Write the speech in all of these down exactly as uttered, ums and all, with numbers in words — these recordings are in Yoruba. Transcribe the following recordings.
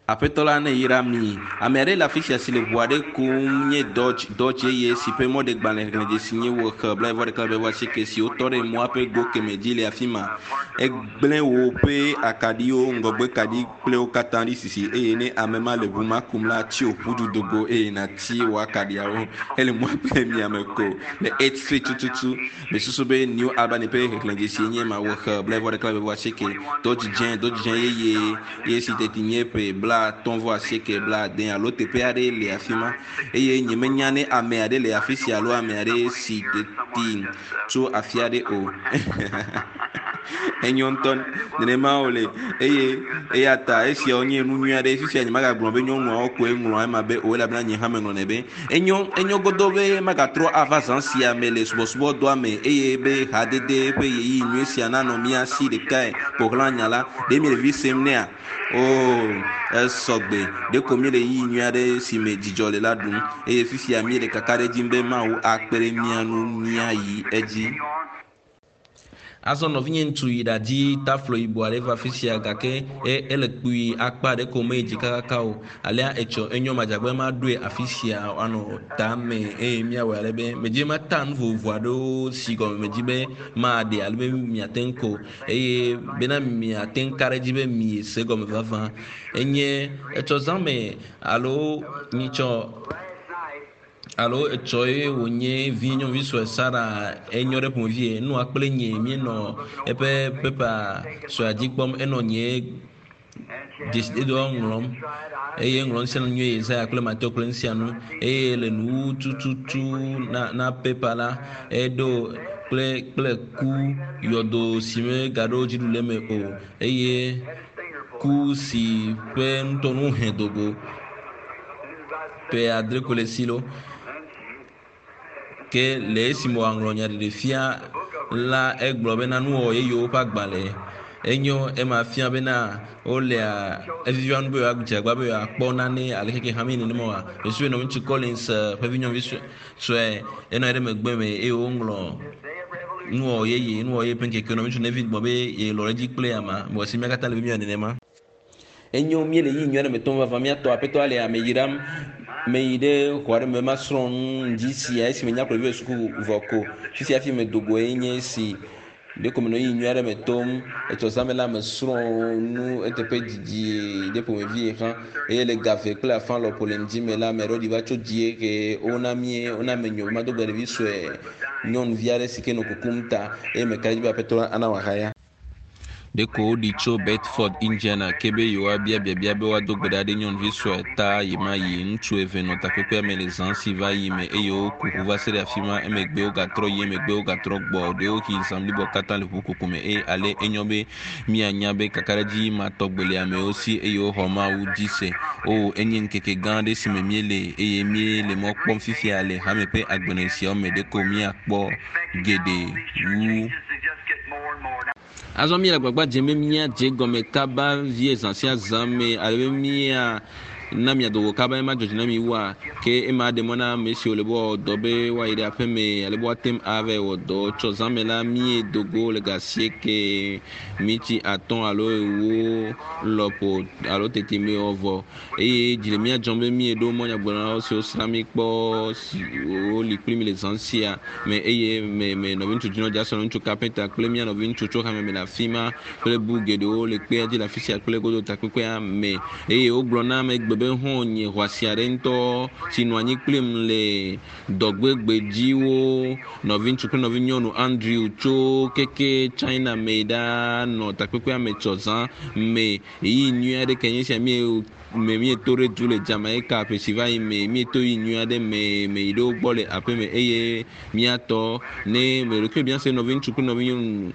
apetola ne yira mi amere la ficha si le boade kunye dodge dodge ye si pe mo de gbalé de signé wo club vo de club vo que si autore moi pe go que me dit le afima e gblé wo pe akadio ngobwe kadi pleo katandi sisi e ne amema le buma kumla ti o pudu dogo e na ti wa kadia o ele moi pe mi ameko le eight street tutu me susobe new album pe de signé ma wo club vo de club vo que dodge gen dodge gen ye ye si te tinye pe ton voix que bla den à l'autre péade les afima et y menyane ameade les afisi alo ameade si te tin so afiade o enyonton ne ma ole eye e ata e si onye nu nuade si si maga gbon be nyon no ko enwo ai ma be o la bla nyi ha me no ne be enyon enyon godobe maga tro avance si amele subo subo do ame eye be hadede pe yi nu si anano mi asi de kai pour la nyala de mi vi semnea oh esogbe de komi le yi nuade si me dijole la dun eye fifi ami le kakare jimbe ma o akpere mianu nia yi eji azo no vinye ntu idaji taflo ibo aleva fisia gake e elekpui akpa de ko meji kakao alia echo enyo majagbe ma due afisia ano tame e mia walebe meji ma tan vovoado sigo mejibe ma de albe mi atenko e bena mi atenkare jibe mi sego me vava enye echo zame alo nicho alo etsɔye wonye vinyo viso sara enyo de ponvie no akple nye mi no epe pepa so adikpom eno nye disde do ngrom eye ngrom sen nye isa akple mato klensianu eye le nu tututu na na pepa la edo ple ple ku yodo sime gado jidule me o eye ku si pe ntonu hedogo pe adre kolesilo que les simo anglonia de fia la eglobe na nu o yeyo pa gbale enyo e ma fia bena o le a evivan bo agja gba bo akpo na ni alekeke hamini ni mo a esu no nchi collins pavilion visu so e eno ere megbe me e o nglo nu o yeye nu o ye penke ke no nchi nevid bo be e loreji player ma mo si mekata le bi mi anema enyo miele yi nyo na metomba famia to apeto ale a meyiram meide kware me masron disi ya esi menya prevu suku voko sisi afi me dogo enye si de komino yi nyo me tom eto zamela mesron nu etepe didi de po me vie kan e le gave kla fan lo polemdi me la me rodi va cho die ke ona mie ona menyo ma dogo de viso e nyon viare sike no kukumta e me kaji ba peto ana wahaya de ko di cho Bedford Indiana kebe yo abia bia bia be wa dogbeda de nyon viso eta yima yi ntu eveno tapepe me les ansi va yime e yo ku va se afima e me gbe o gatro ye me gbe o gatro gbo de o ki samli bo katan le buku kume e ale enyobe mi anya be kakaraji ma togbele ame osi e yo homa u dise o enyen keke gande si me miele e ye miele mo pom fifi ale ha me pe agbenesi o me de ko mi akpo gede u azo mi la gbagba jeme mia je gome kaba vie ancien zame alebe mia na mi adogo kaba ma jojo na mi wa ke e ma de mona monsieur le bo dobe wa ide apeme ale bo tem ave o do cho zame la mi dogo le gasie ke miti aton alo ewo lopo alo tete mi ovo e jile mia jombe mi do mo nya gbona o so islamic po o li primi les anciens mais eye me me no vintu jino jason ntu kapenta kle mia no vintu cho kame me la fima kle buge do le pe di la fisia kle godo takwe me eye o gbona me be hon nye wasiarento sinwanyi klim le dogbegbe jiwo no vinchu no vinyonu Andrew cho keke China meda no takwe amechozan me yi nyu de kenyisia mi me mi tore tu le Jamaica festival me mi to yi nyu de me me ido gbole ape me eye mi ato ne me le bien c'est no vinchu no vinyonu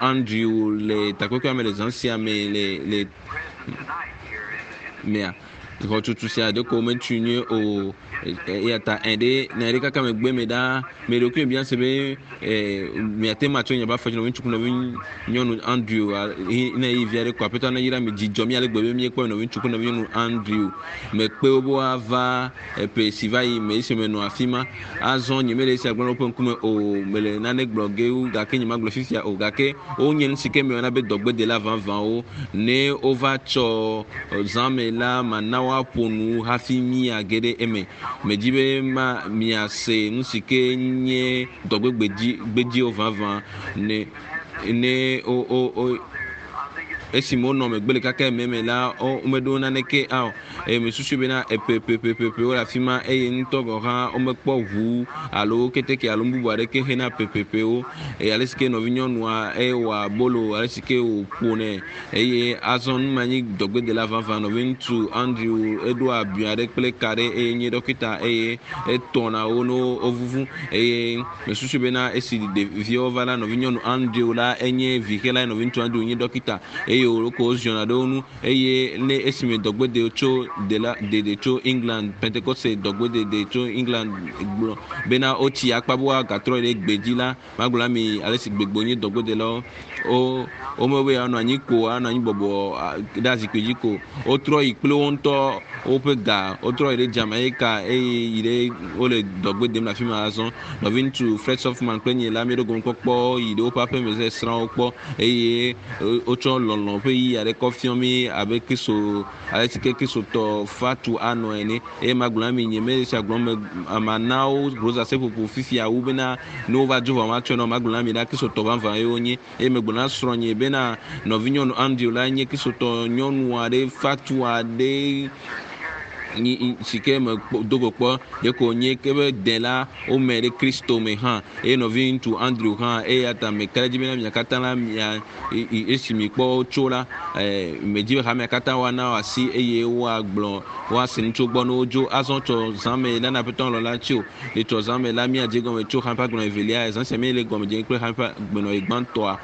Andrew le takwe ame les anciens me le le mais ko tutu sia de ko metunye o yata ende na rika kama gbe me da me do bien se be mi atema to nyaba fa no winchuku no nyonu Andrew na yi viare ko apeta na yira me jijo mi ale gbe mi ko no winchuku no nyonu Andrew me pe obo ava pe sivai me se me no afima azon nye mele se agbon open kume o mele na ne bloge u ga ke nyima glo fifia o ga ke o nyen sike me na be dogbe de la vingt vingt o ne over cho zamela manawa ponu hafimi agede eme mejibe ma miase nsike nye dogbe gbeji gbeji o vingt vingt ne ne o o o esimo no me gbele kaka meme la o medo na neke a e me susu be na e pe pe pe pe o la fima e nto go ha o me kpo vu alo keteke alo mbubu are ke hena pe pe pe o e ale sike no vinyo noa e wa bolo ale sike o pone e azon mani dogbe de la vingt vingt no vintu Andrew edo abia de pele kare e nye dokita e e tona o no ovuvu e me susu be na esi de vio vala no vinyo no Andrew la enye vikela no vintu Andrew nye dokita e yo ko jonadonu eye ne esime dogbe de cho de la de de cho England Pentecost dogbe de de cho England bena oti akpabwa gatro de gbejila magula mi alesi gbegbo yin dogbe de lo o o mewe anu anyi ko anu anyi bobo dazi kwejiko o tro iplo onto o pe ga o tro ire Jamaica e ire o le dogbe de la fima azon no vintu Fred Softman kwenye la mi do gon popo ide o pape meze sran opo eye o cho lon pe yi are confirmer avec so avec quelque so to fatu ano ene e magula mi nyeme sa glom amanao groza se pour fifia u bena no va jova ma chono magula mi da ke so to van van yonye e megbona sronye bena no vinyo no Andrew la nye ke so to nyonu are fatu ade ni sike me dogo po de ko nye kebe de la o mere Kristo me ha e no vin to Andrew ha e ata me kreji bena mi katala mi e simi po chola eh me jibe ha me katawa na wasi eye wa gbon wa sin to gbon ojo azon to zame la na peton lo la chi o le to zame la mi aje gon me cho ha pa gbon evelia ezan se me le gon me je pe ha pa gbon egban to a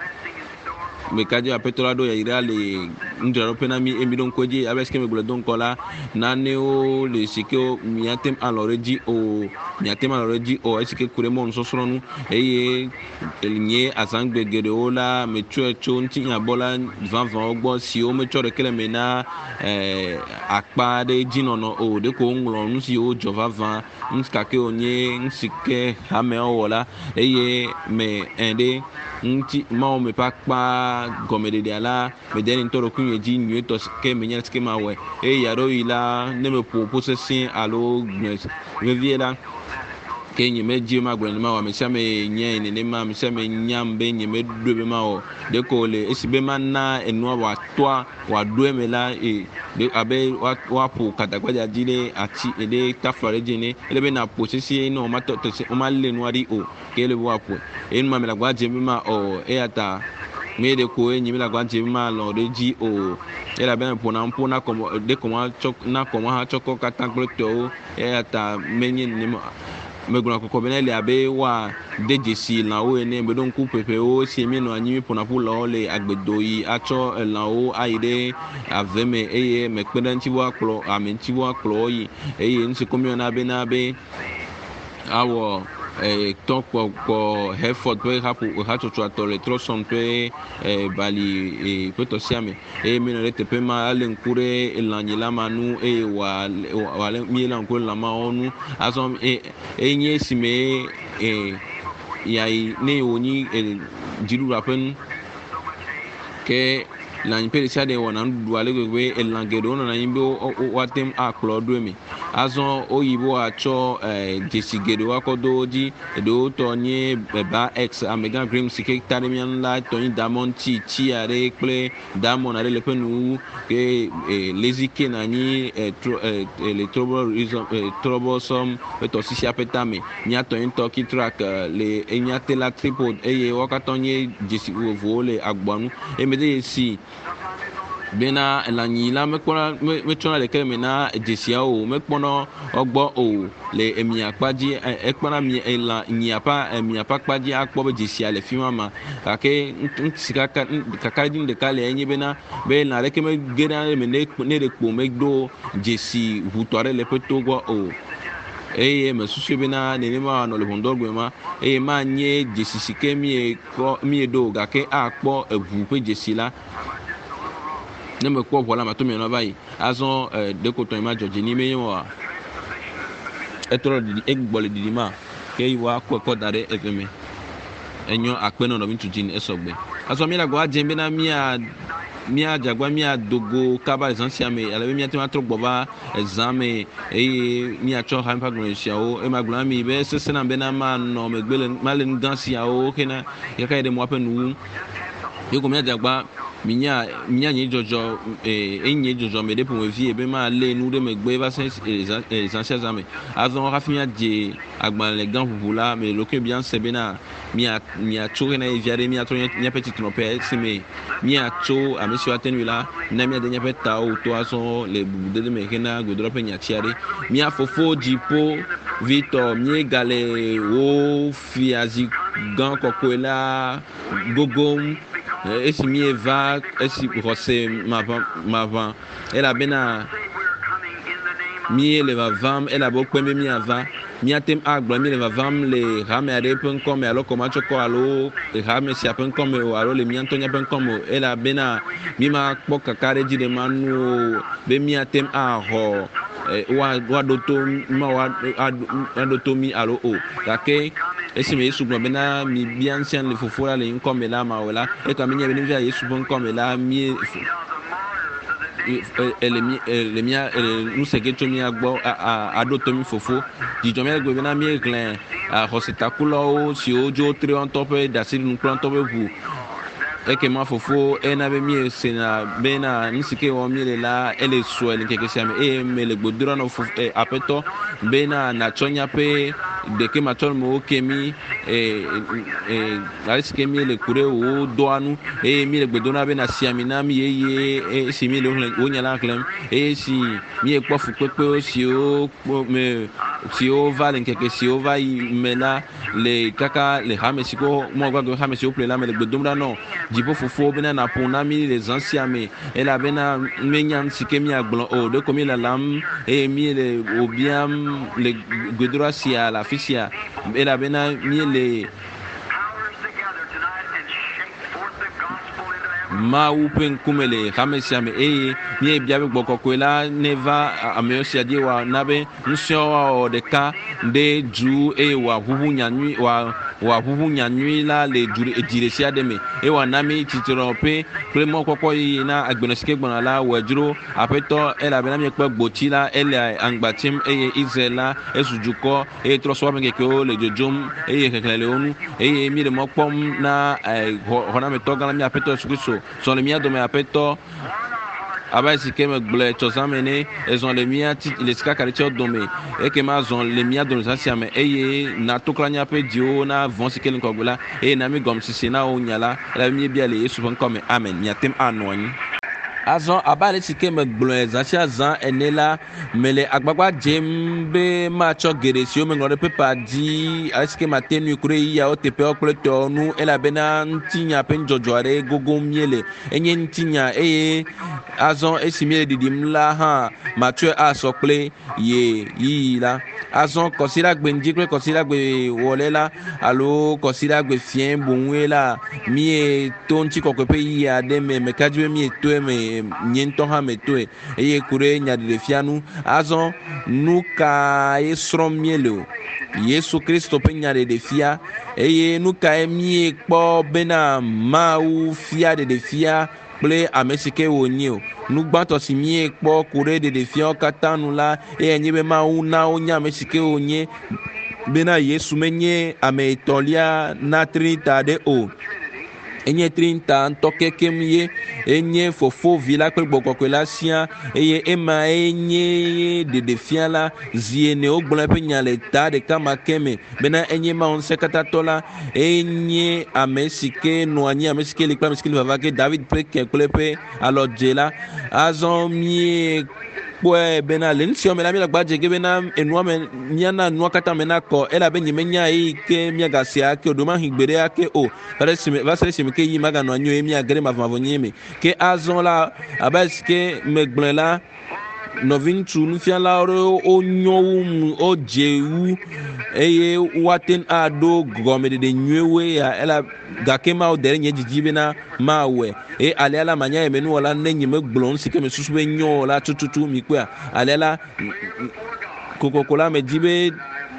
me kaje apetola do ya irale ndero pena mi emidon koje abeske me gule don kola nane o le sike miatem aloreji o miatem aloreji o esike kuremo nso sronu eye elinye azangbe gede ola me tue cho ntinya bola vingt vingt ogbo si o me chore kele mena eh akpa de jinono o de ko nglo nsi o jova vingt nskake onye nsike hame owola eye me ende nti ma o me pakpa gomede de ala me deni ntoro kunye ji nyu to ke me nyas ke ma we e yaro ila ne me po possession alo me viela ke nye me ji ma gwen ma wa me chame nye ne ne ma me chame nyambe nye me do be ma o de ko le esibe ma na enu wa toa wa do me la e de abe wa wa po katagbaja jile ati ede tafare jine ele be na possession no ma to o ma le nu ari o ke le wa po en ma me la gwa je me ma o e ata me de ko enyi mi la gwa je ma lo de ji o e la ben po na po na ko de ko ma chok na ko ma ha choko katanglo to e ata menyi ni me guna ko benele abe wa dejesi la o ene be don ku pepe o si mi no anyi po na po lo le agbedo yi acho la o aide aveme eye me pedan ti wa klo amen ti wa klo yi eye nse komi na be na be awo eh ton ko ko Hereford pe hapu hato to atole troson pe eh bali e peto siame e mi no lete pe ma ale nkure elanyela manu e wa wa mi la nkure la ma onu azom e enye sime e yai ne oni e jiru rapen ke la npe sia de wona ndu ale gbe elangedo na yimbe watem aklo do mi azon oyibo acho eh jesigede wakodoji edo to nye beba x American Dream sike tarimian la to ni Diamond chi chi are ple Diamond are le penu ke lazy ke na ni le trouble troublesome to sisi apetame nya to in talkie track le enya tela tripod eye wakatonye jesi vole agbanu e mede si bena la nyila me kpona me tsona le ke mena jesia o me kpona ogbo o le emia kpaji e kpona mi la nyapa emia pa kpaji akpo be jesia le fima ma kake sika kaka din de kale enyi bena be na le ke me gena me ne ne de kpo me do jesi vutore le peto go o eye me susu bena ne ne ma no le hondor gbe ma eye ma nye jesi sike mi ko mi do gake akpo evu pe jesi la ne me ko voilà ma to me no bayi azon de ko to ma joji ni me wa etro di egbole di ma ke iwa ko ko dare efeme enyo akpeno no bintu jin esogbe aso mi la go ajembe na mi a mi a jagwa mi a dogo kaba esansia me ala mi atima tro gboba exame e mi a cho ha mpa gro sia o e ma gro mi be sese na be na ma no me gbele malen gansia o kena ya kai de mo apenu yego mi a jagba minya minya nyi jojo eh enyi jojo me de pour vie be ma le nu de me gbe va sen les anciens amis azon rafia je agban les gants pour là mais le que bien c'est bena mia mia touré na viare mia touré nya petit trompé c'est mais mia to a monsieur atenu là na mia de nya peta o to azon les de me kena go drop nya tiare mia fofo jipo Victor mi gale o fiazi gant kokoela gogom esi mi eva esi rose mavan mavan ela bena mi le va vam ela bo kwembe mi ava mi atem agba mi le va vam le rame ade pen comme alo koma choko alo rame si apen comme alo le mi antonia pen comme ela bena mi ma kpoka kare di de manu be mi atem a ho wa wa doto ma wa doto mi alo o dake esi me yesu gbe na mi bi ancien le fofora le nkome la ma wala e ka mi nya be ni via yesu bon nkome la mi ele mi ele mi nous se que tu mi agbo a doto mi fofo di jo me gbe na mi glen a hositakulo si ojo tre on top da si nu plan top vous e ke ma fofo e na be mi se na be na nisike wo mi le la ele so ele keke siame e me le gbodura no fofo e apeto be na na chonya pe de ke ma ton mo kemi e e la sike mi le kure o doanu e mi le gbodura be na siami na mi ye e si mi le o nyala klem e si mi e pofu pepe si o me si o va le keke si o va me la le kaka le hamesiko mo gwa go hamesiko ple la me le gbodura no jipo fofo bena na pona mi les anciens mais elle a bena menyan sikemi aglon o de comme la lam et mi le ou bien le godra si à la fisia elle a bena mi le ma upen kumele hamesia me e mi e biabe gboko kwela neva ameo sia die wa nabe nsio wa o de ka de ju e wa huhu nyanwi wa wa huhu nyanwi la le jure e dire sia de me e wa nami titiro pe premo kokko yi na agbenosike gbona la wajuro apeto e la bena mi pe gboti la ele angbatim e Israela e sujuko e troso me ke o le jojom e kekele onu e mi le mokpom na hona me toga mi apeto sukuso son le mia do me apeto aba si ke me gle tozamene elles ont les mia les ska karicho do me e ke ma zon les mia do zasia me eye na tokranya pe dio na von si ke nkogola e na mi gom si na o nyala la mi bia le yesu bon comme amen mi atem anoni azon abale si ke me gle zasia zan enela mele agbagba jembe ma cho geresio me ngore pepa di aske matenu kure ya o tepe o pleto nu ela bena ntinya pen jojoare gogo miele enye ntinya e azon esimiele didim la ha matue asokle ye yi la azon kosira gbenji kle kosira gbe wolela alo kosira gbe fien bonwe la mi tonchi kokope yi ade me mekajwe mi to me nyento ha metoe eye kure nyadire fianu azon nuka esrom mielo Yesu Kristo penya de defia eye nuka emi kpo bena mau fia de defia ple amesike wonyo nugbato si mi kpo kure de defia katanu la e enyibe mau na onya amesike onye bena Yesu menye ame itolia na trinita de o enye trinta ntɔke kem ye enye fofo vi la kple gbɔkɔkɔe la sia eye ema enye ɖeɖefia la zie ne wogblɔ eƒe nya le ta ɖeka ma ke me bena enye ma ŋusẽ katã tɔ la enye ame si ke nɔ anyi ame si ke li kple ame si ke li vava ke David ƒe ke kple eƒe alɔdze la azɔ mie kpɔe bena le nusia me la mi le gbadze ge bena enua me miana nua katã me nakɔ elabe nye menya eyi ke miagasia ke o ɖo ma hi gbeɖe ake o va ɖe esime va se ɖe esime ke yi maganɔ anyi o ye miage ɖe mavamavo nye me ke azɔ la abe si ke megblɔe la nɔvi ŋutsu nufialawo ɖe wonyo wu mu wodze wu eye woate aɖo gɔmeɖeɖe nyuiewoe ya ela gake mawo da ɖe nye dzidzi bena mawɔe eye alia la manya yeme nuwɔla ne nye megblɔ nu si ke me susu be nyo la tututu mi kpea alia la kokoko la me di be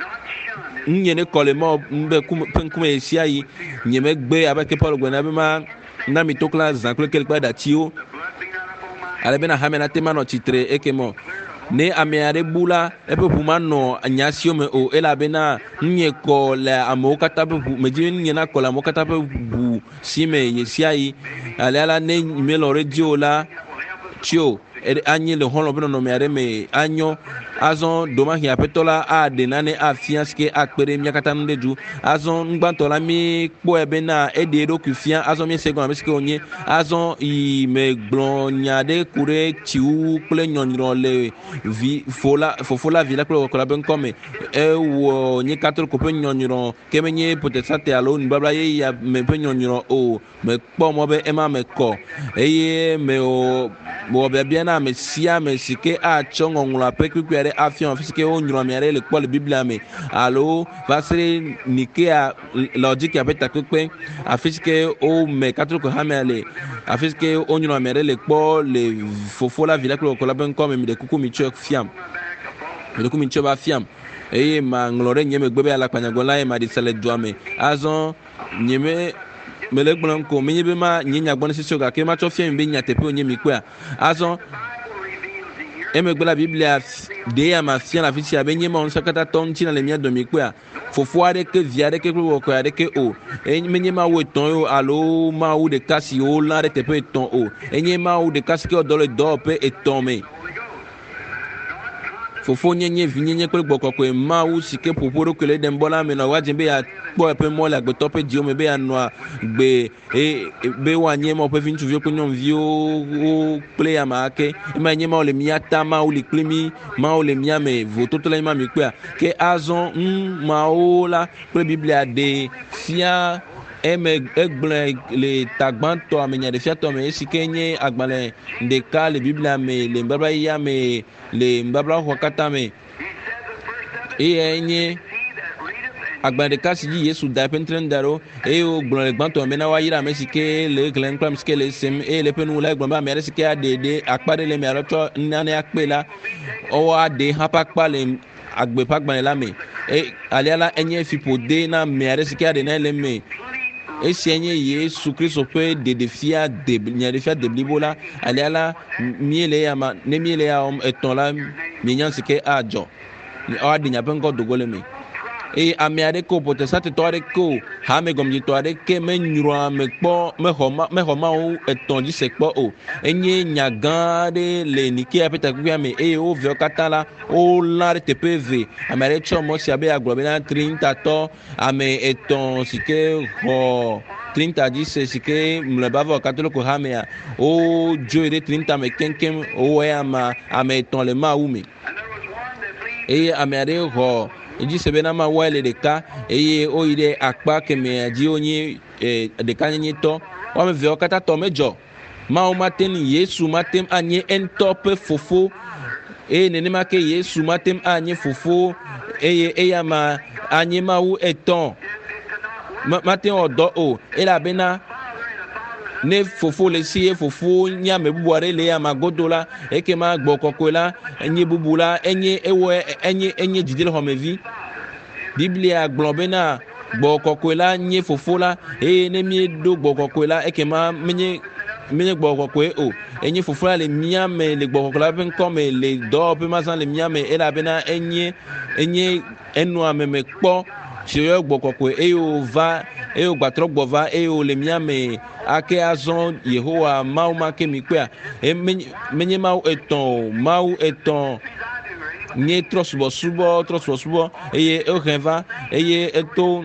nye ne kɔ le mɔ be ƒe ŋkume sia yi nye megbe abe ke Paul gblɔna be ma na mi to kla zã kple kele kple aɖatiwo ale bena hame na te manɔ tsitre eke mɔ ne ame aɖe bu la eƒe ʋu manɔ nyasiwo me o elabena nye kɔ le amewo katã ƒe ʋu medzi nye na kɔ le amewo katã ƒe ʋu si me ye sia yi alea la ne melɔ ɖe dzi o la tso anyi le xɔlɔ be nɔnɔme aɖe me anyo azɔ domahi aƒetɔ la aɖe nane afia si ke akpe ɖe mía katã ŋu ɖe dzu azɔ ŋgbãtɔ la mi kpɔe bena eɖe eɖokui fia azɔ mi se gɔme ame si ke wonye azɔ yi me gblɔ nya ɖe ku ɖe tsiwu kple nyɔnyrɔ le vi fo la fofo la vi la kple wɔkɔ la be ŋkɔ me ewɔ nye katã ko ƒe nyɔnyrɔ ke menye protestante alo nubabla ye ya me ƒe nyɔnyrɔ o me kpɔ mɔ be ema me kɔ eye me o wɔ biabia na ame sia ame si ke atsɔ ŋɔŋlɔ aƒe kpekpe aɖe afia afi si ke wonyrɔ ame aɖe le kpɔ le biblia me alo va se ɖe nikea laodikea ƒe takpekpe afi si ke wome katolika hamea le afi si ke wonyrɔ ame aɖe le kpɔ le fofo la vi la kple wɔkɔ la ƒe ŋkɔ me mi ɖe kuku mi tsɔe fiam mi ɖe kuku mi tsɔe va fiam eye maŋlɔ ɖe nye megbe be alakpanyagblɔ la ye maɖi se le dua me azɔ nye me mele gblɔm ko menye be ma nye nyagbɔne sisi o gake matsɔ fia mi be nyateƒe wonye mi kpea azɔ emegbe la biblia ɖe ya mafia le afi sia be nye ma ŋusẽ katã tɔ ŋutina le mía dome kpea fofo aɖeke vi aɖeke kple wɔkɔe aɖeke o menye mawu etɔ̃ ye o alo mawu ɖeka si wolã ɖe teƒe etɔ̃ o enye mawu ɖeka si ke wodɔ le dɔwɔƒe etɔ̃ me fofo nyenye vinyenye kple gbɔkɔkɔe mawu si ke ƒoƒo ɖokui le ɖem bɔ la me nɔ wadzim be yakpɔ eƒe mɔ le agbetɔ ƒe dziwo me be yanɔa gbe be woanye ma woƒe vi ŋutsuviwo kple nyɔnuviwo kple ame ake ema nye mawo le mía ta mawu li kpli mi mawu le mía me vototo le ma mi kpea ke azɔ nu mawo la kple biblia ɖe fia eme egblẽ le tagbãtɔ ame nyaɖefiatɔ me esi ke nye agbalẽ ɖeka le biblia me le nubablaɣia me le nubablaxɔ katã me eye nye agbalẽ ɖeka si dzi yesu da eƒe ŋutilẽ da ɖo eye wogblɔ le gbãtɔ me na woayra ame si ke le ɣlem kple ame si ke le esem eye le eƒe nu la gblɔ be ame aɖe si ke aɖe ɖe akpa ɖe le me alo tsɔ nane akpe la ɔwɔ aɖe hã ƒe akpa le agbe ƒe agbalẽ la me alia la enye fiƒode na ame aɖe si ke aɖe na le me esia nye yesu kristo ƒe ɖeɖefia de nyaɖefia de blibo la alia la mie le ya ma ne mie le ya etɔ̃ la mienya si ke adzɔ aɖe nya ƒe ŋkɔ dogo le me eye ame aɖe ko protestantitɔ aɖe ko hame gɔmedzitɔ aɖe ke menyrɔa me kpɔ mexɔ mexɔ mawu etɔ̃ dzi se kpɔ o enye nya gã aɖe le nikea ƒe takpekpea me eye wo viwo katã la wolã ɖe teƒe eve ame aɖe tsɔ mɔ sia be agblɔ bena trintatɔ ame etɔ̃ si ke xɔ trinta dzi se si ke mlɔeba vɔ katoliko hamea wodzoe ɖe trinta me keŋkeŋ wowɔe ama ame etɔ̃ le mawu me eye ame aɖe xɔ edzi se bena mawɔe le ɖeka eye woyi ɖe akpa kemea dzi wonye ɖeka nyenyetɔ wɔme eveawo katã tɔ medzɔ mawu matem yesu matem anye entɔ ƒe fofo eye nenema ke yesu matem anye fofo eye eya ma anye mawu etɔ̃ matem wɔ dɔ o elabena ne fofo le si ye fofo nye ame bubu aɖe le ama godo la eke ma gbɔ kɔkɔe la enye bubu la enye ewɔ enye enye dzidelexɔmevi biblia gblɔ bena gbɔ kɔkɔe la nye fofo la eye ne mi do gbɔ kɔkɔe la eke ma menye menye gbɔ kɔkɔe o enye fofo la le mía me le gbɔ kɔkɔe la ƒe ŋkɔ me le dɔwɔƒe ma zã le mía me elabena enye enye enɔa me me kpɔ Seigneur gbokoko e o va e o gbatro gbova e o le miame ake azon Yehowa mau make mikwa e menye mau eton mau eton nye trosbo subo trosbo subo eye o reva eye eto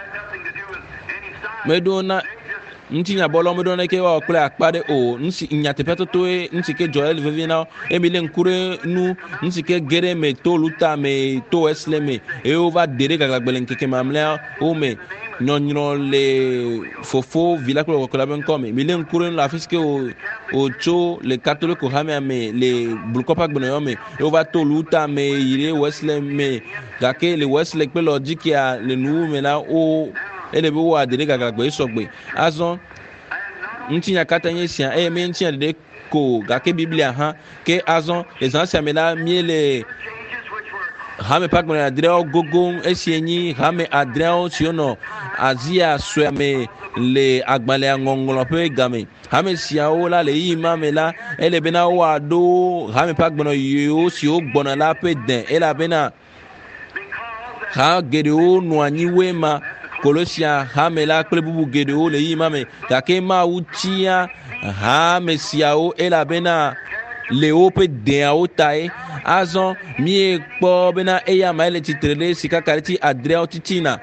medona ntinya bolo medona ke wa kula akpade o nsi nyatepeto to e nsi ke Joel vivina emile nkure nu nsi ke gere me to luta me to esleme e o va dere gagagbelen keke mamle o me nyonyo le fofo vila ko ko la ben comme mile nkure la fiske o o cho le catholique hame me le bulkopa gbono me e o va to luta me ire wesleme gake le wesleme pe logique ya le nu me la o ele bi wa dere gagagbe isogbe azon ntinya katanye sia e me ntinya de ko gake biblia ha ke azon les anciens me la miele hame pak mo adreo gogo esienyi hame adreo siono azia sweme le agbale ngongolo pe game hame sia ola le yima me la ele bena wa do hame pak mo yo si o gbona la pe den ela bena ha gedeo no anyi wema Colosia hamela klebubu gedeo le yimame take ma utia ha mesiao ela bena leope deao tai azon mi ekpo bena eya maile titrele sikakariti adreo titina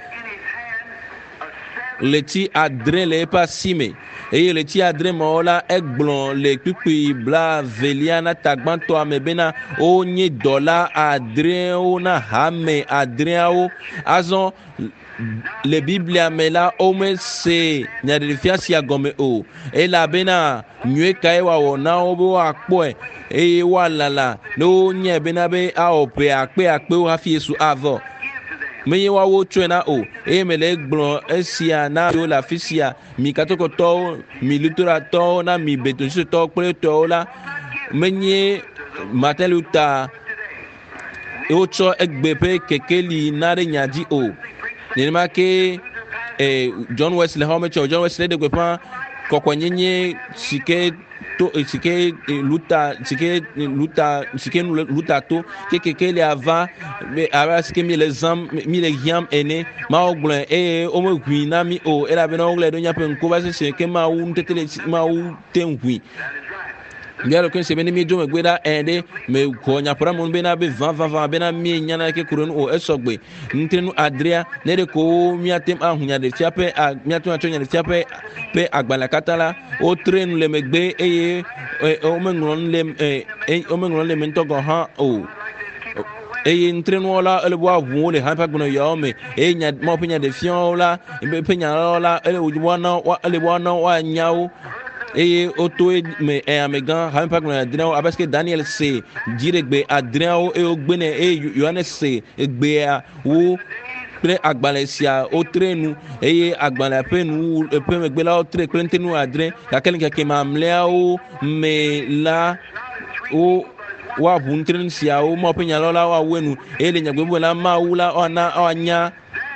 leti adre le pa sime eye leti adre mola egblon le pipi bla veliana tagbanto amebena onye dola adreo na hame adreo azon le biblia mela ome se nyadifia ya gome o ela bena nywe kai wa wona obo akpo e wa lala no nye bena be a ope akpe akpe o hafi Yesu avo meye wa wo twena o e mele gbon esia na do la fisia mi katoko to mi lutura to na mi betonso to pre to la menye mateluta e o cho egbepe kekeli na re nyaji o nima ke eh, John Wesley home cho John Wesley de gwepa kokwanyenye sike to sike luta sike luta sike luta to ke ke le ava ara sike mi les am mi le yam ene ma ogblen e o mo gwina mi o era be no ogle do nya pe nko ba se ke ma u tetele ma u tengwi bialo kun se beni mi jome gweda ende me ko nya para mon bena be vingt vingt vingt bena mi nyana ke kurun o esogbe ntenu adria ne de ko mi atem ahunya de tiape mi atem atonya de tiape pe agbala katala o train le megbe eye o menglon le o menglon le mento go ha o eye ntrenu la ele bo avu le ha pa gbono yo me e nya mo penya de fion la be penya la ele wo na ele bo na wa nyao eye oto me e amegan ha pa gbono adrian abeske Daniel se diregbe adrian e o gbene e Yohanes se egbe a wo pre agbalesia o trenu eye agbale penu e pe megbe la o tre plentenu adrian yakelen ke mamlea o me la o wa buntren sia o mo penya lola wa wenu ele nyagbe la ma wula ona anya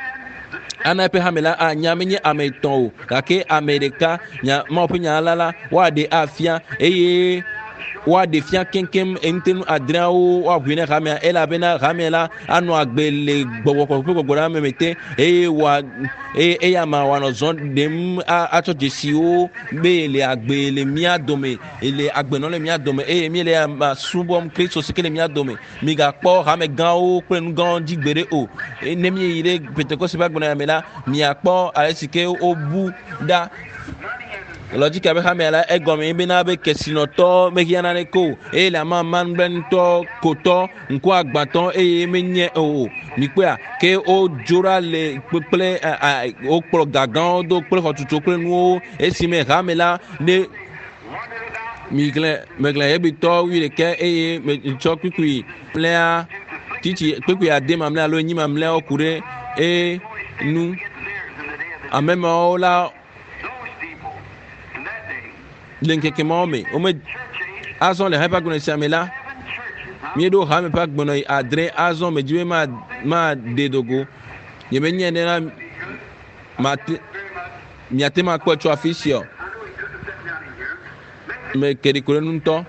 ana pe hamela anya menye ameton o kake amerika nya mo penya lala wa de afia eye wa de fia kenkem entenu adrian o wa buine kamia ela bena kamela anu agbele gbogbo gbogbo ra memete eye wa e e ya ma wa no zon dem a to jesi o be le agbele mi adome ele agbeno le mi adome e mi le ma subom Kristo sikele mi adome mi ga po ha me gan o penu gan jigbere o ne mi ire Pentecost ba gbona me la mi apo ale sike o bu da logique avec hamela e gomi be na be kesino to me kiana ne ko e la ma man ben to koto nko agbaton e menye o mi pe a ke o jora le peple o pro gagan do pro fotuto pre nu e si me hamela ne mi gle me gle e bi to wi le ke e me cho kwikwi plea titi kwikwi ade mamla lo nyi mamla okure e nu amema o la lenke ke mome o me azon le hyper gonna samela mi do ha me pak bono adre azon me jiwe ma ma de dogo ye me nyene na ma mi atema ko cho official me kedi ko nunto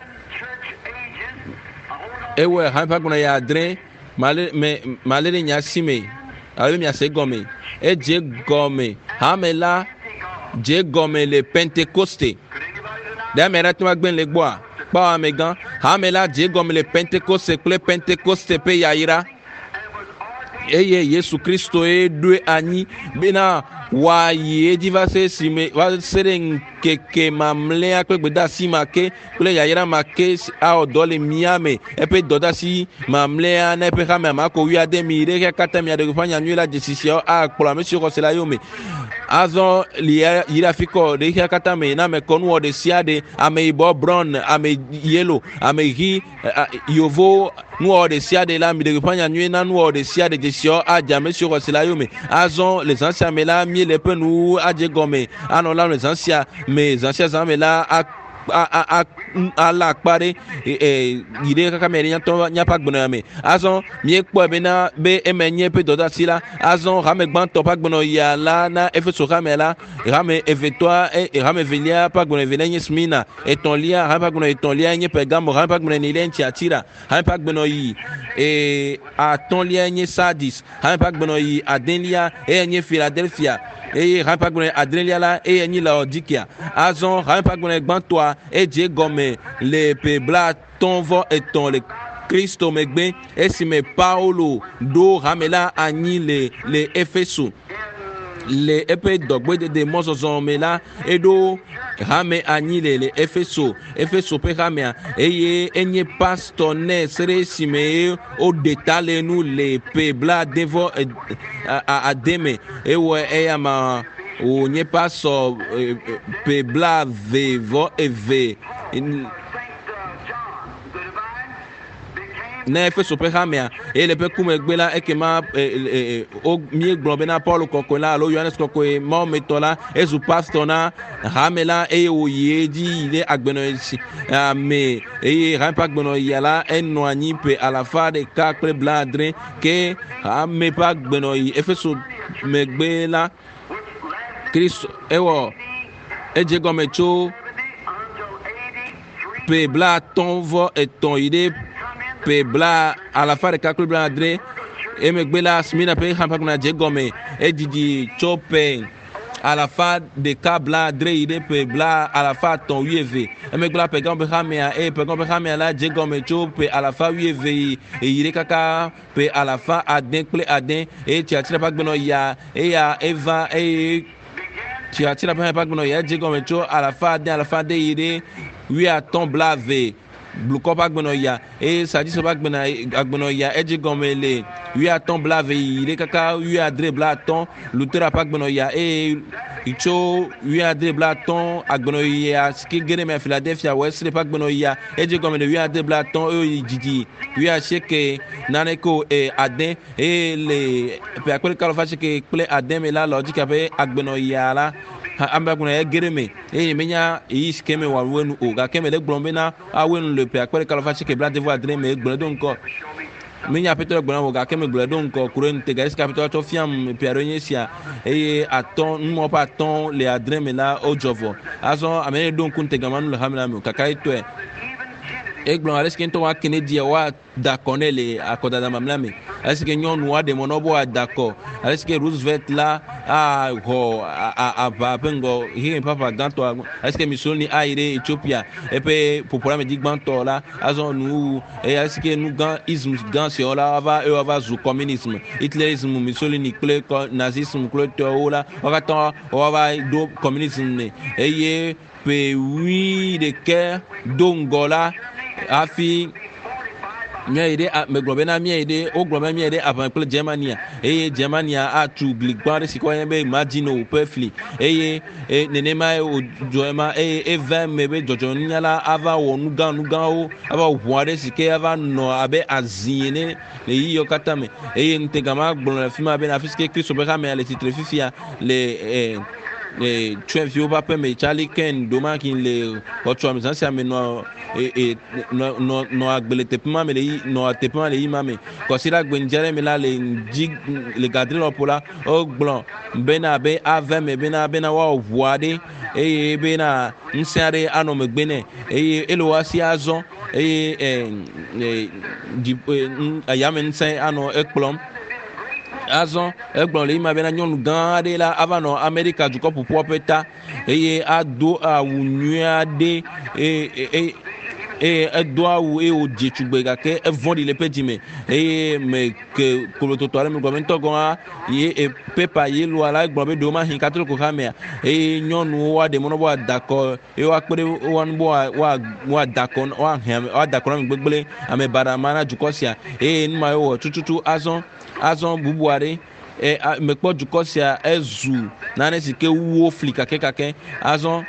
ewe hyper gonna ya adre male me male nya sime avec mi ase gome e je gome hamela je gome le Pentecosté da mera tuma gben le gboa pa amegan hamela je gome le Pentecosté kle Pentecosté pe yaira eye Yesu Kristo e due anyi bena wa ye diva se sime wa seren keke mamle akwe gbeda si make kule yayira make a odole miame epe doda si mamle na epe kama mako wi ade mi re kata mi ade fanya nyula decision a kpola monsieur ko sela yome azon liya yira fiko de kata me na me konu de siade ame ibo brown ame yellow ame hi yovo nous de siade la mi de fanya nyuna nous de siade decision a jamais monsieur ko sela yome azon les anciens mais là mi les peu nous a gome anon là les anciens mes anciens amis là a a a a la pare eh ide kaka me nya to nya pa gbona me azon mi ekpo be na be emenye pe doda sila azon rame gban to pa gbona ya la na efe so rame la rame evetoi e rame velia pa gbona velenye smina eton lia rame pa gbona eton lia nye pegamo rame pa gbona ni lenchi atira rame pa gbona yi e a ton lia nye sadis rame pa gbona yi adenlia e nye Philadelphia et rapagone adreliala et ni la odikia azon rapagone gbantoa et je gome le pebla tonvo et ton le Christo megbe et si me Paulo do ramela ani le le Efeso le epe dogbe de de mozozon mela edo rame ani le le Efeso Efeso pe rame eye enye pastor ne sere sime o detale nous le pebla devo a ademe e wo e ama o nye paso pebla vevo eve na Efeso pe rame e le pe kume gbela ekema o mi glombe na Paul kokola lo Yohanes kokoe mo metola ezu pastor na ramela e o yedi ile agbeno esi ame e ran pa gbeno yala eno ani pe ala fa de ka pe bladre ke ame pa gbeno yi Efeso megbela Kristo ewo eje gomecho pe bla tonvo et ton ide pe bla à la fin de calcul bla adré et me gbela smina pe hampa kuna jegome e didi chope à la fin de cabla adré ide pe bla à la fin ton uv e me gbela pe gambe hamia e pe gambe hamia la jegome chope à la fin uv e ire kaka pe à la fin adin ple adin e ti atira pa gbeno ya e ya eva e ti atira pa pa gbeno ya jegome cho à la fin adin à la fin de ire wi a ton blave Bluko pa gbono ya e sadi so pa gbona agbono ya eji gomele wi aton blave ile kaka wi adre blaton lutera pa gbono ya e icho wi adre blaton agbono ya ski gere me Philadelphia Wesley pa gbono ya eji gomele wi adre blaton o jiji wi a cheke naneko e aden e le pe akole kalofa cheke ple aden me la logique ape agbono ya la amba kuna ya gereme e menya e skeme wa wenu o ga keme le glombe na a wenu le pe akpere kalofa chike bla devo adre me gbon don ko menya petro gbon wo ga keme gbon don ko kuro nte ga iska petro to fiam pe aronye sia e aton mo pa ton le adre me la o jovo aso amene don kun te gamanu le hamla me kakai to e e glon ale skin to wa kennedy wa da konele akoda da mamla me est-ce que nyon wa de monobo d'accord est-ce que Roosevelt là a ho a a pengo hi papa ganto est-ce que misoni aire Ethiopia et puis pour problème di ganto là azon nous et est-ce que nous gan ism gan se là va e va zu communisme hitlerisme Mussolini clé nazisme clé to là on va ton on va do communisme et pe oui de cœur dongola afi mia ide me globena mia ide o globena mia ide avant pour Germania et Germania a tout gligbar si quoi be imagine au perfli et et nenema o joema et et vingt mebe jojonia la ava wonu gan nu gan o ava ware si ke ava no abe azine le yo katame et ntegama globena fima be na fiske Christo be kama le titre fifia le le twelve yo pas mais Charlie Ken doma qui le autre ambiance ça mais no et no no no agbelete pema mais le no atepema le imame ko sira gbenjere mais là le jig le gadre lo pola o blanc bena be ave me bena bena wa voade et bena nsare ano me gbene et elo wasi azon et eh di ayame nsen ano ekplom azon egblon le ima bena nyɔnu gã aɖe la ava nɔ Amerika dukɔ ƒoƒoa ƒe ta eye ado awu nyui aɖe eye eye edo awu eye wòdze tugbe gake evɔ̃ɖi le eƒe dzime eye me ke kolototɔ aɖe me gɔmɛntɔ gɔ̃a ye pepa yeloa la egblɔ be ɖewo mahi katolo ko xamea eye nyɔnuwo woaɖe mɔ na be woada akɔ eye woakpe ɖe woanu be woada akɔ woada akɔ na ame gbegblẽ ame baɖa na dukɔ sia eye nu ma ye wɔ tututu azɔ azɔ bubu aɖe mekpɔ dukɔ sia ezu nane si ke wuwo fli kakɛkakɛ azɔ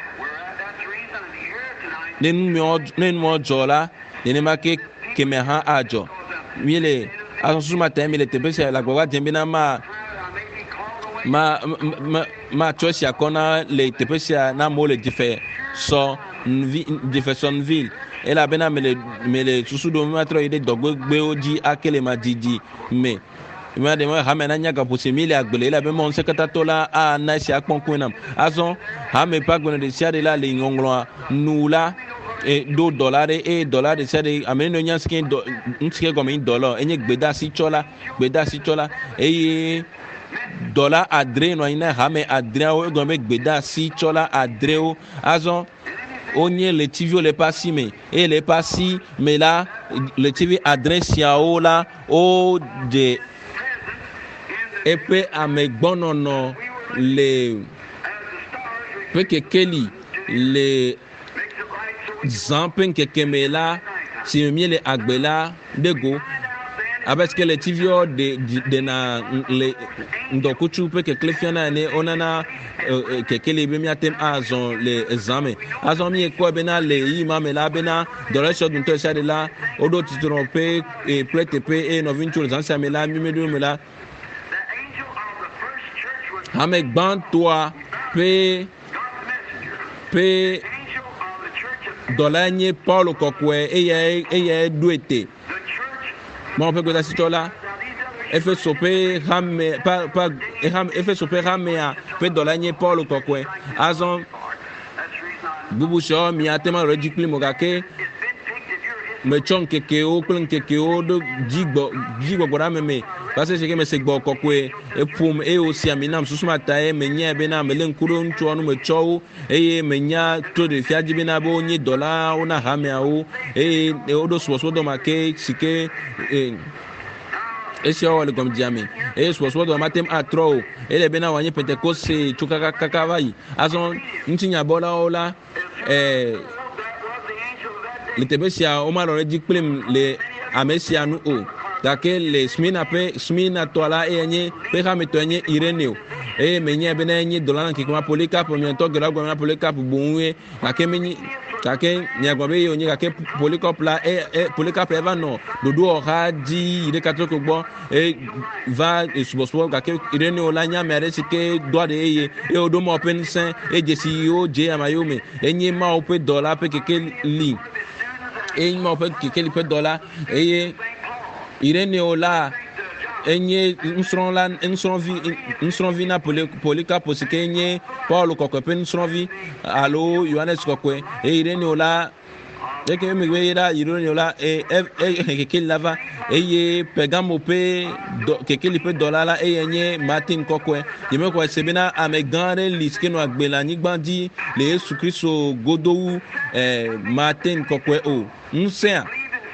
ne numewo dzɔ la nenema ke keme hã adzɔ mi le azɔsuma ta mi le teƒe sia le agbagba dzem bena ma ma ma ma tsɔ sia kɔna le teƒe sia na amewo le dife sɔ nuvi dife sɔ nuvile elabena me le me le susu ɖo mi matrɔ yi ɖe dɔgbegbewo dzi ake le ma didi me ma de ma hame na nya gaƒosi mi le agbele elabe mɔ ŋusẽkatãtɔ la ana sia kpɔnkpɔe nam azɔ hame ƒe agbenɔ ɖe sia ɖe la le ŋɔŋlɔa nu la do dɔla ɖe eye dɔla ɖe sia ɖe ame ne nya sike dɔ ŋusike gɔme yi dɔla enye gbedasi tsɔla gbedasi tsɔla eye dɔla adre nɔ anyi na hame adreawo egɔme be gbedasi tsɔla adrewo azɔ wonye letiviwo le eƒe asi me eye le eƒe asi me la letivi adre siawo la wo de eƒe amegbɔnɔnɔ le ƒe kekeli le zã ƒe ŋkeke me la si mi le agbe la ɖego abe sike le tiviwo de ɖena le ŋdɔkutsu ƒe kekle fiana ene wonana kekeli be miate azɔ le zã me azɔ mi kpɔ bena le yi ma me la bena dɔlɛsɔ duntɔ sia ɖe la woɖo titrɔ ƒe kple teƒe eye nɔvi ŋutsu le zã sia me la mi meɖo me la ame gbãtɔa ƒe ƒe dɔla nye Paul kɔkɔe eye eye ɖo ete mɔ ƒe gbedasitsɔla Efeso ƒe hame pa pa Efeso ƒe hamea ƒe dɔla nye Paul kɔkɔe azɔ bubu sɔ miate ma ɖe dzikpli mo gake metsɔ ŋkekewo kple ŋkekewo ɖo dzigbɔ dzigbɔgbɔ ɖe ame me parce que me se gbɔ kɔkɔe eƒom eye wosi ami nam susuma ta ye menyae bena mele ŋku ɖo ŋutsuwo nu metsɔ wo eye menya to ɖevia dzi bena be wonye dɔlawo na hameawo eye woɖo subɔsubɔdɔ ma ke si ke esiawo le gɔmedzia me eye subɔsubɔdɔ ma tem atrɔ o ele bena wòanye pentekose tso kakakaka va yi azɔ ŋutinyabɔlawo la ɛɛ le teƒe sia womanɔ ɖe dzi kplim le ame sia nu o gake le Smina ƒe Smina tɔ la eye nye ƒe hametɔ nye Ireneo eye menye bena enye dɔla na keke ma Polycarp miɔtɔ geɖe agblɔ na Polycarp boŋue gake menye gake miagblɔ be yeo nye gake Polycarp la e Polycarp eva nɔ ɖoɖo ɔxa dzi yi ɖe katoko gbɔ e va subɔsubɔ gake Ireneo la nye ame aɖe si ke dɔa ɖe eye eye woɖo ma ƒe ŋusẽ eye dzesi yiwo dze amayewo me enye mawo ƒe dɔla ƒe keke li eye mawo ƒe kekeli ƒe dɔla eye Ireneo la enye nusrɔ̃la nusrɔ̃vi nusrɔ̃vi na Polycarp si ke nye Paul kɔkɔe ƒe nusrɔ̃vi alo Yohanes kɔkɔe eye Ireneo la eke me be la Ireneo la e kekeli la va eye Pergamo ƒe kekeli ƒe dɔla la eye nye Martin kɔkɔe yeme kɔ se bena ame gã aɖe li si ke nɔ agbe le anyigba dzi le Yesu Kristo godowu Martin kɔkɔe o ŋusẽa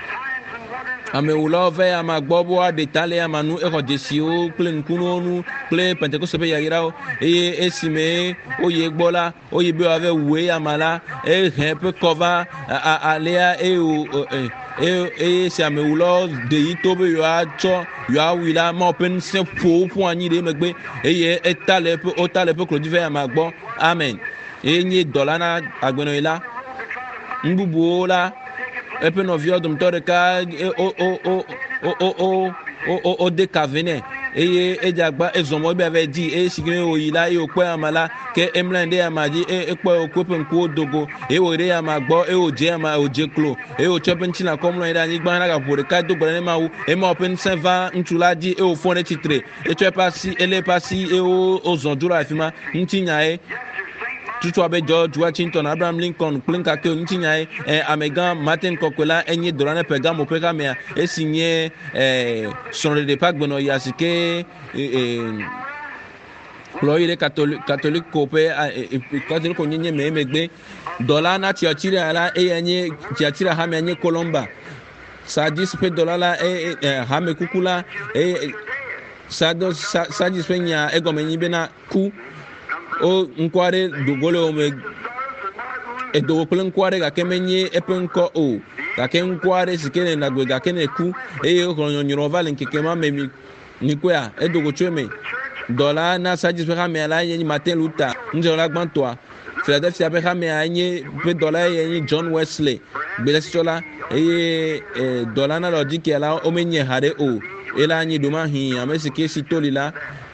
amewulawo va ama gbɔ be woaɖe ta le ama nu exɔ dzesiwo kple ŋkunuwo nu kple pentekoste ƒe yayrawo eye esime woyi gbɔ la woyi be woava wue ama la ehe ƒe kɔ va alea eye eye esi amewulawo ɖe yi to be yewoatsɔ yewoawui la mawo ƒe ŋusẽ ƒo ƒo anyi ɖe megbe eye eta le ƒe wota le ƒe klodzi va ama gbɔ amen eye nye dɔla na agbenɔyi la nububuwo la eƒe nɔviawo dometɔ ɖeka o o o o o o o de kave nɛ eye edze agba ezɔmɔ ebe ava di eye si ke wòyi la eye wòkpɔe ama la ke emlɔ ɖe ama dzi eye ekpɔe wòkɔ eƒe ŋkuwo dogo eye wòyi ɖe ama gbɔ eye wòdze ama wòdze klo eye wòtsɔ eƒe ŋutilã kɔ mlɔ anyi ɖe anyigba hena gaƒo ɖeka do gbe ɖe ne mawu eye mawo ƒe ŋusẽ va ŋutsu la dzi eye wòfɔ ɖe tsitre etsɔ eƒe asi elé eƒe asi eye wozɔ dzo ɖe afi ma ŋutinya ye tutu abe George Washington, Abraham Lincoln, Plinka ke ntinya eh Amegan Martin Kokola enye Dorane Pegamo Pegamea e signé eh son de pagbono yasike eh Loire catholique catholique copé catholique onyenye memegbe dollar na tiatira la e enye tiatira ha menye Colomba sadis pe dollar la e ha me kukula e sado sadis pe nya egomenyi be na ku o nkware dogole o me e do plen nkware ga kemenye epenko o ga ken nkware sikene na gwe ga kene ku e o nyonyoro valen kekema memi nikoya e dogo cheme dollar na sadis pe ha me la yen matin luta njola gbantoa Philadelphia pe ha me anye pe dollar yen John Wesley belestola e dollar na lodi ke la o menye hare o ela anyi doma hin amesike si tolila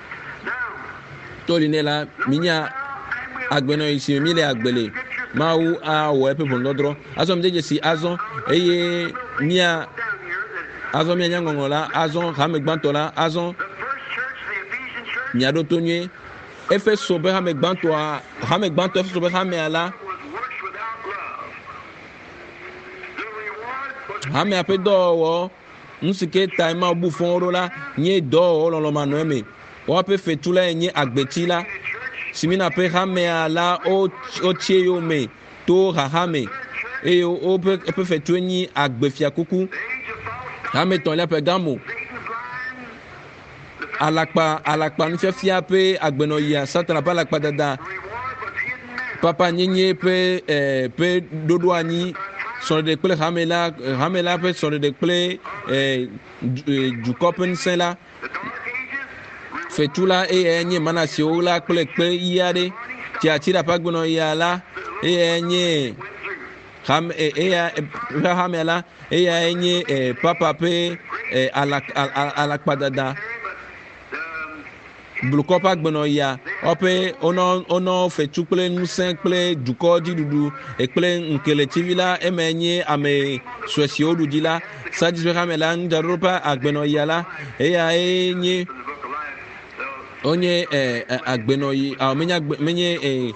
tolinela minya agbeno isi mi le agbele mawu a wo epe pondodro azo mdeje si azo eye mia azo mia nyangongola azo hamegbantola azo nyado tonye efe sobe hamegbanto hamegbanto efe sobe hameala hame ape do nsike taima bufon la nye do lo lo manoeme o ape fetula nye agbetila simina pe hame ala o o tieyo me to hahame e o pe pe fetu nyi agbefia kuku hame ton la Pegamo alakpa alakpa ni fia pe agbeno ya satana pa alakpa dada papa nyenye pe eh, pe dodo ani son de kple hamela hamela pe son de kple eh, du copen saint la fetula e enye manasi o la kple kpe iade ti atira pa gbono ya la e enye ham e e hamela e enye eh, papa pe eh, ala ala padada Blukopa gbono ya ope ono ono fetu kple nusen kple duko didudu e kple nkele tivila emenye ame swesi odudila sadis hamela ndaropa agbeno ya la e ya enye onye eh agbeno yi a menya menye eh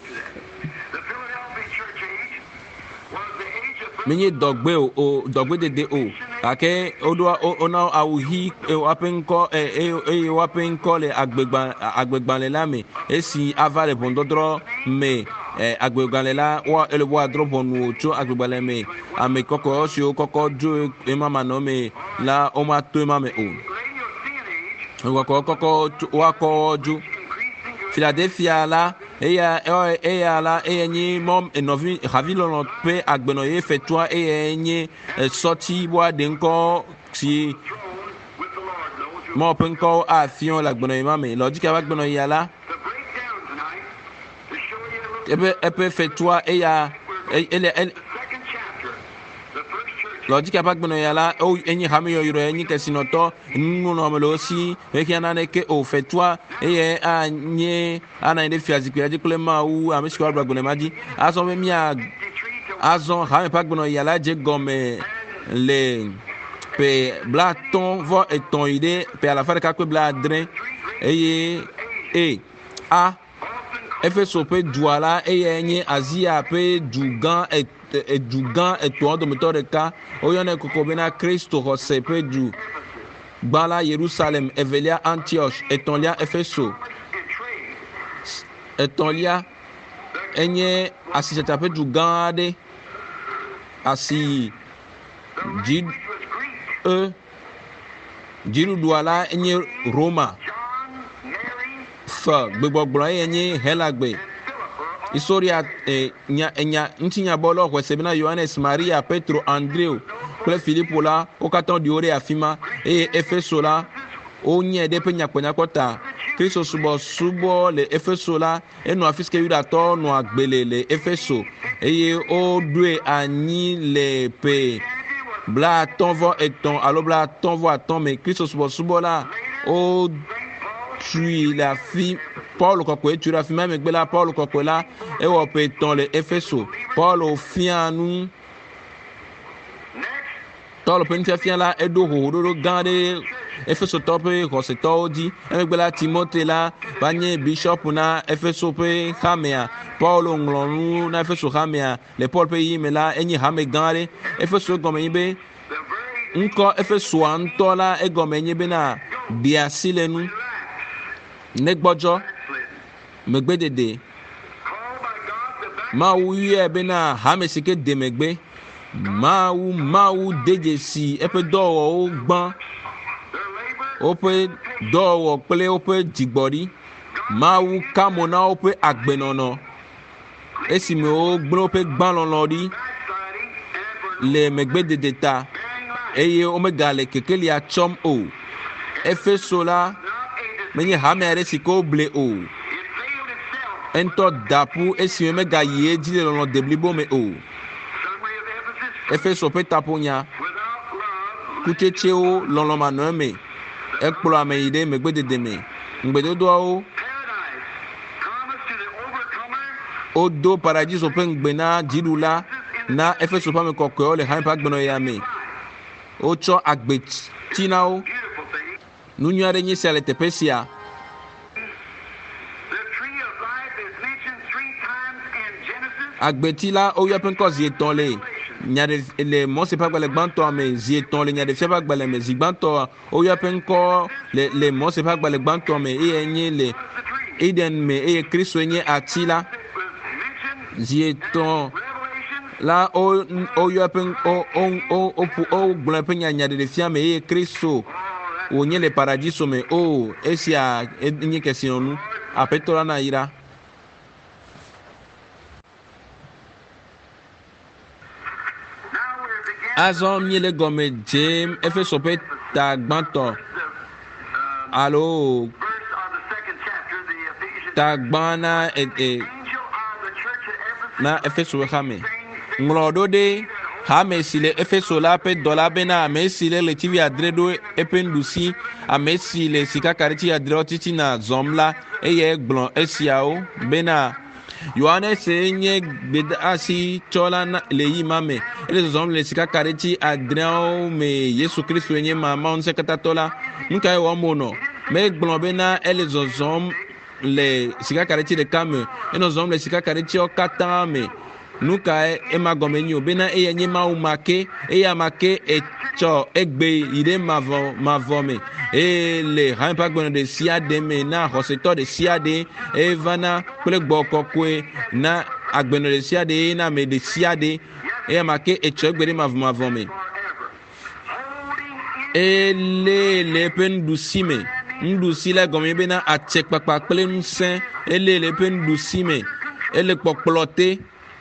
menye dogbe o dogbe dede o ake odo ona awuhi e wapenko e e wapenko le agbegban agbegban le lame esi avale bondodro me agbegban le la wa ele bo adro bonu to agbegban le me ame koko si o koko jo e mama no me la o ma to mama o wa koko wa ko ju Philadelphia la eya eya la eyenye mom enovi havilo pe agbeno ye fetua eyenye sorti bois denko si mo penko a fion la agbeno mame logique avec agbeno ya la ebe ebe fetua eya ele logique avec agbeno ya la o enyi hamiyo yoro enyi kesinoto nnu no melo si ekiana ne ke o fetua eye anye ana inde fiazikwe ajikule ma u amishiko agbeno maji aso me mia azo ha me pa agbeno ya la je gome le pe blaton vo eton ide pe ala fare ka pe bladrin eye e a efeso pe duala eye enyi azia pe dugan et edugan eto do motore ka oyone kokobena Kristo Jose Pedro Gbala Jerusalem Evelia Antioch etonlia Efeso etonlia enye asiseta Pedro gade asi jid e jiru duala enye Roma fa gbogbo enye helagbe Historia eh, nya nya ntinya bolo kwa sebina Yohanes Maria Petro Andreu kle Philippe la o katon di ore afima e Efeso la o nye de pe nyakponya kota Kristo subo subo le Efeso la e no afiske yuda to no agbele le Efeso eye o due ani le pe bla tonvo eton alo bla tonvo aton me Kristo subo subo la o tui la fi Paul kokwe tu la fi même gbela Paul kokwe la e wo pe ton le Efeso Paul o fi anu tɔl pe nufiafia la eɖo hohoɖoɖo gã ɖe Efesotɔ ƒe xɔsetɔwo dzi. Emegbe la Timote la va nye bishop na Efeso ƒe xamea. Paulo ŋlɔ nu na Efeso xamea le Paul ƒe yi me la enye hame gã ɖe. Efeso gɔme nye be ŋkɔ Efesoa ŋutɔ la egɔme nye bena ɖi asi le nu, negbɔdzɔ, megbedede. Mawu yɔe bena hame si ke de megbe. Mawu Mawu de dzesi eƒe dɔwɔwɔwo gbã, woƒe dɔwɔwɔ kple woƒe dzigbɔɖi. Mawu ka mo na woƒe agbenɔnɔ esime wogblẽ woƒe gbãlɔlɔ ɖi le megbedede ta eye womegale kekelia tsɔm o. Efeso la menye hame aɖe si ke woble o. Entɔ daƒu esime megayi edzi le lɔlɔ de blibo me o. Efeso ƒe taƒonya kutsetsewo lɔlɔmanɔe me ekplɔ ame yi ɖe megbedede me. Ŋgbedodoawo wodo paradiso ƒe ŋgbe na dziɖula na Efeso ƒe ame kɔkɔewo le hame ƒe agbenɔya me. Wotsɔ agbeti na wo. Nu nyui aɖe nye sia le teƒe sia. Agbeti la woyɔ ƒe ŋkɔ zi etɔ̃ le nya ɖe le Mose ƒe agbalẽ gbãtɔa me, zi etɔ̃ le Nyaɖefia ƒe agbalẽ me. Zi gbãtɔ woyɔ ƒe ŋkɔ le le Mose ƒe agbalẽ gbãtɔa me eye nye le Eden me eye Kristo nye ati la. Zi etɔ̃ la wo woyɔ ƒe o o o o gblɔ ƒe nya Nyaɖefia me eye Kristo wònye le paradiso me. O esia nye kesinɔnu. Aƒetɔ la na yra. Azɔ mi le gɔme dzem Efeso ƒe ta gbãtɔ alo ta gbã na e e na Efeso ƒe xame. Ŋlɔ ɖo ɖe hame si le Efeso la ƒe dɔ la bena ame si le ɣletivi adre ɖo eƒe nuɖusi, ame si le sikakaɖiti adrewo titina zɔm la eye egblɔ esiawo bena Yohanes nye gbedeasi tsɔla le yi ma me. Ele zɔzɔm le sikakaɖiti adreawo me. Yesu Kristo nye mama ŋusẽkatãtɔ la. Nu kae wɔm wònɔ? Megblɔ bena ele zɔzɔm le sikakaɖiti ɖeka me. Enɔ zɔzɔm le sikakaɖitiwo katã me. Nu kae ema gɔme nyo bena eye nye Mawu make eye amake etsɔ egbe yi ɖe mavɔ mavɔ me eye le hame ƒe agbenɔ ɖe sia ɖe me na xɔsetɔ ɖe sia ɖe evana kple gbɔ kɔkɔe na agbenɔ ɖe sia ɖe na ame ɖe sia ɖe eye amake etsɔ egbe ɖe mavɔ mavɔ me. Ele le eƒe nuɖusi me. Nuɖusi la gɔme bena atsekpakpa kple ŋusẽ. Ele le eƒe nuɖusi me. Ele kpɔkplɔ te.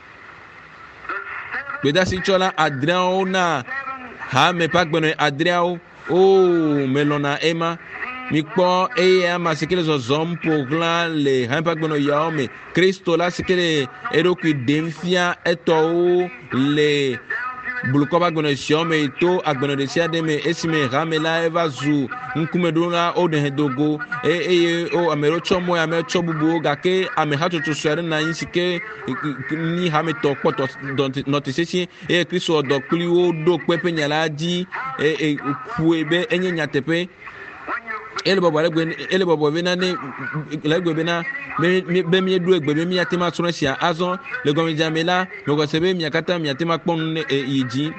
Gbedasitsɔla adreawo na hame ƒe agbenɔ adreawo. O melɔna ema. Mikpɔ eye ama si ke le zɔzɔm ƒo xlã le hame ƒe agbenɔ yawo me. Kristo la si ke le eɖokui ɖem fia etɔwo le blukɔ ƒe agbenɔ siawo me to agbenɔ ɖe sia ɖe me esime hame la eva zu ŋkumeɖola wo ɖe dogo eye o ame ɖewo tsɔ mɔ ame tsɔ bubuwo gake ame hatsotso sue aɖe na anyi si ke ni hametɔ kpɔtɔ nɔte sesẽ eye Kristo dɔ kpli wo ɖo kpe ƒe nya la dzi ƒoe be enye nyateƒe. Ele bɔbɔ le ele bɔbɔ bena ne le egbe bena be mieɖo egbe be miate ma srɔ̃ sia azɔ le gɔmedzame la megɔse be mia katã miate ma kpɔ nu yi dzi.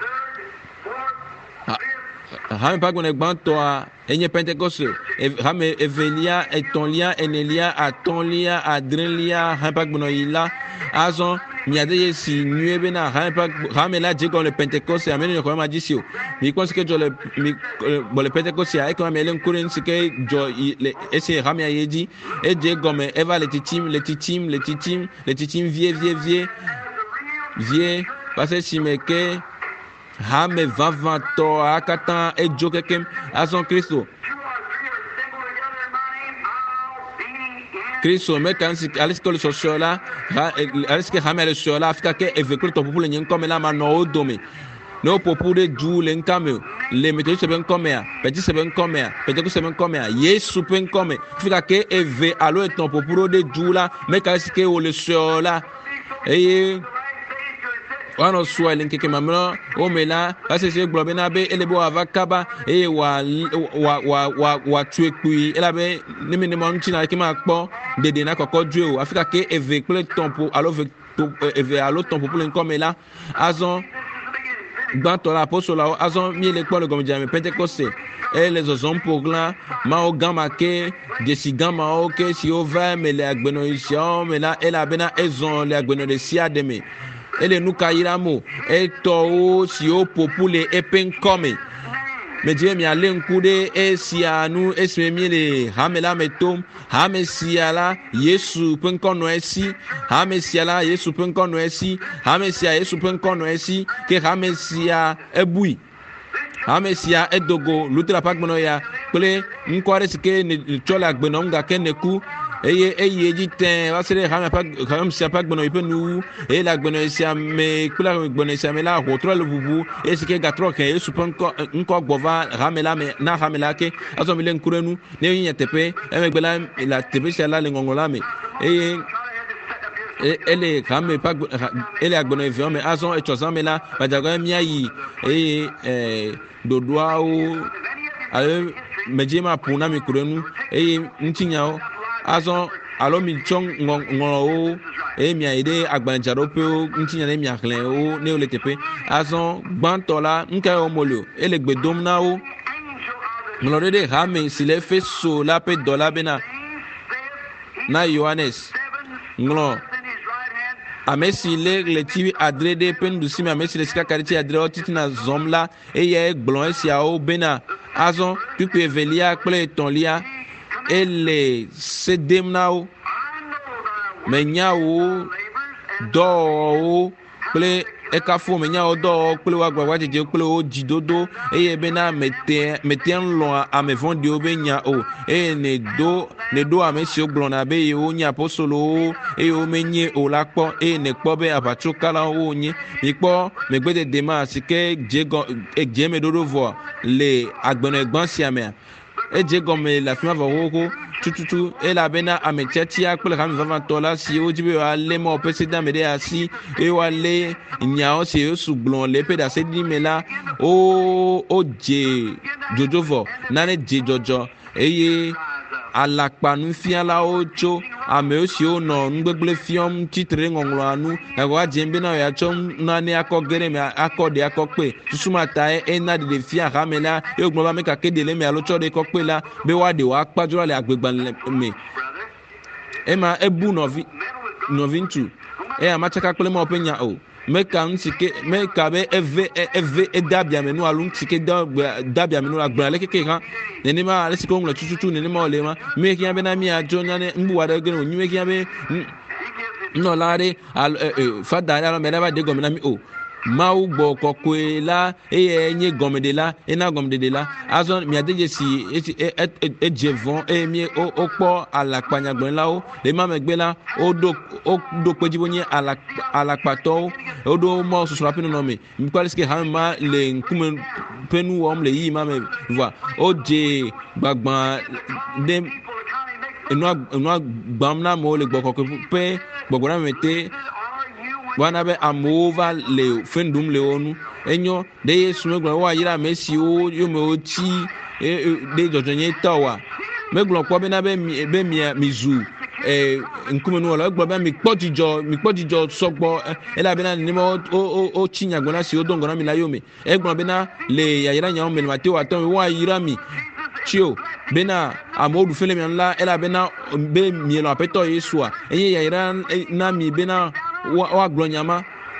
Hame ƒe agbenɔ gbãtɔa enye Pentecoste. Hame evelia, etɔ̃lia, enelia, atɔ̃lia, adrelia hame ƒe agbenɔ yi la azɔ miade ye si nyuie bena hame la dze gɔm le Pentecoste ame ne xɔ ma dzi si o. Mi kpɔ si ke dzɔ le mi gbɔ le Pentecoste a ekema mi le ŋku ɖe si ke dzɔ le esi hamea ye dzi edze gɔme eva le titim le titim le titim le titim vie vie vie vie parce que si me ke hame vavãtɔ katã edzo kekem azɔ Kristo. Kristo meka nsi alisike le sɔsɔ la alisike hame le sɔsɔ la afika ke eve kple tɔƒoƒo le nye ŋkɔme la ma nɔ wo dome ne wo ƒoƒu ɖe du le ŋkame le metodiste ƒe ŋkɔmea petiste ƒe ŋkɔmea pentekoste ƒe ŋkɔmea Yesu ƒe ŋkɔme afika ke eve alo etɔ̃ ƒoƒu ɖe du la meka alisike wo le sɔsɔ la eye wano swali nkeke mamno o mela basi se globe na be elebo avakaba e wa wa wa wa wa tuekui elabe nimi ni mon china ki ma kpo dede na kokko due o afika ke eve ple tempo alo ve eve alo tempo pour comme là azon gbanto la apostola azon mi le kpo le gomi jame pentecoste et les hommes pour là ma o gama ke de si gama o ke si o va me le agbeno ision me la ela bena ezon le agbeno de si ademe ele nuka iramo eto si o popule epen come me die mi ale nkude esia nu esme mi le hamela metom hamesiala yesu penkono esi hamesiala yesu penkono esi hamesia yesu penkono esi ke hamesia ebui hamesia edogo lutra pagbono ya pele nkware sike ni chola gbeno nga keneku eye eye jiten wasere ha pa ha msia pa gbono ipenu e la gbono sia me kula gbono sia me la hotro le bubu e sike gatro ke yesu ponko nko gbova ramela me na ramela ke aso mile nkurenu ne yin tepe e me gbela la tepe sia la le ngongola me eye ele kame pa ele agbono evio me aso e chosan me la bajago mi ayi e eh dodua o ale mejema puna mi kurenu e ntinyao azon alo mi chong ngoro e mi aide agbanjaro pe o ntinya ne mi aklen o ne o le tepe azon gbantola nka o molo ele gbedom na o ngoro de ha me sile fe so la pe dola bena na Yohanes ngoro amesi le leti adrede pen du simi amesi le sika kariti adre o titina zomla e ye glon sia o bena azon pipe evelia kple tonlia ele sedemnao menyao do ple ekafo menyao do ple wa gwa jeje ple o jidodo eye bena meten meten lo amevon di obenya o e ne do ne do amesi oglona be ye o nya apostolo e o menye o lakpo e ne kpo be apacho kala o nyi ipo megbede dema sike jego eje medodo vo le agbeno egbon siame eje gome la fima voko tututu e la bena amechetia kpele kam vava tola si o jibe wa le mo president mede asi e wa le nyao si o suglon le peda se di mela o o je jojovo nane je jojo eye alakpanu fiala ocho ame osi o no ngbegle fiom titre ngonglo anu agwa jembe na ya chom nani akogere me akode akokpe susumata e na de fia ramela e ogbo ba me ka kede le me alocho de kokpe la be wa de wa kpadura le agbegban me e ma ebu novi novintu e amachaka kpele mo penya o meka nsike meka be eve eve edabia menu alun sike dabia menu agbara le keke kan nene ma le sike nglo tututu nene ma ole ma me kiya be na mi ajo nyane mbu wada gene onyi me kiya be no lare al fada ala me na ba de go me na mi o mau gbo kokwe la e enye gomede la e na gomede de la azon mi adeje si e jevon e mi o opo alapanya gbon la o le ma me gbe la o do o do pejibo ni ala alapato o do mo so so rapino no me mi kwaliske ha ma le nkume penu wo le yi ma me va o je gbagban de enu enu gbamna mo le gbo kokwe pe gbogbo me te wana be amova le fendum le onu enyo de yesu meglo wa yira mesi o yo me oti de jojonye tawa meglo ko be na be be mizu eh nkume nu ola gbo be mi potijo mi potijo sogbo ela be na ni mo o o chinya gbona si o dongo na mi la yo me egbon be na le yayira nya o me mate wa ton wa yira mi chio bena amodu fele mi nla ela bena be mi lo apeto yesu a eye yayira na mi bena wa glonyama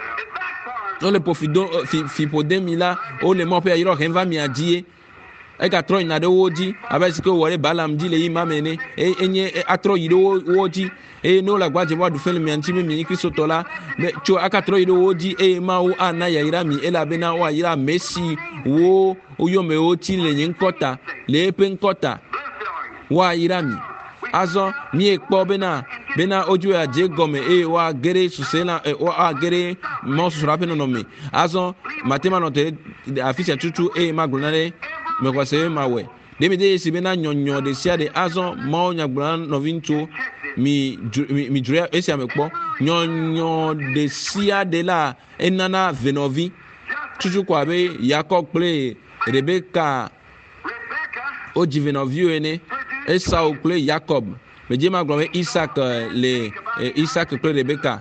o le profido fi fi podemi la o le mo pe ayiro ken va mi adie e ka tro ina de woji abesi ko wore balam di le yima mene e enye atro yi de woji e no la gwaje wa du fele mi anti mi mi kristo tola me cho aka tro yi de woji e ma wo ana yayira mi e la bena wa yira messi wo oyo me o ti le yin kota le pe nkota wa yira mi azo mi ekpo bena bena oju aje gome e wa gere susena e wa gere mo susura pe no mi azo matema no te afisa tutu e magunare me kwase mawe demi de si bena nyonyo de sia de azo mo nyagbran no vinto mi mi jure esi amekpo nyonyo de sia de la enana venovi tutu kwa be Jacob kple Rebeka o jivenovi ene Esau kple Jacob me je ma glo Isaac le Isaac kple Rebeka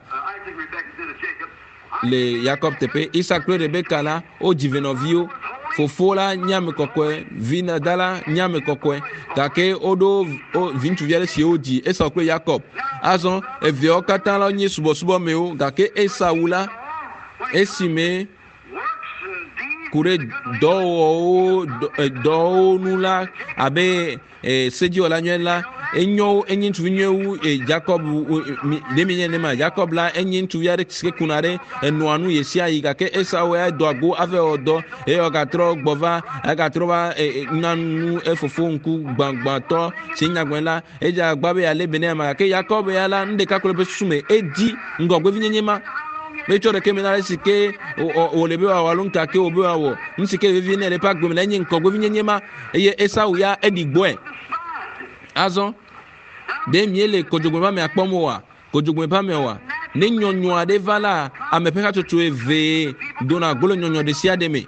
le Jacob tepe Isaac kple Rebeka la o jivenovi fofo la nyame kokwe vina dala nyame kokwe kake odo vintu viale si oji Esau kple Jacob azon evio kata la nyi subo subo meo kake Esau la esime kure do do nula abe seji ola nyela enyo enyi ntu nyewu Jacob demi nyema Jacob la enyi ntu yare ske kunare enu anu yesia yi kake Esau ya do ago ave odo e ogatro gbova agatro ba nanu efofo nku gbangbanto sinyagwenla eja gbabe ya lebene ma kake Jacob ya la nde kakole be sume eji ngogwe vinyema mecho de kemenare sike o lebe wa walun kake obe wa wo nsike vivine le pak gbemela nyi nkogwe vinyema eye Esau ya edigbo e azon de miele kojogwe me akpomo wa kojogwe pa me wa ne nyonyo ade vala amepeka tutu eve dona golo nyonyo de sia de me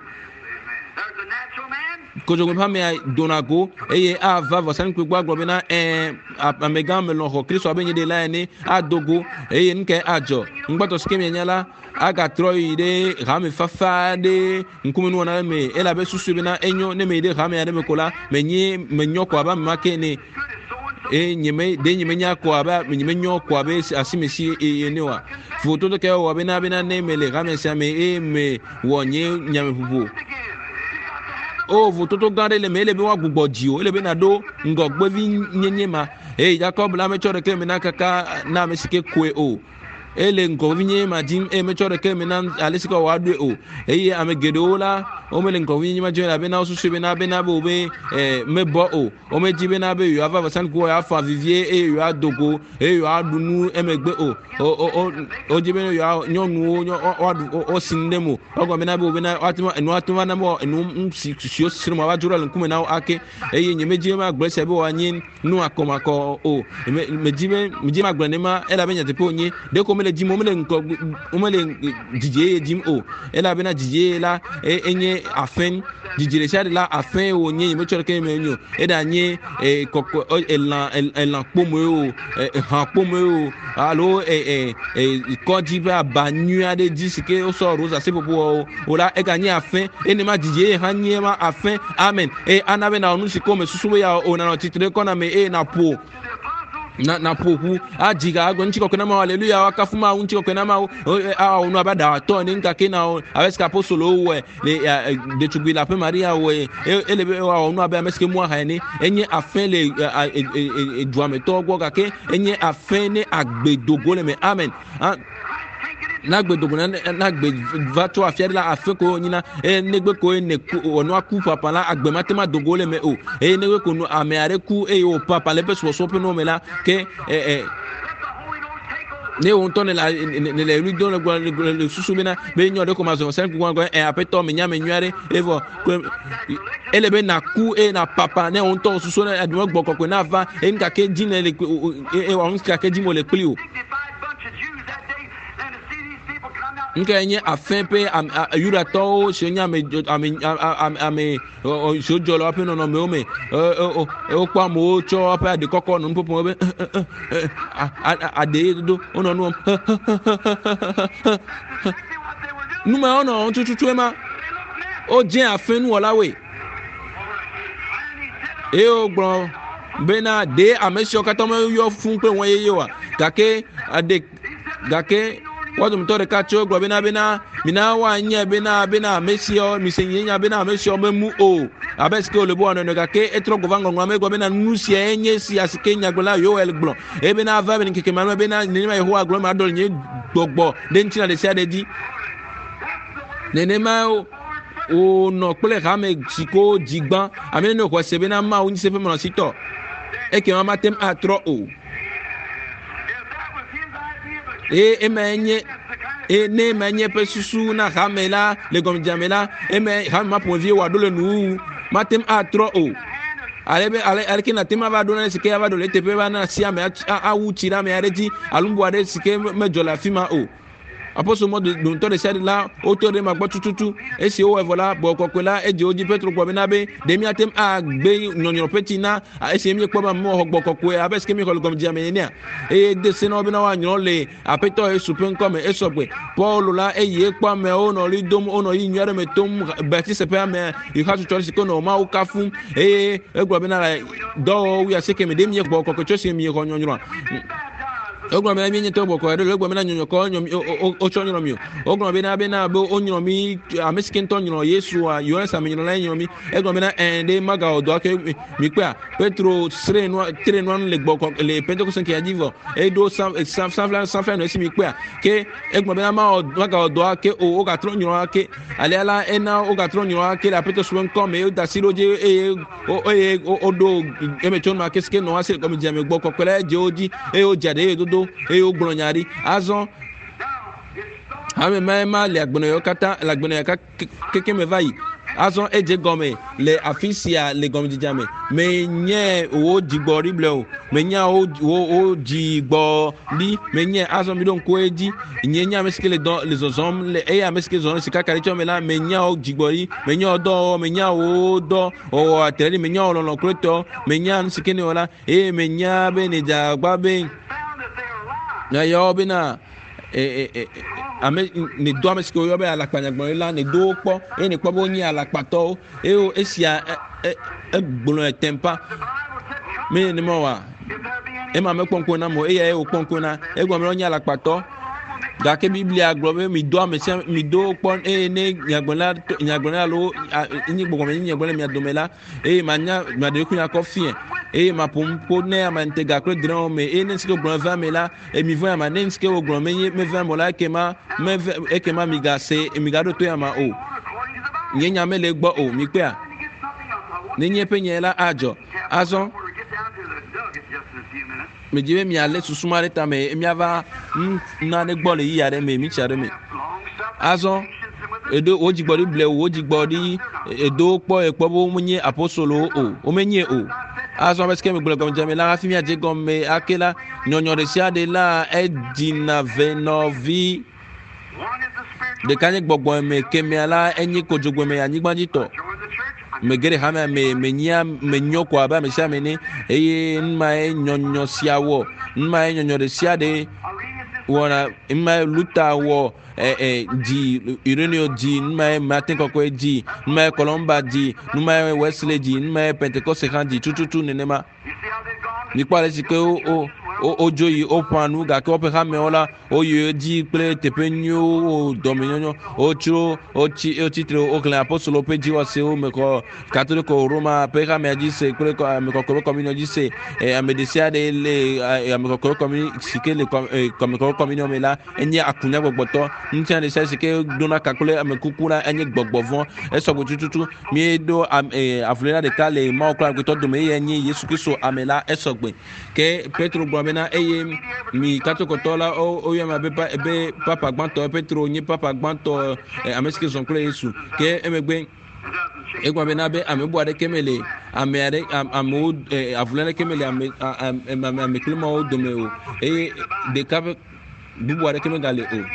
kojogwe pa me donago eye ava vasan ku gwa glo na eh amega me lo ho Kristo abenye de la ni adogo eye nke ajo ngbato skemi nyala aga troy de rame fafa de nkumi no na me ela be susu bi na enyo ne me de rame ya de me kola menye menyoko aba make ni e nyeme de nyeme nya ko aba nyeme nyo ko aba asimesi e newa foto to ke wa be na be na ne me le rame sa me e me wonye nyame pupu o foto to gande le me le be wa gbugbo ji o le be na do ngogbe vi nyenye ma e Jacob la me chore ke me na kaka na me sike kwe o ele ngogbe nyenye ma jim e me chore ke me na alisika wa do o e ame gedola o me le ngogbe nyenye ma je la be na osusu be na be na bo be e me bo o o me jibe na be yo ava vasan ko ya fa vivier e yo adogo e yo adunu emegbe o o o o jibe no yo nyonu o o sindemo ogo me na be o be na atuma enu atuma na mo enu sio siro ma wajura nkume na ake e nyeme jibe ma gbe se be wa nyin nu akoma ko o me jibe me jibe ma gbe ne ma e la be nyate pe onye de ko me le jimo me le nko o me le jije jim o e la be na jije la e enye afen jijire sha de la afen o nye me chore ke me nyo e da nye e koko elan elan pomo o e han pomo o alo e e ko jibe abanu ade disike o so rosa se popo o la e ga nye afen e ne ma jije han nye ma afen amen e anabe na onu siko me susu ya o na titre ko na me e na po na na poku ajiga ago nchiko kwena ma haleluya wakafuma unchiko kwena ma a onu abada to ni nka ke na abeska apostolo we le de tubila pe Maria we elebe wa onu abia meske mu ha ni enye afen le eduame to gwo ka ke enye afen ne agbedogo le me amen na gbedogo na gbe vato afia la afeko nyina e negbe ko ne onu aku papa la agbe matema dogo le me o e negbe ko no ame are ku e o papa le pe so so pe no me la ke eh eh ne on tonne la ne le lui don le susu bena be nyo de ko ma so sen ku gwan e apeto me nya me nyare e vo ele be na ku e na papa ne on to susu na adwo gboko ko na va e nka ke jine le e wa nka ke jimo le pli o nke nye afepe ayura to shenya me ame ame shojolo ape no no me o me o kwa mo cho ape ade kokko no popo be ade do ono no numa ono tututu ema o je afenu olawe e o gbon bena de amesho katamo yo fun pe won yeye wa gake ade gake wadu mtore kacho gwa bena bena mina wa nya bena bena mesio misenye nya bena mesio memu o abeske ole bo no gake etro gwa ngwa me gwa bena nusia enye si asike nya gwa yo el gbon e bena va ben keke manu bena ni ma ho aglo ma dol nye gbogbo de ntina de sia de di nene ma o no pele rame siko jigban amene no ko se bena ma o nyi se pe mo sito e ke ma tem atro o e emenye e ne menye pesusu na hamela le gomjamela e me hamma po vie wa dole nu matem atro o alebe ale kina tema va dona sike va do le tepe va na sia me a wuchira me areti alumbu are sike me jola fima o apostle mo de to de shed la auto de magbo tututu e si o evola bo kokwela e je oji Petro gbo na be de mi atem a gbe nyonyo petina e si mi kpo mo gbo kokwe abeske mi ko gom jame ni a e de se no bi na wa nyo le apeto e supen come e sogbe Paul la e ye kpo me o no ri dom o no yi nyare me tom beti se pe me you have to church ko no ma o kafu e e gbo bi na do we are seke me de mi gbo kokwe cho se mi ko nyonyo ogro me mi nto boko ere ogro me na nyonyo ko nyom o chonyo mi ogro be na be na be onyo mi ameskin to nyo Yesu a yo sa mi nyo la nyo mi egro me na ende maga odo ake mi pe Petro tre no tre no le gboko le Pentecost ke ajivo e do sam sam sam sam sam no si mi pe ke egro be na ma maga odo ake o o ga tro nyo ake ale ala ena o ga tro nyo ake la Petro so nko me o da siroje e o e o do e me chon ma ke ske no ase ko mi jame gboko pele je oji e o jade e do e o gbonyari azon ame mema le agbono yo kata la agbono ka keke me vai azon eje gome le afisia le gome dijame me nye o jigbo rible o me nya o o jigbo li me nye azon mi don ko eji nye nya meske le don les ozom le e ya meske zon sika kare cho me la me nya o jigbo ri me nya odo me nya o do o ateri me nya o lon kroto me nya nsikene ola e me nya be ni jagba be na yo bina eh eh ame ni do ame sko yo be ala kpanyagbon la ni do po e ni po bo ni ala pato e o esia e gbolo tempa me ni mo wa e ma me ponkon na mo e ya e o ponkon na e gbo me ni ala pato ga ke biblia globe mi do ame se mi do po e ne nyagbon la nyagbon la lo ni gbogbo me ni nyagbon mi adomela e ma nya ma de ku nya coffee e ma pom po ne ama ntega kro dran me e ne ske gbon va me la e mi vo ama ne ske o gbon me me va mo la ke ma me e ke ma mi ga se mi ga do to ya ma o nye nya me le gbo o mi pe a ne nye pe nye la ajo azon me jibe mi ale susumare ta me mi ava na ne gbo le yi are me mi chare me azon edo o jigbori ble o jigbori edo po epo bo munye apostolo o o menye o aso beske me gbolo gomje la afimi aje gomme akela nyonyo de sia de la edina venovi de kanye gbogbo me kemi ala enyi kojogbo me anyigbanji to me gere ha me me nya me nyoko aba me sia me ni eye nma nyonyo siawo nma nyonyo de sia de wona nma luta wo eh eh di Ireneo di nma Martin Kokwe di nma Colomba di nma Wesley di nma Pentecost kan di tututu nenema ni kwale sike o o ojo yi o panu ga ko pe ha me ola o ye di ple tepenyo o dominio o tro o ti o titre o clan apostolo pe di o se o me ko catholico Roma pe ha me di se ple ko me ko ko communio di se e a medesia de le me ko ko communio sike le comme ko communio me la enye akunya gbogboto ntia de se sike dona kakule me kukura enye gbogbovon e so tututu mi do afulera de kale ma o kla ko to me enye Yesu Kristo amela e so gbe ke Petro bena eye mi kato kotola o o yema be be papa gbanto Petro nyi papa gbanto ameske zonkle Yesu ke emegbe egwa bena be amebu ade kemele ame ade amu avulene kemele ame ame ame klima o dome o e de kabe bubu ade kemegale o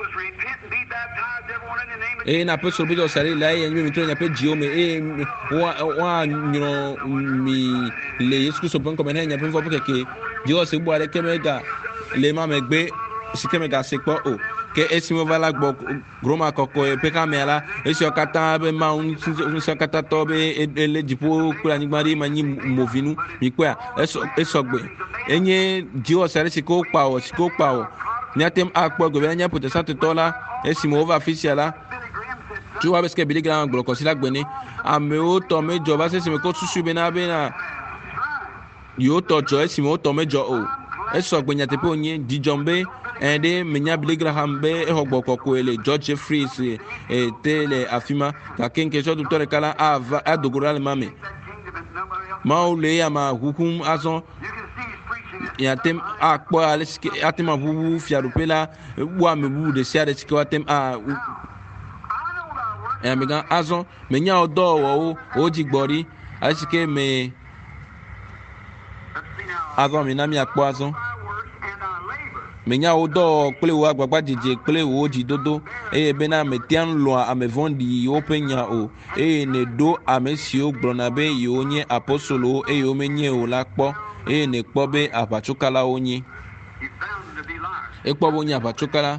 e na peso bido sare la ye mi tro nya pe jiome e wa wa nyro mi le Yesu so pon ko mena nya pe fo ke Dios se boire kemega le ma megbe si kemega se po o ke esimo vala gbo groma koko e pe kamera e si okata be ma un si okata to be ele dipo kula ni gbari ma ni movinu mi kwa eso eso gbe enye Dios sare si ko pa o si ko pa o ni atem akpo go be nya protestant tola esimo over official la tu wa beske bi grand gbo ko si la gbe ni ame o to mejo ba se se me ko susu be na be na yo tojo esimo to mejo o eso gbenya tepe onye dijombe ende menya Billy Graham be e hogbo kokko ele George Jeffries e tele afima ka kenke so docteur kala ava adogoral mame maule ya ma hukum azon ya tem akpo aleski atema bubu fiarupela wa mebu de sia de ski watem a e mega azon menya odo wo o jigbori asike me azɔ mi na mi akpɔ azɔ menya wo dɔ kple wo agbagba dzedze kple wo dzidodo eye bena metia lɔa ame vɔ̃ɖi woƒe nya o eye ne ɖo ame siwo gblɔna be yewo nye apostolowo eye wo menye o la kpɔ eye ne kpɔ be aʋatsokalawo nye ekpɔ be wonye aʋatsokala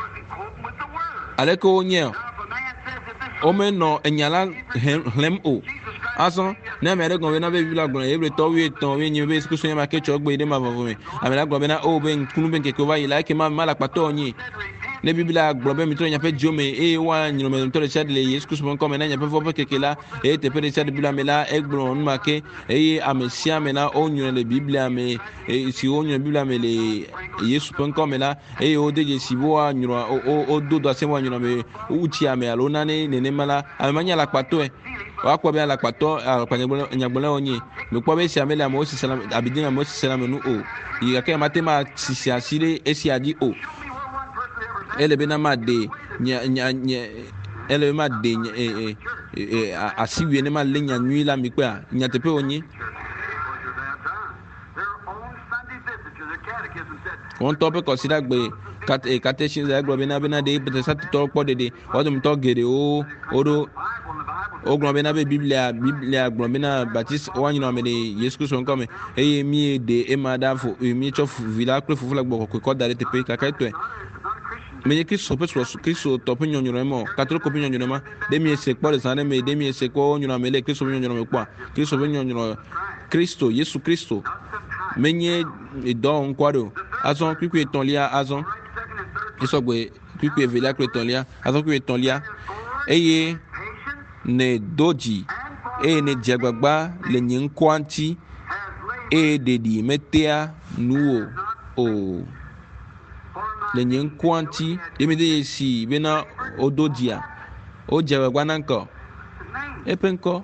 aleke wonye womenɔ enya la hlẽm o azɔ ne ame aɖe gblɔ bena be biblia gblɔ Hebrétɔ wuietɔ̃ wuienyi be Yesu Kristo nye ma ke tsɔ egbe ɖe ma vɔvɔ me ame la gblɔ bena o be ŋkunu be ŋkeke va yi la eke ma ma le akpatɔ nye ne biblia gblɔ be mitrɔ nyaƒe dziwo me eye woanyrɔ me ŋutɔ ɖe sia ɖe le Yesu Kristo ƒe ŋkɔ me na nyaƒe vɔ ƒe keke la eye teƒe ɖe sia ɖe biblia me la egblɔ nu ma ke eye ame sia ame la wonyrɔ le biblia me si wonyrɔ biblia me le Yesu ƒe ŋkɔ me la eye wode dzesi be woanyrɔ wodo do asi woanyrɔ me wutsi ame alo nane nenema la ame ma nye le akpatɔe wakpɔ be alakpatɔ alakpanyagblɔlawo nye mekpɔ be sia me le amewo sisi la abidin amewo sisi la me nu o yi gake mate ma sisi asi ɖe esia dzi o ele bena ma de nya nya nya ele ma de asiwie ne ma le nya nyui la mi kpea nyateƒe wonye wɔn tɔ ƒe kɔsidagbe katechisi egblɔ bena bena de protestantitɔwo kpɔ ɖeɖe wo dometɔ geɖewo woɖo wogblɔ bena be biblia biblia gblɔ bena baptiste woanyrɔ ame le Yesu Kristo ŋkɔ me eye mi de ema ɖa fo mi tsɔ vi la kple fofo la gbɔ kɔkɔe kɔ da ɖe teƒe kaka etɔe menye Kristo ƒe srɔ̃ Kristo tɔ ƒe nyɔnyɔrɔ ma o katoliko ƒe nyɔnyɔrɔ ma de mi ese kpɔ le zã ɖe me de mi ese kpɔ nyɔnɔ ame le Kristo ƒe nyɔnyɔrɔ me kpɔa Kristo ƒe nyɔnyɔrɔ Kristo Yesu Kristo menye dɔ ŋkɔ ɖe o azɔ kpikpi etɔ̃lia azɔ esɔgbe kpikpi evelia kple etɔ̃lia azɔ kpikpi etɔ̃lia eye ne do dzi eye ne dze agbagba le nye ŋkɔa ŋuti eye ɖeɖi metea nu o o le nye ŋkɔa ŋuti ye mi de si bena wodo dzia wodze agbagba na ŋkɔ eƒe ŋkɔ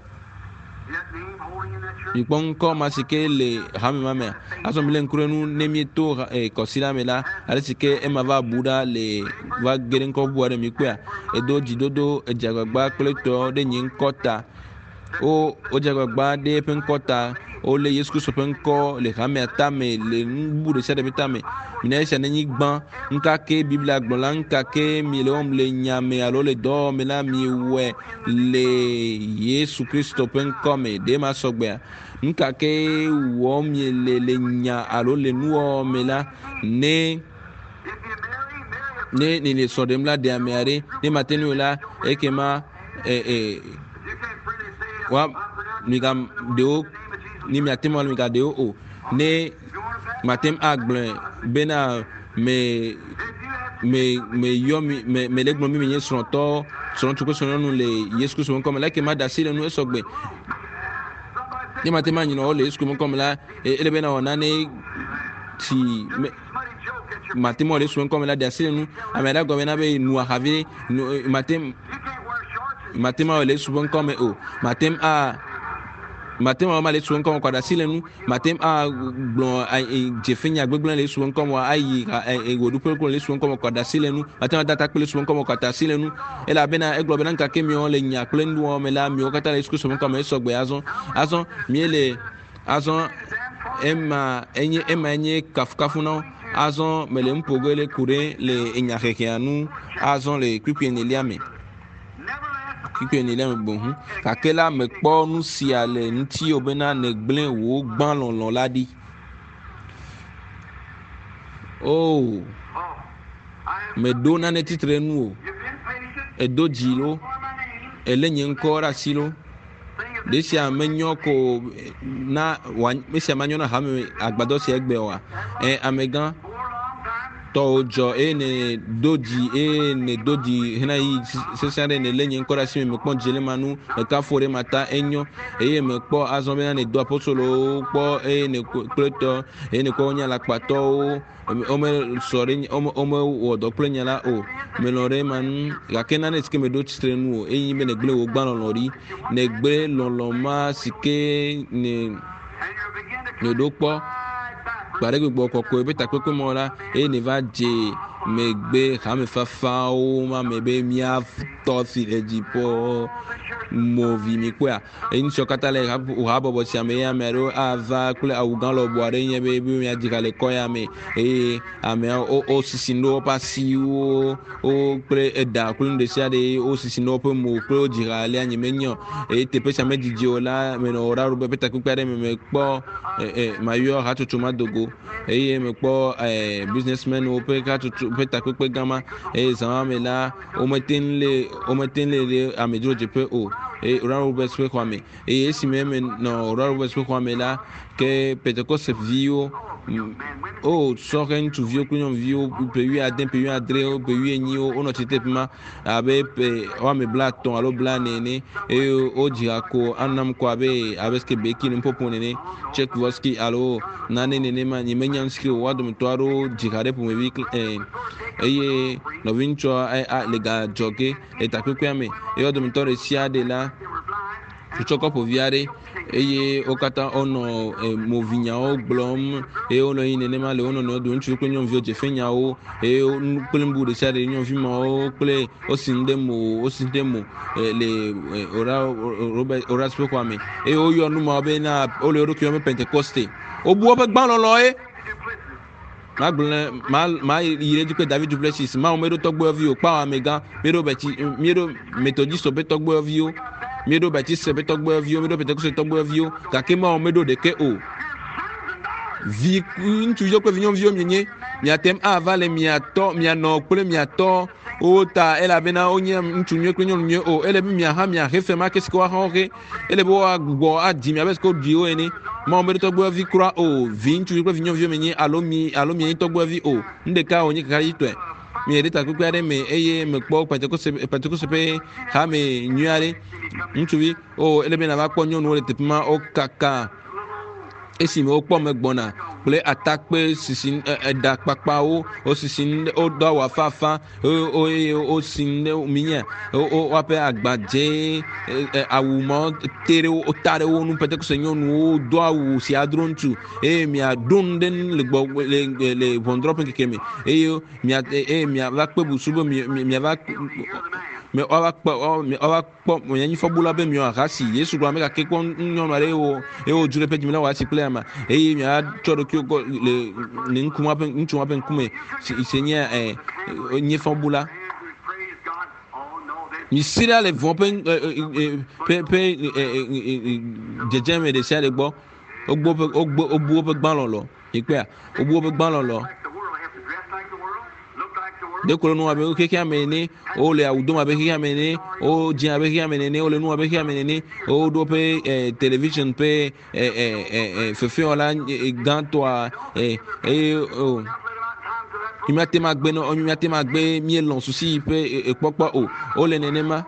mikpɔ ŋkɔ ma si ke le hame ma mea azɔ mi le ŋkuɖenu ne mieto kɔsi la me la ale si ke ema va bu ɖa le va ge ɖe ŋkɔ bu aɖe mi kpea edo dzidodo edze agbagba kple tɔ ɖe nye ŋkɔ ta wo wodze agbagba ɖe eƒe ŋkɔ ta wole Yesu Kristo ƒe ŋkɔ le hamea tame le nubu ɖe sia ɖe ƒe tame mina esia ne nyi gbã ŋkake biblia gblɔ la ŋkake mi le wɔm le nya me alo le dɔ wɔm la mi wɔe le Yesu Kristo ƒe ŋkɔ me ɖe ma sɔgbea ŋkake wɔm mi le le nya alo le nuwɔwɔ me la ne ne ne le sɔ ɖem la ɖe amea ɖe ne mate nu la eke ma e e wa mi ga ɖewo ni miate ma mi ga ɖewo o ne matem agblɔe bena me me me yɔ mi me me le gblɔ mi me nye srɔ̃tɔ srɔ̃tɔ kple srɔ̃nyɔnu le Yesu Kristo ŋkɔ me la eke ma da asi le nu esɔgbe ne matem anyinɔ wo le Yesu Kristo ŋkɔ me la ele bena wɔ nane si me matem wɔ le Yesu ŋkɔ me la da asi le nu ame aɖe gɔ bena be nu ahavi nu matem matem wɔ le Yesu ŋkɔ me o matem a matem ma le Yesu ŋkɔ me kɔ da asi le nu matem a gblɔ dzefenya gbegblẽ le Yesu ŋkɔ me ayi wɔɖuƒe kple le Yesu ŋkɔ me kɔ da asi le nu matem ma data kple Yesu ŋkɔ me kɔ da asi le nu elabena egblɔ bena ŋkake miwo le nya kple nuwɔwɔ me la miwo katã le Yesu Kristo ŋkɔ me esɔgbe azɔ azɔ mie le azɔ ema enye ema enye kafukafu na azɔ me le ŋuƒoge le ku ɖe le enya xexea nu azɔ le kpikpi enelia me kpikpi enelia me boŋ gake la mekpɔ nu sia le ŋuti wo bena ne gblẽ wo gbã lɔlɔ la ɖi o meɖo nane titre nu o edo dzi lo ele nye ŋkɔ ɖe asi lo ɖe sia menyɔ ko na wa mesia manyɔ na hame agbadɔ sia egbe oa e amegã tɔwo dzɔ eye ne do dzi eye ne do dzi hena yi sesẽ ɖe ne le nye ŋkɔ ɖe asi me mekpɔ dzi le ma nu meka fo ɖe ma ta enyo eye mekpɔ azɔ bena ne do apostolowo kpɔ eye ne kple tɔ eye ne kpɔ wonya lakpatɔwo wome sɔ ɖe wome wɔ dɔ kple nya la o melɔ ɖe ma nu gake nane si ke meɖo tsitre nu o eye be ne gblẽ wo gbã lɔlɔ ɖi ne gblẽ lɔlɔ ma si ke ne ne ɖo kpɔ kpare gbogbo kɔkɔe be takpekpe mɔ la eye ne va dze megbe hame fafawo ma me be mia tɔ si le dziƒo movi mi kpea eŋutsɔ katã le habɔbɔ sia me eye ame aɖewo ava kple awu gã lɔbɔ aɖe nye be be mia dzra le kɔ ya me eye ameawo o sisi ɖe woƒe asiwo o kple eda kple nu ɖe sia ɖe o sisi ɖe woƒe mo kple o dzra le anyi me nyɔ eye teƒe sia me dzidzi o la me nɔ ɖa ɖo be takpekpe aɖe me me kpɔ mayɔ hatsotso ma dogo eye me kpɔ businessmen wo ƒe hatsotso ƒe takpekpe gã ma eye zã me la o mete le o mete le ɖe amedzro dzeƒe o eye Oral Roberts ƒe xɔa me eye esi me me nɔ Oral Roberts ƒe xɔa me la ke Pentecost viwo o sɔhe ŋutsuviwo kple nyɔnuviwo pe wi ade pe wi adre pe wi enyiwo wonɔ tsitre fi ma abe pe woame bla etɔ̃ alo bla ene ene eye wo dzra ko anam ko abe abe ske beki ne ƒoƒo nene Tchaikovsky alo nane nene ma nye menya ŋusike o wa dometɔ aɖewo dzra ɖe ƒomevi eye nɔvi ŋutsua le gadzɔge le takpekpea me eye wo dometɔ ɖe sia ɖe la tutsɔ kɔpu vi aɖe eye wo katã wonɔ movinyawo gblɔm eye wonɔ yi nenema le wonɔ nɔ do ŋutsu kple nyɔnuviwo dzeƒe nyawo eye kple nubu ɖe sia ɖe nyɔnuvi mawo kple wosi nu ɖe mo wosi ɖe mo le Oral ƒe xɔa me eye woyɔ nu mawo be na wole wo ɖokui be Pentecoste wobu woƒe gbalɔlɔ ye ma gblẽ ma ma yi ɖe dzi kple David du Plessis ma wo me ɖo tɔgbuiyɔviwo kpa amegã mi ɖo beti mi ɖo Methodiste ƒe tɔgbuiyɔviwo mi ɖo Baptiste ƒe tɔgbuiyɔviwo mi ɖo Pentecost tɔgbuiyɔviwo gake ma wo me ɖo ɖeke o vi ŋutsuviwo kple vinyɔnuviwo mienye miatem ava le miatɔ mianɔ kple miatɔ o ta elabena wonye ŋutsu nyuie kple nyɔnu nyuie o ele be miaha miahe fe ma ke sike woaha wo he ele be woagbɔ adi miabe sike woɖui wo ene ma wo me ɖo tɔgbuiyɔvi kura o vi ŋutsuvi kple vinyɔnuviwo mienye alo mi alo mienye tɔgbuiyɔvi o nu ɖeka wonye kaka yitɔe mi ɖe takpekpe aɖe me eye me kpɔ Pentecost Pentecost ƒe hame nyui aɖe ŋutsuvi o ele be na va kpɔ nyɔnuwo le teƒe ma o kaka esi me wokpɔ me gbɔna kple atakpe sisi eda kpakpawo o sisi o do awu afafa o eye o si ne minya o woaƒe agbadze awu ma te ɖe o ta ɖe wo nu Pentecost nyɔnuwo do awu si adro ŋutsu eye mia do nu ɖe le gbɔ le le ʋɔnudrɔ̃ƒe keke me eye mia eye mia va kpe busu be mia va me ɔva kpɔ ɔva kpɔ nyanyifɔbula be miɔ ahasi Yesu gblɔ me gake kpɔ nyɔnu aɖe wo eye wo dzro ɖe ƒe dzime la wòasi kple ama eye mia tsɔ ɖokuiwo le le ŋkume ƒe ŋutsu ƒe ŋkume si nye ɛ nyifɔbula mi si ɖa le vɔ ƒe ƒe ƒe dzedzeme ɖe sia ɖe gbɔ wogbo wogbo wobu woƒe gbalɔlɔ yikpea wobu woƒe gbalɔlɔ dekolo nu abe keke ame ne o le awu dom abe keke ame ne o dzi abe keke ame ne o le nu abe keke ame ne o do pe television pe fefe wala gãtɔa eye o mi ate ma gbe no mi ate ma gbe mi lɔn susi pe ekpɔkpɔ o o le nenema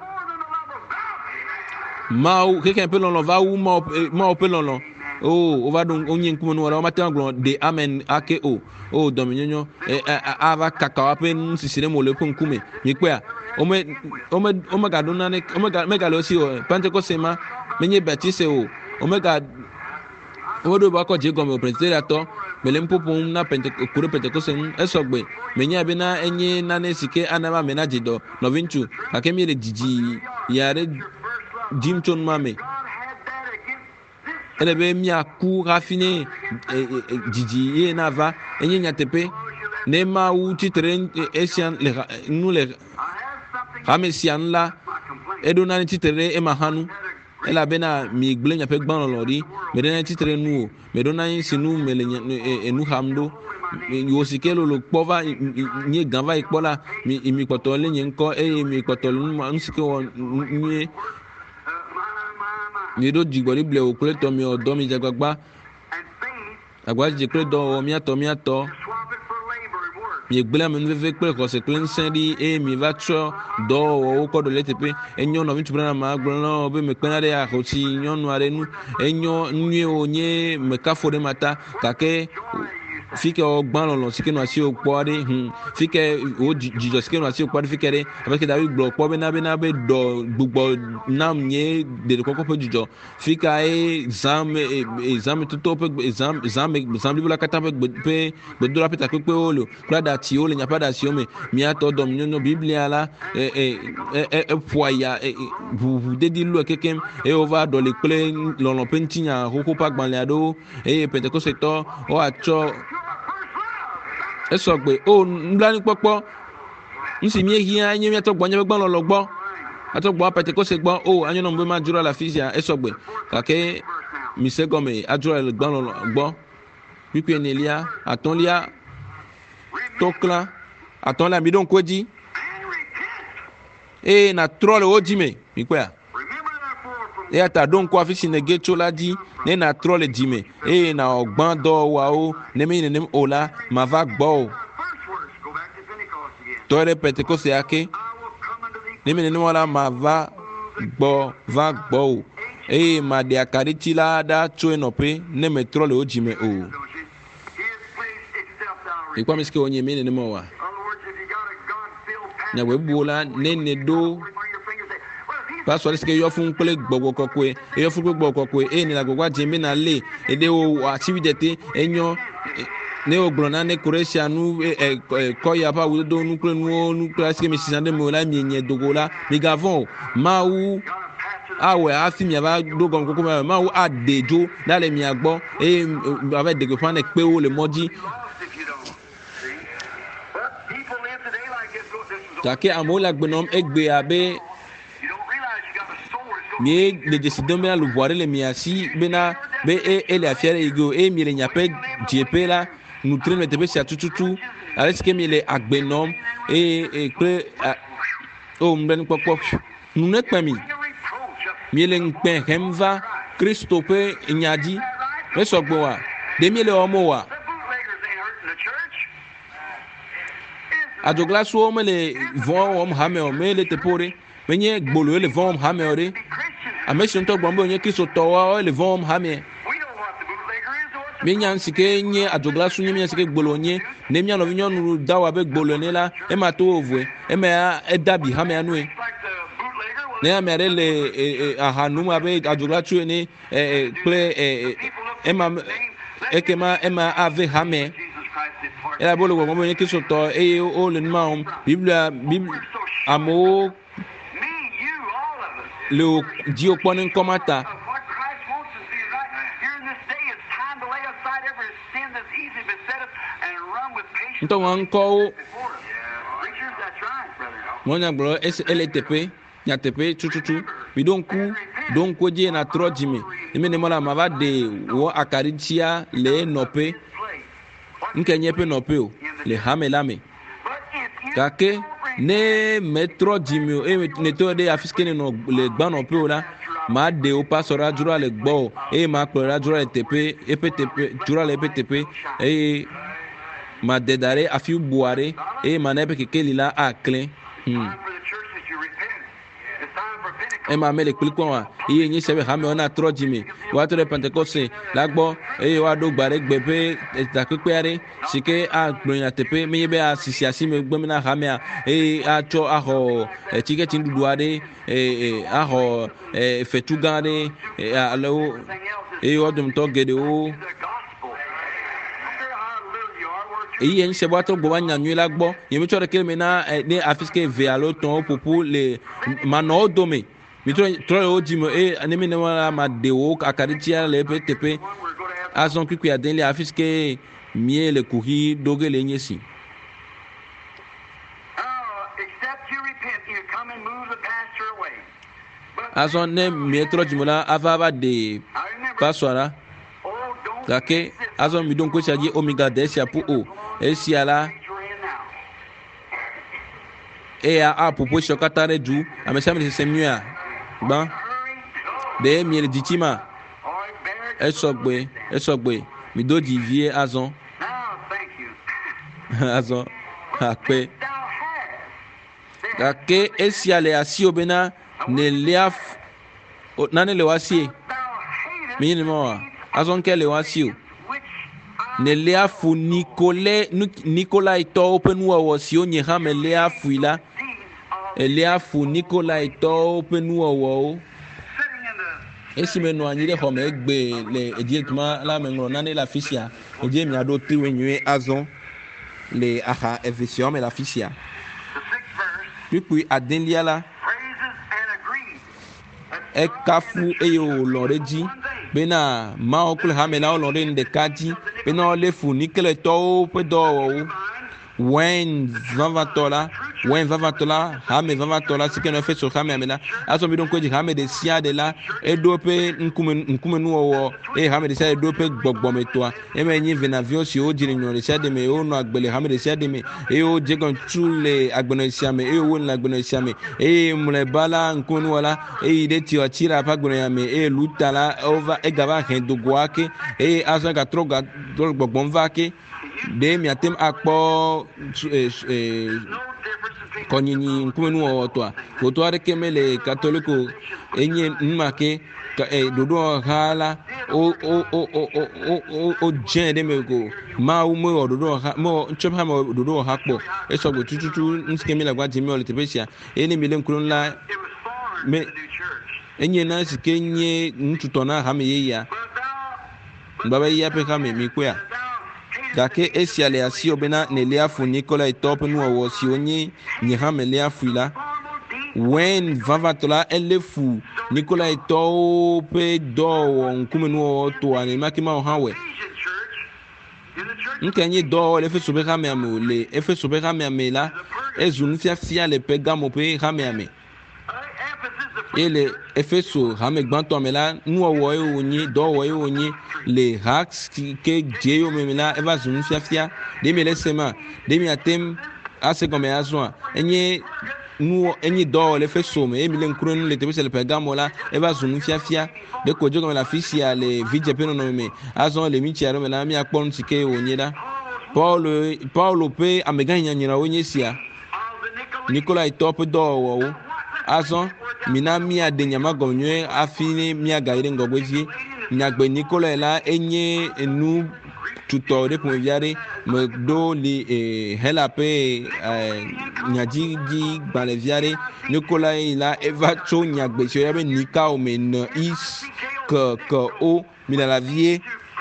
mawu keke pe lɔlɔ va wu mawu pe lɔlɔ o o va do o nye ŋkume nu wala o ma te ma gblɔ de amen ake o o dɔmenyɔnyɔ ava kaka woaƒe nusisi ɖe mo le ƒe ŋkume mi kpea ome ome omega ɖo nane omega mega le osi o Pentecost ma menye Baptiste o omega woɖo be akɔ dze gɔme o presbyteriatɔ mele ŋuƒoƒom na Pentecost ku ɖe Pentecost ŋu esɔgbe menye bena enye nane si ke ana va me na dzedɔ nɔvi ŋutsu gake mi le dzidzi ya ɖe dim tso numa me ele be miaku hafi ne dzidzi ye na va enye nyateƒe ne Mawu tsitre esia le nu le hame sia nu la eɖo nane tsitre ɖe ema hã nu elabena mi gblẽ nyaƒe gbalɔlɔ ɖi me ɖe nane tsitre nu o me ɖo nane si nu me le enu xam ɖo wo si ke lolo kpɔ va nye gã va yi kpɔ la mi mi kpɔtɔ le nye ŋkɔ eye mi kpɔtɔ le nu nu si ke wɔ nyuie mi ɖo dzigbɔɖi ble o kple tɔ mi wɔ dɔ mi dzagbagba agbadze kple dɔwɔwɔ miatɔ miatɔ mi gblẽ ame nuveve kple xɔse kple ŋusẽ ɖi eye mi va tsɔ dɔwɔwɔwo kɔ ɖo le teƒe enyo nɔvi ŋutsu bena ma gblɔ na be me kpena ɖe ahosi nyɔnu aɖe nu enyo nyuie wo nye mekafo ɖe ma ta gake fique o gban lo sike no asi o pore hm fique o jijo sike no asi o pore fique re avec que David bloc po be na be na be do gbugbo nam nye de koko pe jijo fique ai zam exam tout pe exam exam exam bi la kata pe pe be do la peta pe o lo kla da ti o le nya pa da si o me mi ato dom no biblia la e e e poya vous vous dédi lu kekem e over do le ple lo lo pentinya hoko pa gban le ado e pentecost to o acho eso gbe o nla ni popo nsi mi ehi anya mi ato gbanya be gban lo lo gbo ato gbo pentecost gbo o anya no mbe ma jura la fisia eso gbe kake mi se gome ajura le gban lo gbo pipe nelia atonlia tokla atonla mi don koji e na troll ojime mi kwa e ata don ko afisi ne gecho ladi ne na troll jime e na ogban do wa o ne mi ne ola ma va gbo tore pentecost yake ne mi ne wala ma va gbo va gbo e ma de akarichi la da tso enope ne me troll ojime o e kwa miske onye mi ne mo wa nya we buola ne ne do pastor sike yo fun pele gbogbo kokwe e yo fun gbogbo kokwe e ni la gbogbo jimi na le e de o activité enyo ne o glona ne Croatia nu e ko ya pa wo do nu kle nu nu classique mi sisande mo la mi nye dogola mi gavon ma u awe afi mi aba do gon koko ma u adejo dale mi agbo e avec de fan e pe o le moji kake amola gbenom egbe abe mi le décider me la le voir le miasi bena be e ele afiere igo e mi le nyape diepe la nous train de te sia tututu avec ce que mi le agbenom e e pe o mben popo nous ne pas mi mi le npen hemva Christope nyadi me so gbo wa de mi le omo wa adogla so me le von om hame o me le tepore menye gbolo le von hame ore amesion to gbombo nye Kristo to wa le von hame menya nsike nye adogla so nye nsike gbolo nye ne mia no vinyo nu dawa be gbolo ne la e ma to ovue e ma e dabi hame anu e ne amere le ahanu ma be adogla so ne e ple e ma e kema e ma ave hame ela bolo go mo Kristo to e o le ma biblia biblia amo le dio ponen komata nto wan ko mona bro es L T P nya T P tututu bi don ku don ko je na trojime ime ne mala ma va de wo akaritia le nope nke nyepe nope o le hamelame kake ne metro jimio e ne to de afiskene no le gban nope o la ma de o pasora jura le gbo e ma plora jura le tepe e P T P jura le P T P e ma de dare afi buare e ma ne pe kekeli la aklen hmm e ma mele kliko wa iye nyi sebe hame ona trojime wa to le pentecost la gbo e wa do gbare gbepe ta kekere sike a gbonya tepe me be a sisi asime gbemina hame e a cho aho e tike tindudu ade e aho e fetugade e alo e odum to gede o iye nse bo to gbo wa nyanyu la gbo yemi to re kele na ni afiske ve alo ton popo le mano dome mi tro tro ojimo e anemi ne wala ma de wo akaritia le P T P azon kiku ya den le afiske mie le kuhi doge le nyesi azon ne mi tro jimola avava de paswara kake azon mi don ko chaji omega desia pu o esiala e a a popo shokatare ju amesha mi se miya ban de mi le ditima esogbe esogbe mi doji vie azon azon akpe kake esiale asi obena ne leaf nane le wasi mi ni mo azon ke le wasi o ne lea fu Nicolas Nicolas to open wo si onye ha me lea fu ila lea fu Nicolas to open wo esi me no anyi de ho me gbe le edietuma la me ngro na ne la fisia eje mi ado triwe nwe azon le aha efficient me la fisia puis adenlia la e kafu e yo lore ji bena ma okule ha me la lore nde kaji bena le fu Nicolas to pe do wen vavatola wen vavatola ha me vavatola si keno fe so ha me amela aso mi don ko ji ha me de sia de la e do pe nkume nkume nu owo e ha me de sia e do pe gbogbo me to e me yin venavio si o jiri nyo de sia de me o no agbele ha me de sia de me e o je kon tule agbono sia me e o won la agbono sia me e mule bala nkunu wala e de ti o chira pa gbono ya me e lutala over e gaba hen do gwake e aso ga tro ga gbogbo mvake de mi atem akpo konyini nkumenu otwa foto are kemele katoliko enye nmake e dodo hala o o o o o o jende mego ma u mo dodo ha mo nchop ha mo dodo ha kpo e so go tututu nskemela gwa jemi ole tebesia eni mele nkurun la me enye na sikenye ntutona ha me yeya baba ya pe ka me mi kwa dake esi ale asi obena ne lea fu Nicolas etop nu owo si onye nyi ha me lea fu la wen vavatola elefu Nicolas etop do nkume nu owo to ani makima ha we nkenye do le fe sobe ha me ame le efe sobe ha me ame la ezun fia fia le pegamo pe ha me ame ele efeso ha me gbanto me la nu owo e onye do owo e onye le hacks ke jeyo me la eva zun fia fia de me le sema de mi atem ase comme azwa enye nu enye do le efeso me e mi le nkron le tebe se le pegamo la eva zun fia fia de ko jogo me la fisia le vidje pe no no me azon le mi chiaro me la mi akpon tike onye da Paul Paulo pe amega nyanyira onye sia Nicolas etop do owo azon mina mia de nyama gomnye afini mia gaire ngobweji nyagbe Nicolas la enye enu tuto de poviare me do li e hela pe nyaji gi baleviare Nicolas la eva cho nyagbe so yabe nika o men is que que o mina la vie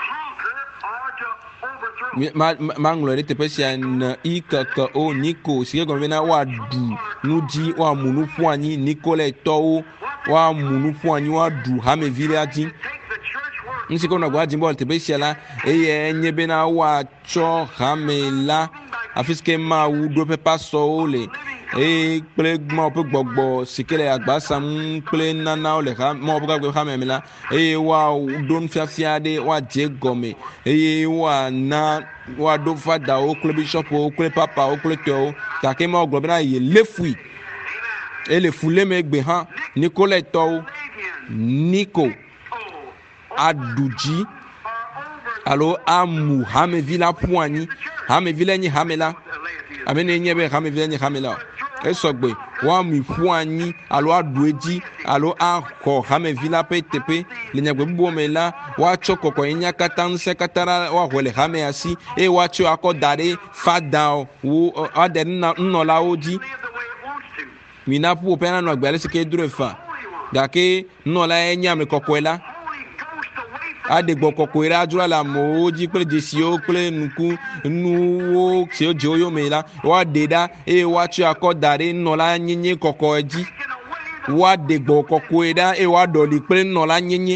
ma manglo de tepesia na ikaka o niko sike gomena wa du nuji wa munu puani Nicolas to wa munu puani wa du ha me vile ati nsiko na gwa jimbo tepesia la eye nyebe na wa cho ha me la afiske ma wu do pe paso ole e ple mo pe gbogbo sikele agbasa mu ple nana ole ha mo pe gbe ha me la e wa don fiafia de wa je gome e wa na wa do fada o kle bishop o kle papa o kle to ta ke mo gbo na ye lefui e le fule me gbe han Nicolas to Nico aduji alo amu ha me vila poani ha me vila ni ha me la amene nyebe ha me vila ni ha me la esogbe wa mi fuani alo adueji alo akọ ha me vila pe tepe le nyagbe bubo me la wa chokoko enya katanse katara wa hwele ha me asi e wa cho akodare fada wo ade na nnola oji mina pu pe na no agbale sike dure fa dake nnola enya me kokoela ade gbokoko ira ajura la moji pe desio pe nuku nuwo se oje oyo me la wa deda e wa chi akodare nnola nyenye koko eji wa de gbokoko ira e wa doli pe nnola nyenye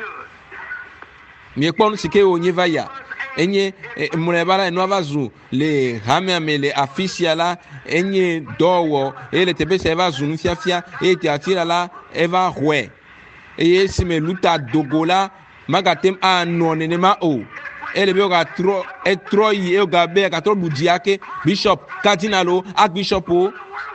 mi pon sike onye vaya enye murebala eno avazu le hame amele officiala enye dowo ele tebese avazu nfiafia e ti atira la eva hwe e sime luta dogola magatem anonenema o ele be ga tro e troyi e ga be ga tro budiake bishop cardinalo archbishop o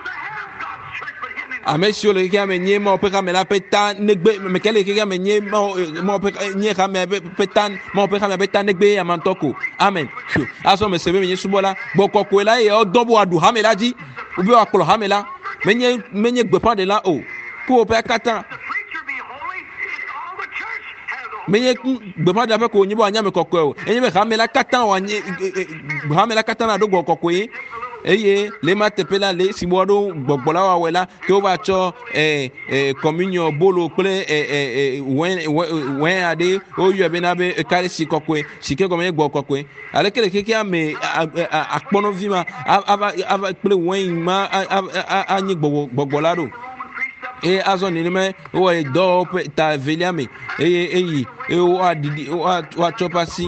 amesio le ki amenye mo pe kamela peta negbe mekele ki amenye mo mo pe nye kame petan mo pe kame peta negbe amantoko amen aso me sebe menye subola gbokoko ela e odobo adu hamela ji ubi akolo hamela menye menye gbepa de la o ko pe katan menye gbema da fe ko nyibo anya me kokko o enye be hamela katan wa hamela katan na do kokko yi eye le ma tepela le simodo gbogbola wa wela ke o ba cho eh eh communion bolo pele eh eh wen wen ade o yo be na be kare si kokko sike ko me gbo kokko ale kele keke ame akpono vima ava ava pele wen ma anyi gbogbola do e azo ni me o e do ta veliame e eyi e o adidi o a chopasi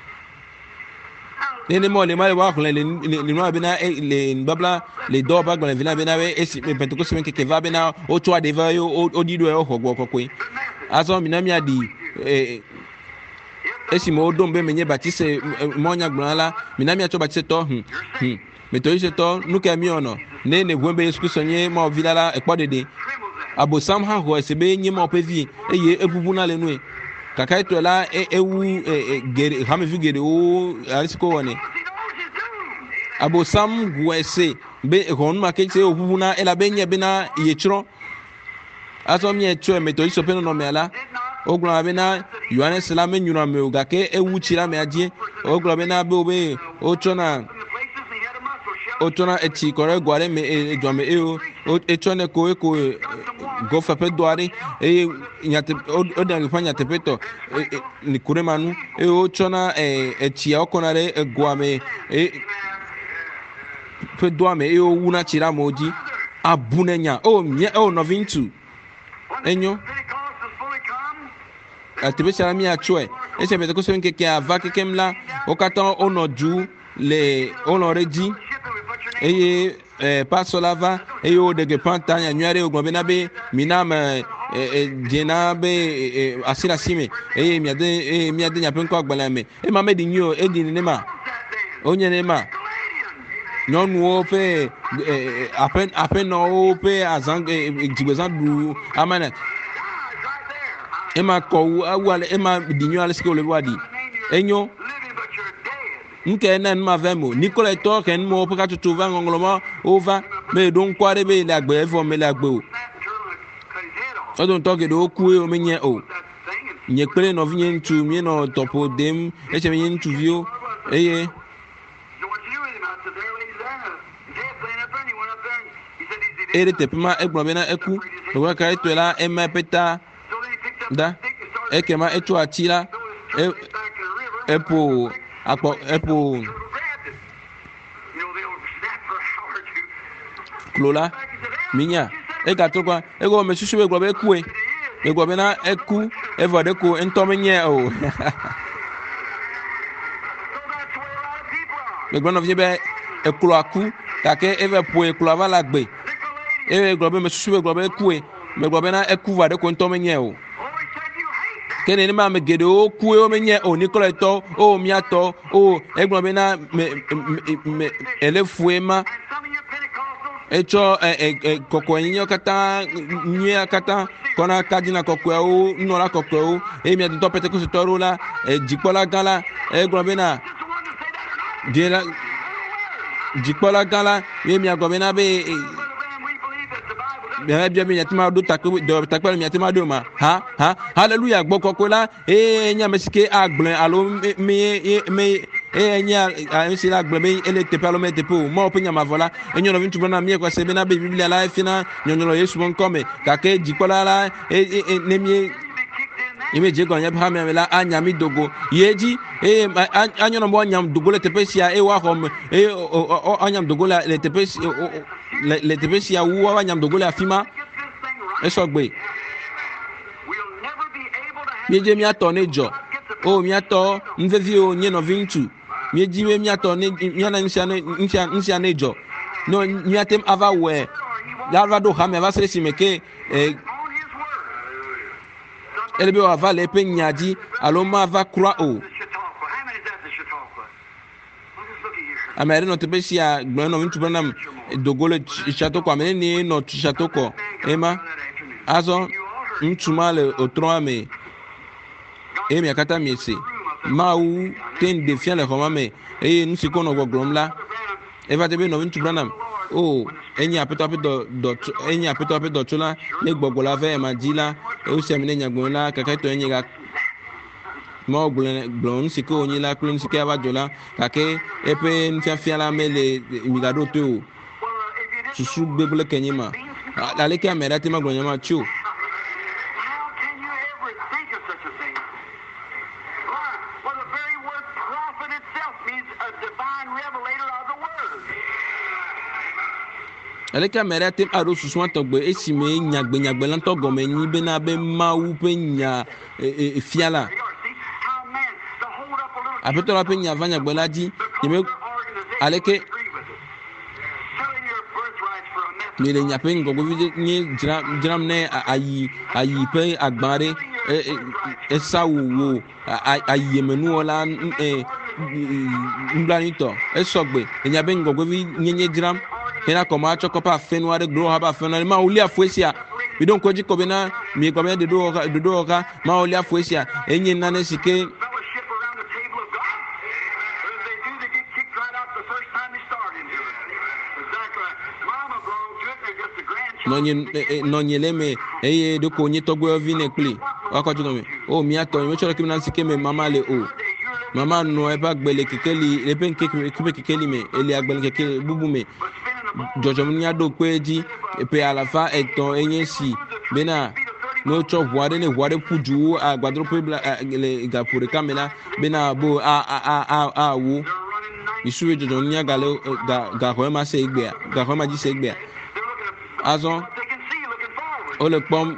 nene mo le male wa ko le le no abina le babla le do ba gbe vina bina be e penteko se ke va bina o to adeva yo o dido e o hogbo kokwe azo mi na mi adi e esi mo do mbe menye batise mo nya gbonala mi na mi acho batise to hm hm me to ise to nu ke mi ono ne ne gwembe Yesu Kristo nye mo vilala e podede abo sam ha ho ese be nye mo pevi eye ebubu na le nu e kaka to la ewu gere ha me fi gere o arisiko woni abo sam gwese be hon ma ke se obubu na ela be nye be na ye chro aso mi e chro me to iso pe no me ala oglo be na yohane salame nyura me oga ke ewu chira me aje oglo be na be obe o chona o chona e chi kore gware me e do me e o e chona ko e ko go fa pe doare e nyate o da fa nyate peto ni kuremanu e o chona e e chi okonare e gwame e pe doame e o una chira moji abunenya o mie o novintu enyo atebe sara mi achwe e se bete ko so nke ke ava ke kemla o katon onoju le onoreji eye eh pasolava eyo de gepanta nya nyare ogbo be na be minam eh jena be asira sime eye miade eh miade nya penko agbala me e ma me di nyo e di ne ma onye ne ma nyonu o pe apen apen no pe azang jibezan du amana e ma ko awale e ma di nyo ale ske le wadi enyo nke na nma vemo Nicolas to ken mo paka tutu va ngoloma over me don kware be la gbe fo me la gbe o so don to ke do ku o menye o nye pele no vinye ntu mi no topo dem e che menye ntu vio eye ere te pema e gbo be na eku do ka eto la e ma peta da e ke ma etu atila e epo Apo epo Clola minya e ga to kwa e go me susu be gbo be ku e e gbo be na eku e vo de ko ento menye o le gbo no vie be e klo aku ta ke e ve po e klo va la gbe e gbo be me susu be gbo be ku e me gbo be na eku va de ko ento menye o kene ni ma me gede o ku o menye o Nicolas to o miato o egbon be na me me elefuema echo e koko yin kata nyi kata kona kadina koko o nora koko o e mi to pete ko se toro la e jipola gala egbon be na diela jipola gala e mi agbon be na be bien bien bien yatima do takwe do takwe mi yatima do ma ha ha hallelujah gbo kokko la e nya mesike agblen alo me me e nya ansi la agblen be ele te palo me te po mo pe nya ma vola enyo no vintu bona mi e ko se be na be biblia la fina nyonyo lo yesu bon come ka ke jikola la e ne mi ime je go nya ha me la anya mi dogo yeji e anyo no mo nyam dogo le te pesia e wa hom e anyam dogo la le te pesia le le te pesia wo wa nyam dogo la fima e so gbe mi je mi ato nejo o mi ato nvevi o nye no vintu mi ji we mi ato ne mi na nsia nsia nsia nejo no mi atem ava we la do ha me va se si meke e elebe wa va le pe nyaji alo ma va croix o amere no te pesia gbo no vintu branam dogole chateau kwa me ni no chateau ko ema azo ntumale otroame emi akata miese mau ten defiant le roma me e nous ko no goglom la eva te be no vintu branam o enya apeto apeto do enya apeto apeto chola le gbogbola ve ma jila e o se mi nya gbon la kaka to enya ga mo blon sike onyi la klon sike aba jola kake epe nfia fia la mele imigado to susu gbebule kenyima la leke amera te magbonya ma chu. Aleka mere tem aro susu atogbe esime nyagbe nyagbe lan togo me nyi be na be mawu pe nya e fiala apeto la pe nya vanya gbe la di yeme aleke mi le nya pe ngogo vi ni dram dram ne ayi ayi pe agbare e e sawo ayi menu ola e mblanito e sogbe nya be ngogo vi nyenye dram hena koma chokopa fenware grow haba fenware ma ulia fuesia we don't koji kobena mi kobena de do de do ka ma ulia fuesia enyi nane sike nonye nonye leme eye de ko nyi togbo vine kli wako jugo mi o mi ato mi choro kimna sike me mama le o mama no e ba gbele kekeli le pen keke kekeli me ele agbele kekeli bubu me jojo mnya do kweji pe alafa eton enyensi bena no cho voade ne voade puju agbadro pe le gapure kamela bena bo a a a a wo isuwe jojo mnya gale ga ga ko ma se igbe ga ko ma ji se igbe azon o le pom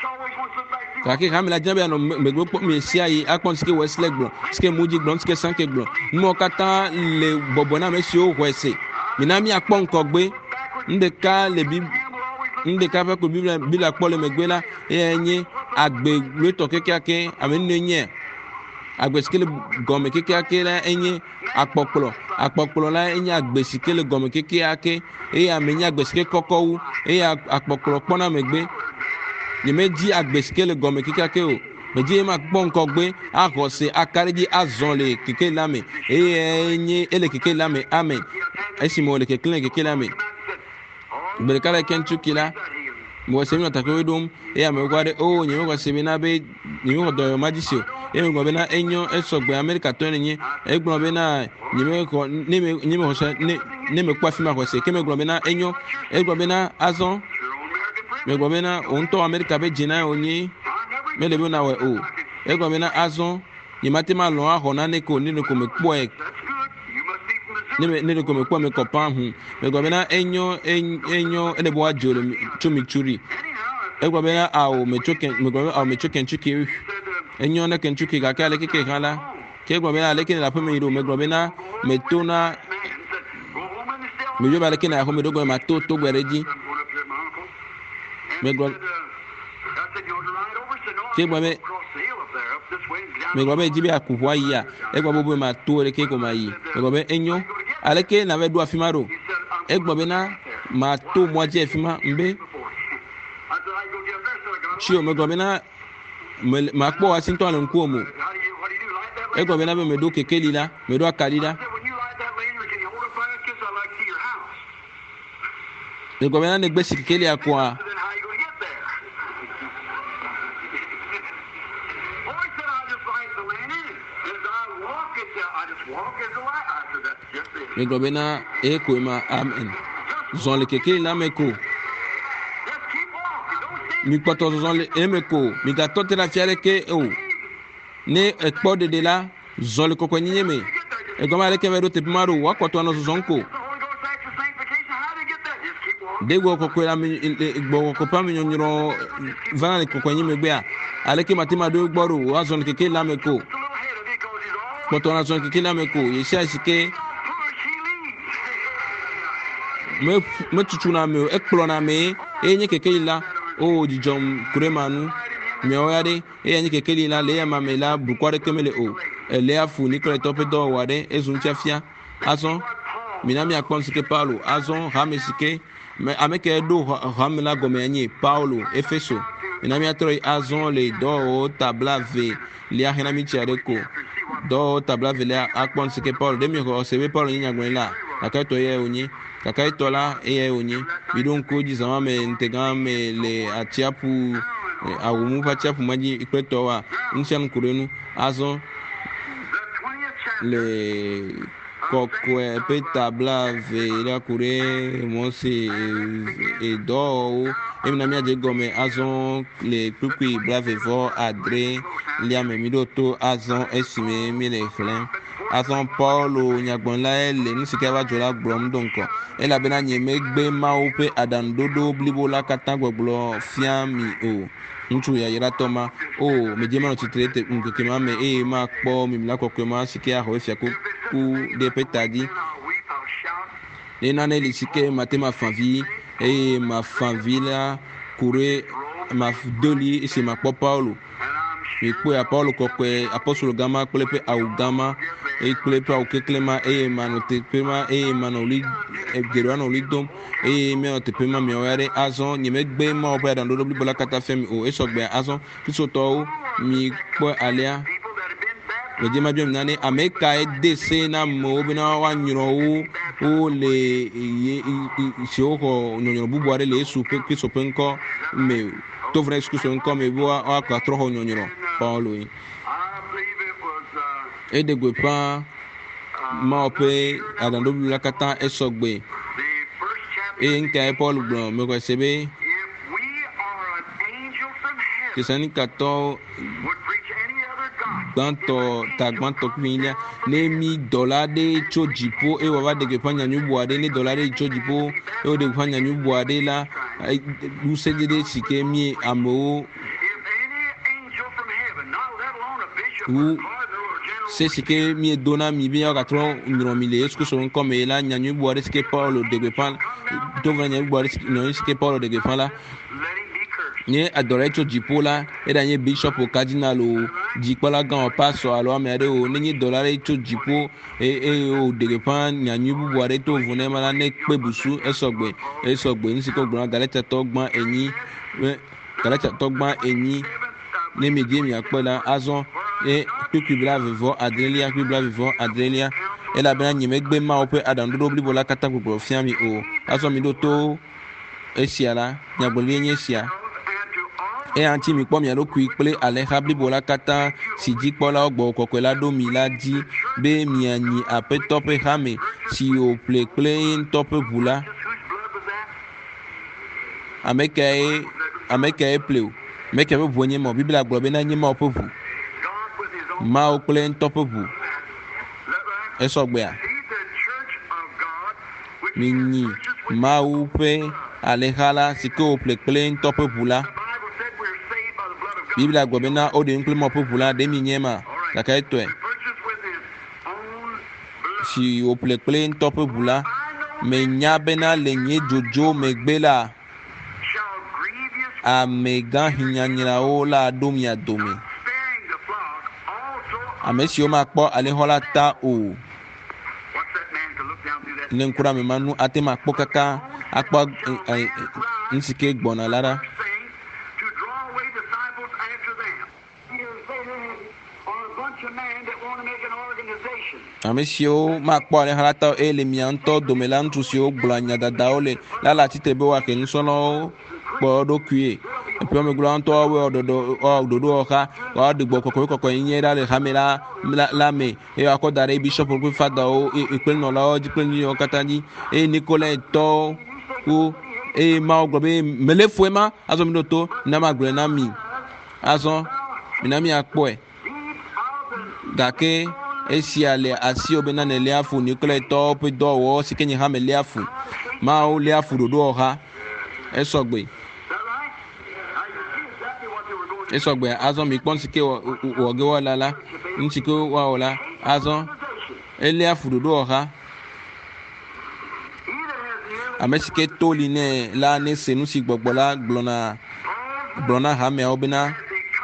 kaki kamela jambe no megbo pom me sia yi akpon ske wesley gbon ske muji gbon ske sanke gbon mo kata le bobona me si o kwese minami akpon kogbe ndeka le bi ndeka fa ko bibla bila kpole megbela enye agbe leto kekeke amenenye agbe skele gome kekeke la enye akpokpolo akpokpolo la enye agbe skele gome kekeke e amenya agbe skele kokowu e akpokpolo pona megbe yemeji agbe skele gome kekeke o meji ma gbon kogbe akose akariji azonle keke lame e enye ele keke lame amen esimo le keke keke lame berekala kentucky la mo semi atakwe dum e amekwade o nyeme kwa semina be nyeme do majisio e me gbo be na enyo esogbe america to nyi e gbo be na nyeme ko nyeme nyeme ho se ne me kwa fima ko se ke me gbo be na enyo e gbo be na azon me gbo be na onto america be jina onyi me le be na we o e gbo be na azon nyimate ma lo aho na ne ko ni ko me po e ne ne ko me kwa me ko pan hu me go bena enyo enyo ele bo ajoro chumi churi e go bena awo me choken me go awo me choken chuki enyo na ken chuki ga kale keke kala ke go bena le ken la peme iro me go bena me tona me yo ba le ken na ho me do go ma to to gwereji me go ke go me me go be jibe akuvwa ya e go bo ma to le ke ko ma yi me go be enyo aleke na vedu afimaro egbo bena ma to moje afima mbe chio megbo bena ma po Washington nku omo egbo bena be medo kekeli la medo akali la egbo bena ne gbe sikeli akwa me globena eko ma amen zon le keke la meko mi poto zon le emeko mi ga tote la fiale ke o ne ekpo de de la zon le kokoni nyeme e goma le ke vedo te maru wa poto no zon ko de go kokko la mi gbo ko pa mi nyoro vana le kokoni nyeme gbe a ale ke matima do gboro wa zon le keke la meko poto na zon keke la meko yesha sike me me tutuna me ekplona me enye kekela o dijom kuremanu me oyade enye kekela le ya mamela bukware kemele o ele afu ni kole tope do wade ezuncha fia azon minami akponsike paulo azon hamesike me ameke do hamela gomenye paulo efeso minami atroi azon le do tablave le ahena mi chareko do tablave le akponsike paulo demi ko sebe paulo nya gwenla akato ye onye kaka itola eye onye bidon koji zama me ntega me le atiapu awumu pa tiapu maji ikpeto wa nshan kurenu azon le kokwe pe tabla ve la kure monse e do e na mi aje gome azon le kukui brave vo adre lia me mi do to azon esime mi le flen azon paulo nyagbon la ele ni sike wa jola gbom donko e la bena nyeme gbe ma o pe adan dodo blibo la katan gbogbo fiami o ntu ya yira toma o me jema no titrete ngeke ma me e ma po mi la kokwe ma sike a ho fia ku ku de petadi e na ne li sike matema fanvi e ma fanvila kure ma doli e ma po paulo e po ya paulo kokwe apostolo gama kule pe au gama e kule pe au keklema e manote pema e manoli e gerano lidom e me ote pema mi ore azon nyeme gbe ma opo ya dan do bibola kata femi o e sogbe azon kiso to mi po alia le jema jom nane ameka e dese na mo bi na wa nyiro o o le e se o ko nyoro bubuare le su pe kiso penko me to vra excuse nko me bo a ka troho nyoro paulo e de gwe pa ma ope adan do bibola kata e sogbe e nka paul gbon me ko sebe kisani kato gbanto ta gbanto kwinya ne mi dollar de chojipo e wa de gepanya nyubuade ne dollar de chojipo e o de gepanya nyubuade la du seje de sike mi amo u se sike mi dona mi bi ya katro ndro mi le esku so nko me la nyubuade sike paulo de gepan do vanya nyubuade no sike paulo de gepan la ni adorecho jipola era nye bishop o cardinal o jipola gan o paso alo amere o ni dollar echo jipo e e o degepan nyanyu bubuare to vune mala ne pebusu esogbe esogbe nsi ko gbon galeta to gbon eyin galeta to gbon eyin ne meje mi apela azon e kukubla vivo adrelia kukubla vivo adrelia ela bena nyime gbe ma o pe adan do bli bola kata gbogbo fiami o azon mi do to esiala nyagboli enyesia e anti mi po mi alo ku iple aleha blibola kata si ji pola ogbo kokwela do mi la di be mi ani ape tope hame si o ple ple tope bula ameke e ameke e ple meke be bonye mo biblia gbo be na nyi mo popu ma o ple tope bu e so gbe a mi ni ma u pe alehala si ko ple ple tope bula Biblia gbo be na o de nkle mo popula de mi nyema kaka etwe si o ple ple top bula me nya be na le nye jojo me gbela a me ga hinyanyira o la domi adomi a me si o ma po ale hola ta o le nkura me manu ate ma po kaka akpa nsike gbona lara Amesio ma kpo le halata ele mianto domelantu si o glanya dada ole la la titebe wa ke nsono kpo do kue e pe me glanto we ododo ododo oka wa digbo kokko kokko yin da le hamela la me e akodare bishop ko fada o e pe no la o ji pe ni o katani e nicolas to o e ma ogbe mele fuema azo mi do to na ma gre na mi azo minami akpo e gake esi ale asi obena ne leafu nikole to pe do wo sikenye ha me leafu ma o leafu do do ha esogbe esogbe azon mi pon sike wo ge wo lala nsike wa ola azon eleafu do do ha amesike toli ne la ne senu si gbogbola glona glona ha me obena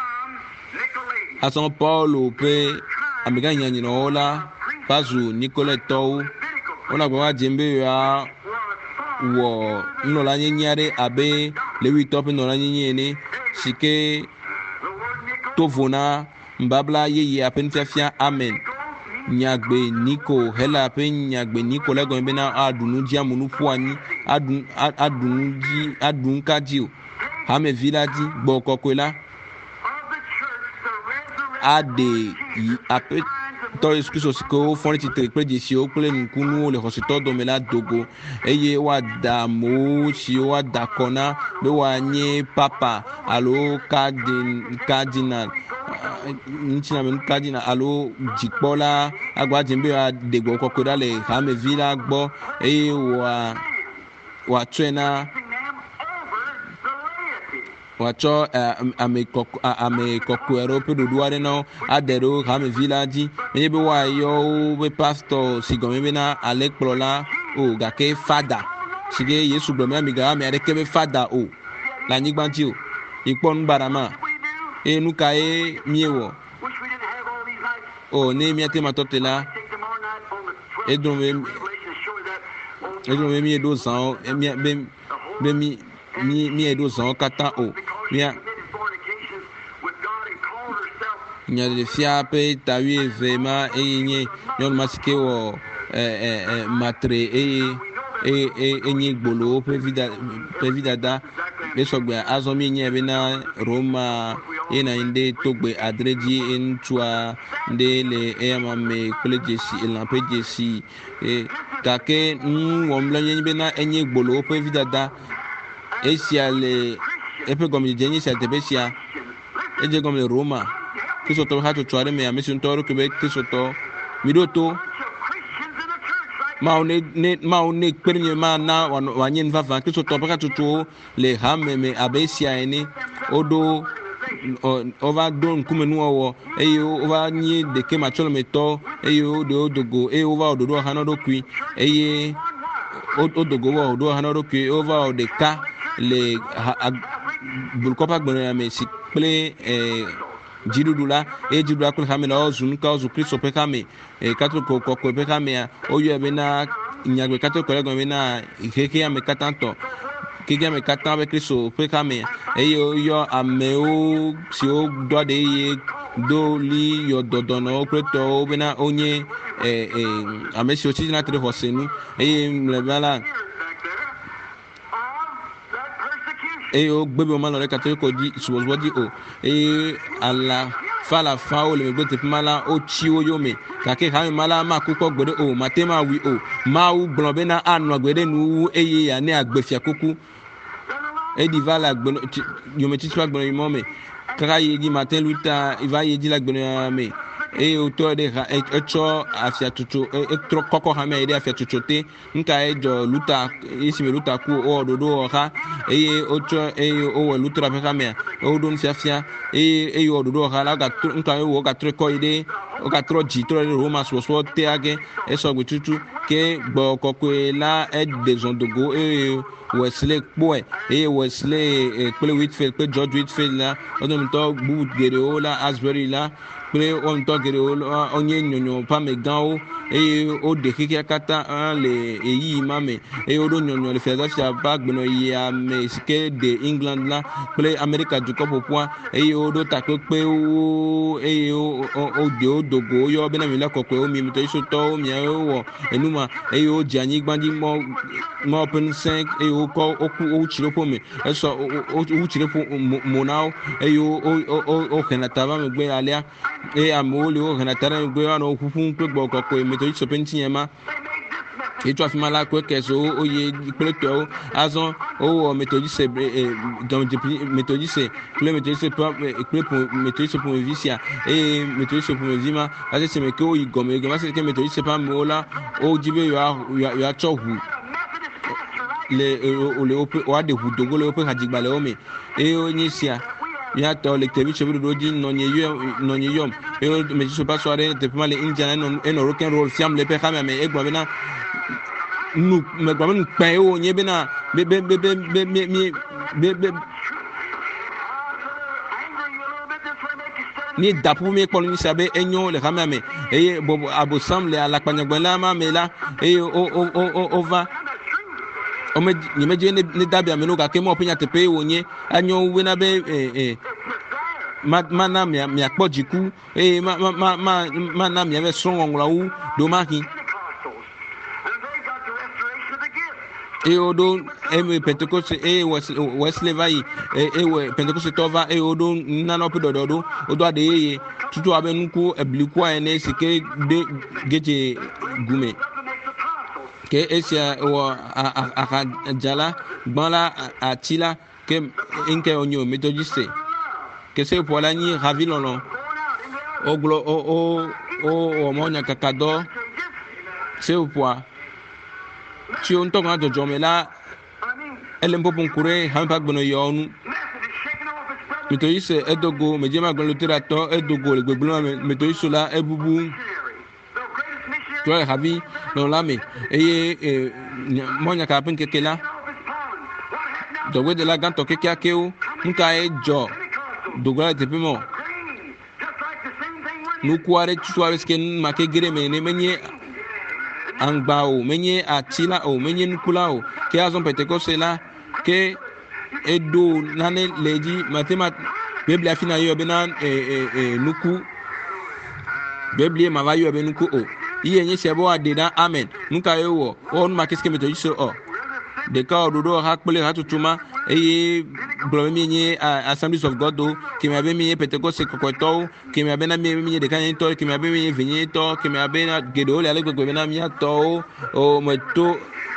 azon paulo pe amiga nyanyi no ola pazu nicoleto ona gwa jembe ya wo no la nyanyare abe lewi top no la nyanyene sike tovona mbabla yeye apentafia amen nyagbe niko hela pe nyagbe niko legon be na adunu dia munu fuani adun adunu ji adun kaji o ha me village gbo kokwela ade apet tɔ Yesu Kristo si ke wofɔ ne tsitre kple dzesiwo kple nukunuwo le xɔsetɔ dome la dogo eye woada amewo siwo woada akɔ na be woanye papa alo cardinal ŋutiname cardinal alo dzikpɔla agba dze be woaɖe gbɔ kɔkɔe ɖa le hamevi la gbɔ eye wòa wòatsɔe na wòatsɔ ame kɔkɔ ame kɔkɔe aɖewo ƒe ɖoɖo aɖe na wo aɖe ɖo hamevi la dzi eye be woayɔ woƒe pastor si gɔme bena alẽkplɔla o gake fada si ke Yesu gblɔ be migawa ame aɖeke be fada o le anyigba dzi o yikpɔ nubaɖama eye nu ka ye miewɔ o ne miate ma tɔte la edro be edro be mieɖo zãwo be be mi mi mieɖo zãwo katã o mia nyaɖefia ƒe tawi eve ma eye nye nyɔnu ma si ke wɔ matre eye eye enye gbolowo ƒe vidada esɔgbea azɔ mi nye bena Roma yina anyi ɖe togbe adre dzi ŋutsua ɖe le eyama me kple dzesi elã ƒe dzesi gake nu wɔm le nye bena enye gbolowo ƒe vidada esia le eƒe gɔmedzedze nye sia teƒe sia edze gɔme le Roma kristotɔwo hatsotso aɖe me ame si ŋutɔ ɖo ke be kristotɔ mi ɖo to mawo ne ne mawo ne kpe nye ma na wòanye nuvava kristotɔ ƒe hatsotsowo le hame me abe esia ene woɖo wova ɖo ŋkume nuwɔwɔ eye wova nye ɖeke matsɔlemetɔ eye woɖewo dogo eye wova wɔ ɖoɖo ha na ɖokui eye wodogo wɔ ɖoɖo ha na ɖokui wova wɔ ɖeka le bolukɔ ƒe agbenɔname si kple dziɖuɖu la eye dziɖuɖu la kple hame la wozu nu ka wozu Kristo ƒe hame katoliko kɔkɔe ƒe hamea woyɔe bena nyagbe katoliko la gɔme bena xexea me katã tɔ xexea me katã be Kristo ƒe hamea eye woyɔ amewo siwo do aɖe eye do li yɔ dɔdɔnɔwo kple tɔwo bena wonye ame siwo titina te ɖe xɔse nu eye mlɔeba la eye wogbe be womanɔ ɖe katoliko dzi subɔsubɔ dzi o eye ala fa la fawo le megbe teƒe ma la wotsi wo yome gake hame ma la maku kɔ gbe ɖe o mate ma wui o Mawu gblɔ bena anɔ agbe ɖe nuwu eye yeane agbefia kuku eɖi va le agbe yometsitsi ƒe agbenɔnɔ me kaka yi dzi Martin Luther va yi dzi le agbenɔnɔ me eye wotɔ ɖe ha etsɔ afiatsotso etrɔ kɔkɔ hame yi ɖe afiatsotso te nuka edzɔ Luther esime Luther ku wowɔ ɖoɖo wɔ xa eye wotsɔ eye wowɔ Luther ƒe hamea woɖo nufiafia eye eye wɔ ɖoɖo wɔ xa la wogatrɔ nuka ye wɔ wogatrɔ kɔ yi ɖe wogatrɔ dzi trɔ ɖe Roma subɔsubɔ te age esɔ gbe tutu ke gbɔ kɔkɔe la eɖe zɔn dogo eye Wesley kpɔe eye Wesley kple Whitfield kple George Whitfield la wodometɔ bubu geɖewo la Asbury la kple wometɔ geɖewo wonye nyɔnyɔ ƒe amegãwo eye woɖe xexea katã le eyi ma me eye woɖo nyɔnyɔ le Philadelphia ƒe agbenɔyia me si ke de England la kple Amerika dukɔ ƒoƒua eye woɖo takpekpewo eye woɖe wo dogo woyɔ bena mi le kɔkɔewo mi metɔdzisotɔwo miawo wɔ enuma eye wodze anyigba dzi mɔ mɔ ƒe ŋusẽ eye wokɔ woku wotsi ɖe ƒo me esɔ wotsi ɖe mo na wo eye wohena ta va megbe alea eye amewo le wohena ta ɖe megbe woanɔ ƒuƒum kple gbɔ kɔkɔe metɔdziso ƒe ŋutinye ma etsɔ afi ma la kple kɛsewo woye kple tɔwo azɔ wowɔ metɔdzise metɔdzise kple metɔdzise kple metɔdzise ƒomevi sia eye metɔdzise ƒomevi ma asese me ke woyi gɔme gɔme asese ke metɔdzise ƒe amewo la wodzi be yewoatsɔ ʋu le le woƒe woaɖe ʋu dogo le woƒe hadzigbalẽwo me eye wonye sia míatɔ le television ƒe ɖoɖo dzi nɔnye yɔ nɔnye yɔm eye metɔdzise ƒe asɔ aɖe teƒe ma le Indiana enɔ rock and roll fiam le eƒe xame me egblɔ bena nu megblɔ be nu kpɛ wo nye bena be be be be be be be be ni da ƒuƒu mi kpɔ nu sia be enyo le xamea me eye bɔbɔ abosam le alakpanyagbe la ma me la eye o o o o va ome nyemedze ne dabi ame no gake ma ƒe nyateƒe wonye anyo wena be eh eh ma ma na mia mia kpɔ dziku eye ma ma ma ma ma na mia be srɔ̃ŋɔŋlɔwu do ma hi e odo e Pentecost e Wesley vai e e Pentecost tova e odo nano pe dodo odo ade ye tutu abenuku ebliku ene sike de geje gume ke esia o akajala gbala atila ke inke onyo methodiste que se pour la ni ravilono o glo o o o monya kakado se pour si on to ngado jomela ele mpo ponkure ha pa gbono yonu methodiste edogo mejema gbo literato edogo le gbegbo methodiste la ebubu to e havi no lame eye monya ka pin kekela dogwe de la ganto kekia keu nka e jo dogola tepemo nukuare tuare sken make gere mene menye angbao menye atila o menye nukulao ke azon Pentecost la ke edo nane leji matema biblia fina yo bena e e nuku biblia ma va yo be nuku o iye nye sebo adeda amen nuka yo on make sken meto so o de ka ododo ha kpele ha tutuma eye blome mi Assemblies of God do ki me abe mi Pentecost kokoto ki me abe na mi mi de kan to ki me abe mi vinye to ki me abe na gedo le ale gbegbe na mi ato o meto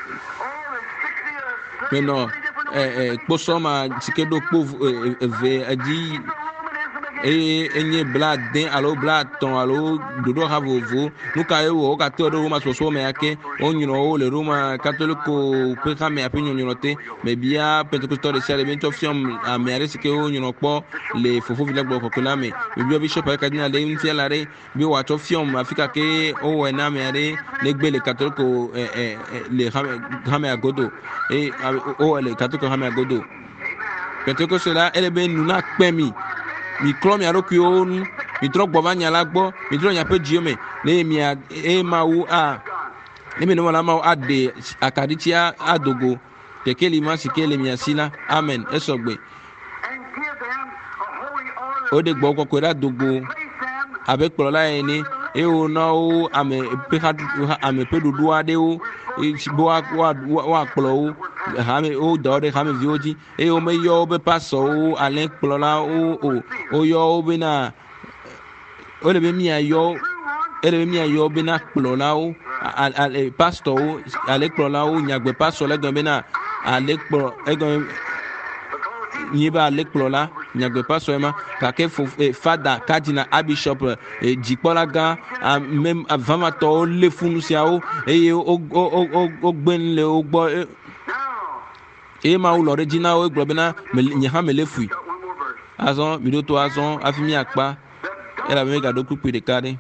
meno eh eh poso ma sikedo po ve adi e enye blad den alo blad ton alo dodo ha vovo nuka ewo o ka te odo ma so so me ake onyiro o le Roma catholico pe ka me apinyo nyiro te me bia Pentecost de sele bento fiom a me are sike o nyiro po le fofo villa gbo kokola me me bia bishop ka dina le ntia lare bi wa to fiom afika ke o we na me are le gbe le catholico eh le ha me agodo e o le catholico ha me agodo Pentecost la ele be nuna pemi mi klo mi aroku onu mi tro gbo ba nyala gbo mi tro nya pe jiome le mi e ma wu a le mi no la ma ade akaditia adogo kekeli ma sikele mi asila amen esogbe o de gbo ko ra dogo abe klo la eni e o na o ame pe ha ame pe dudu ade o e bo wa wa klo o ha me o do de ha me vioji e o me yo be paso o alen klo la o o o yo o be na o le be mi ayo ele be mi ayo be na klo la o al pastor o ale klo la o nyagbe pastor le gan be na ale klo e gan ni ba ale klo la nyagbe pastor ma ka ke fada cardinal bishop e jipola ga même avant to le funu sia o e o o o gben le o gbo e ma u lo regina o gbo be na nye ha me le fui azon mi do to azon afimi akpa e la me ga do kupi de kade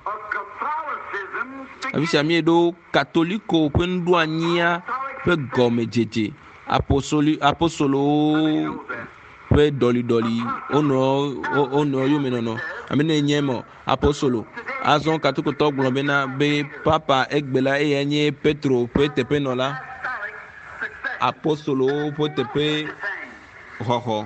abi sia mi do catholico pe ndu ania pe gome jeje apostoli apostolo pe doli doli ono ono yo menono amene nyemo apostolo azon katuko to gbon be na be papa egbela e enye Petro pe tepe nola apostolo po tepe hoho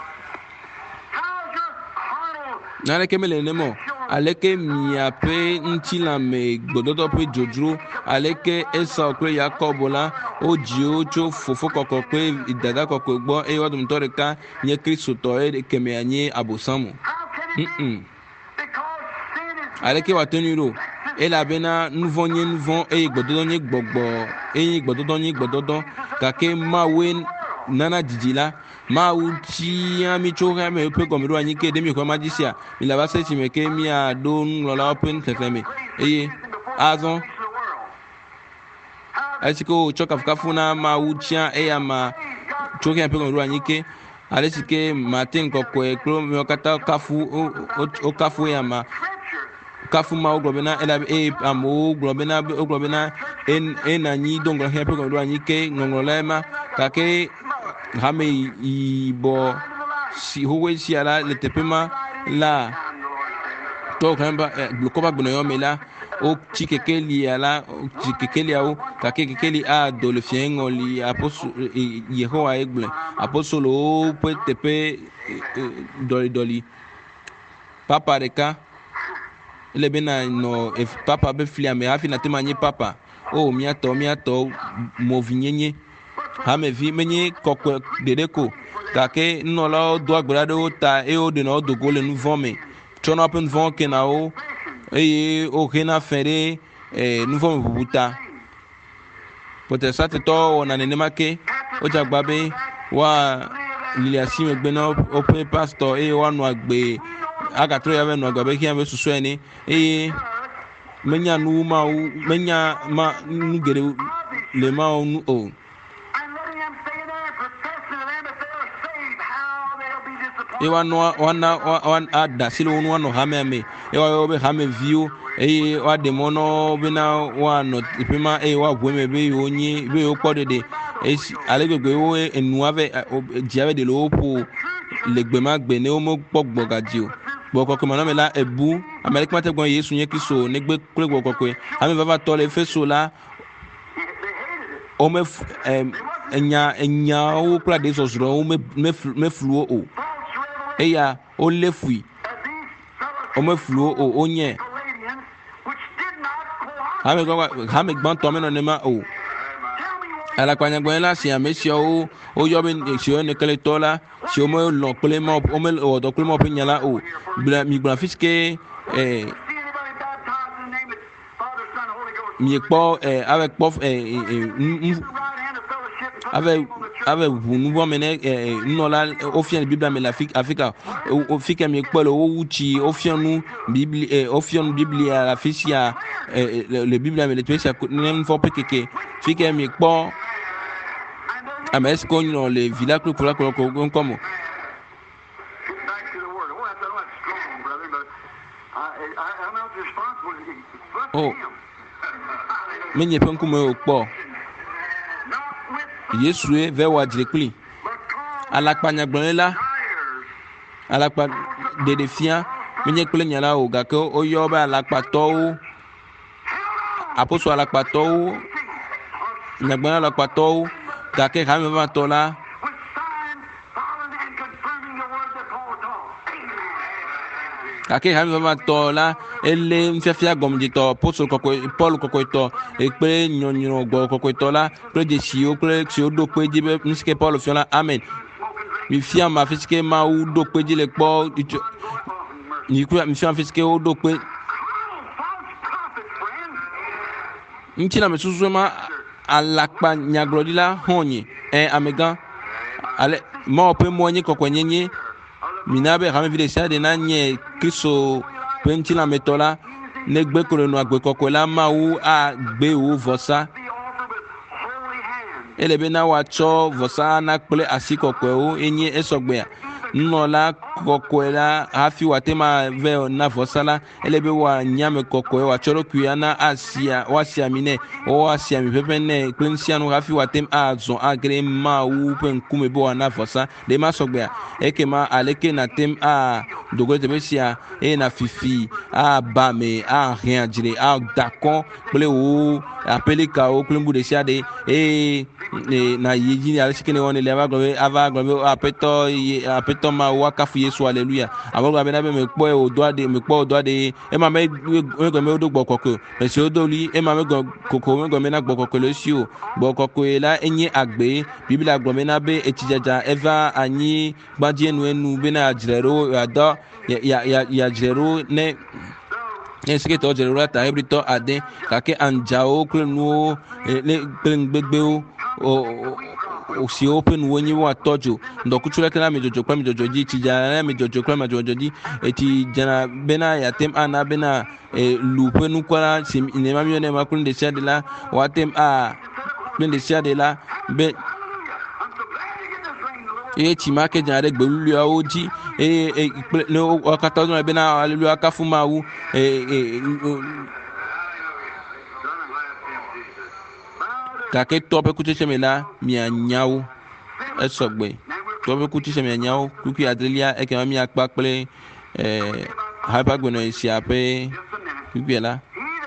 nare kemele nemo aleke miape ntila me gbododo pe jojuro aleke esa okre Yakobo la oji ocho fofo koko pe idada koko gbo e wadum tore ka nye Kristo to e keme anye abosamu mm aleke wateniro e la bena nouveau nye nouveau e gbododo nye gbogbo e gbododo nye gbododo kake mawe nana jijila ma uchi ami choga me pe komiro anyi ke demi ko magisia mi la ba se ti me ke mi a do nlo la open tefeme eye azon asiko choka fukafuna ma uchi e ama choga pe komiro anyi ke ale sike matin kokko e klo mi okata kafu o kafu ya ma kafu ma o globena ela e amo globena o globena en en anyi dongo he pe komiro anyi ke ngongolo ma kake hame ibo si huwe si ala le tepema la to kamba blokoba gbono yo mela o chikekeli ala chikekeli au kakekeli a do le fiengo li apostolo Yehowa egle apostolo pe tepe doli doli papa reka le bena no if papa be flia me hafi na temanye papa o miato miato movinyenye hamevi menye kokwe dedeko gake nnola do agbara do ta e o de no dogo le nu vome tona open von kenao eye o hena fere eh nu vome bubuta pote sate to na nene make o jagbabe wa liliasi megbe no open pastor e wa no agbe aga tro ya be no agbe ki am susu eni e menya nu ma menya ma nu gere le ma nu o e wa no wana wan ada silo no no ha me me e wa be ha me view e wa de mono be na wa no ipima e wa gwe me be onyi be o podede e alegbegbe wo enu ave jiave de lopo legbema gbe ne o mo gbogbo gaji o gbogbo ko mana me la ebu amerika mate gbon yesu yen kiso ne gbe kure gbogbo ko ami baba to le feso la o me enya enya o kula de so so o me me fluo o eya o le fui o me fluo o onye ami gba ami gbon to me no ne ma o ala kwanya gwela si amesi o o yo be si o ne kele tola si o mo lo pele mo o me o do pele mo pe nyala o mi gba fiske eh mi po eh avec pof eh avec avec vous nous voit mener non là au fien de bible mais l'Afrique Africa au fika mi po o wuchi au fien nous bible eh au fien bible à la fisia le bible mais le tu ça nem faut pas que fika mi po ama est-ce qu'on dans les villas que pour la comme comme oh mais n'y a pas comme au port Yesu ve wa direkli alakpa nyagbon la alakpa de defia menye kple nyala o gake o yo ba alakpa to aposo alakpa to nyagbon alakpa to gake ha me va to la gake ha me va to la ele mfiafia gomdi to aposo koko Paul koko to e pe nyonyo gbo koko to la pe de si o pe si o do pe jibe nske Paul fi la amen mi fia ma fiske ma u do pe jile po ni ku mi fia fiske o do pe nchina me susu ma alakpa nyaglodila honyi e amegan ale mo pe mo nyi koko nyenye minabe ha me vide sia de na nye kristo penti la metola ne gbe ko no agbe koko la ma wu a gbe wu vosa ele be na wa cho vosa na ple asikoko o enye esogbe nno la koko la hafi watema ve na vosa la ele be wa nyame koko wa choro kuyana asia wa sia mine o asia mi pepe ne klensia no hafi watem azon agre ma wu pen kume bo na vosa de ma sogbe eke ma aleke na tem a dogo te besia e na fifi a ba me a rien dire a dakon ple o apeli ka o klembu de sia de e na yiji ni alishikene woni le ava globe ava globe apeto apeto ma wakafu Yesu hallelujah abogo abena be me po o do de me po o do de e ma me me go me o do gbokoko me si o do li e ma me go koko me go me na gbokoko lo si o gbokoko e la enye agbe biblia gbo me na be etijaja eva anyi gbaje enu enu be na ajrero ado ya ya ya jrero ne ensike to jrero ata ebrito ade kake anjao klenu le gbegbe o o si open wonyi wa tojo ndoku chule kala mi jojo kwa mi jojo ji ti jana mi jojo kwa mi jojo ji eti jana bena ya tem ana bena e lupe nu kwala si ne ma mi ne ma kun de sia de la wa tem a kun de sia de la be e ti ma ke jana de gbelu ya oji e e no o ka to no bena hallelujah ka fuma wu e e kake tope kuti semela mia nyao esogbe tope kuti semela nyao kuki adrelia eke mami akpa pele eh hyper gbono isi ape kuki la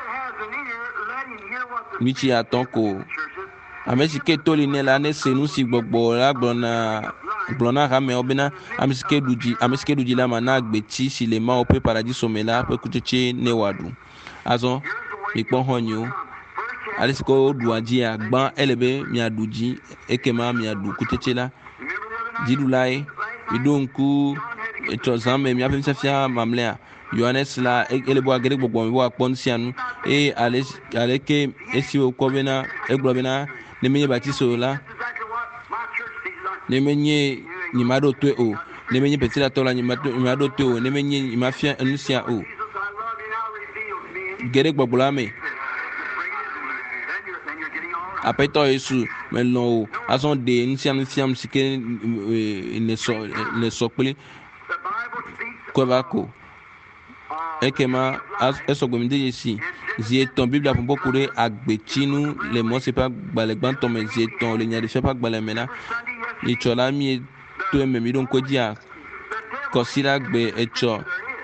michi atonko amesike toli ne la ne senu si gbogbo la gbona gbona ha me obina amesike duji amesike duji la mana agbeti si le ma ope paradis somela pe kutiche ne wadu azon ipon honyo alisiko duaji agba elebe miaduji ekema miadu kutechela jidulai midonku eto zambe mi apem safia mamlea Yohanes la elebo agere gbogbo mi wa ponsianu e ale aleke esi okobena eglobena nemenye batiso la nemenye nyimado twe o nemenye petila tola nyimado nyimado twe o nemenye nyimafia enusia o gere gbogbo la me apeto Yesu melon o azon de nsiam nsiam sike ne so ne sokple kwabako ekema esogbemide yesi zieton Bible apompo kure agbetinu le mo se pa gbalegban ton me zieton le nya de fe pa gbalemena ichola mi to eme mi don ko dia kosira gbe echo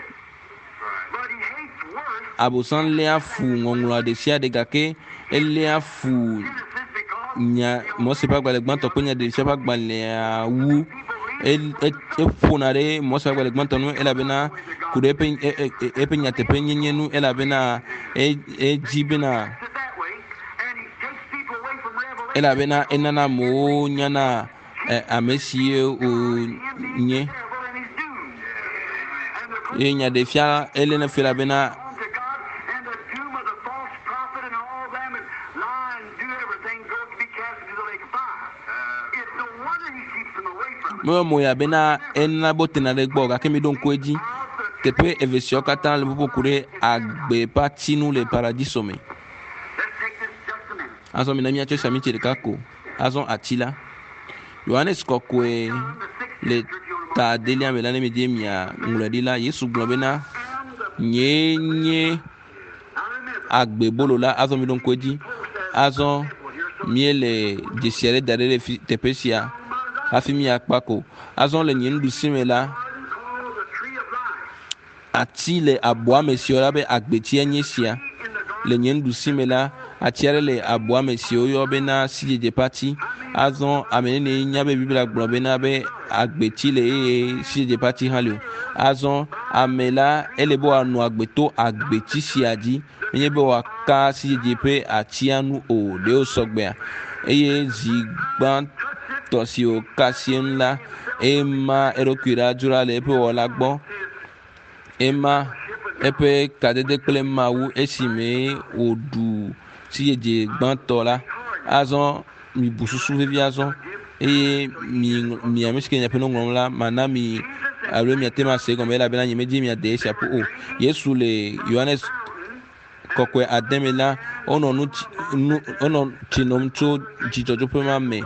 abusan le afu ngongla de sia de gake ele afu nya mo se pa gbalegban ton ko nya de fe pa gbale awu el e fonare mo se pa gbalegban ton no ela bena kure pen epen ya tepen nyenu ela bena e e jibena ela bena enana mo nyana amesie o nye e nya de fia elena fela bena mo mo ya bena enna botena de gbo ga kemi don ko eji tepe evesio katan le popo kure agbe patinu le paradis sommet azon minami acho sami chele kako azon atila Yohanes kokwe le ta delia melane medie mia nguladila Yesu globena nyenye agbe bolola azon mi don koji azon miele desiere darele tepesia afimi akpako azon le nyendu simela ati le aboa mesio la be agbeti enyesia le nyendu simela atiare le aboa mesio yo be na sijeje party azon amene nya be bibla gbon be na be agbeti le sijeje party halio azon amela elebo anu agbeto agbeti siaji enye be wa ka sijeje pe atianu o de o sogbe eye zigban tosio kasien la ema erokira jura le pe wala gbo ema epe kadede kple mawu esime odu siyeje gbantola azon mi bususu vevi azon eye mi mi amiske nya peno ngom la mana mi alo mi atema se gombe la bena nyemeji mi ade chapo o Yesu le Yohanes kokwe ademela ono nu ono chinom cho jijojo pema me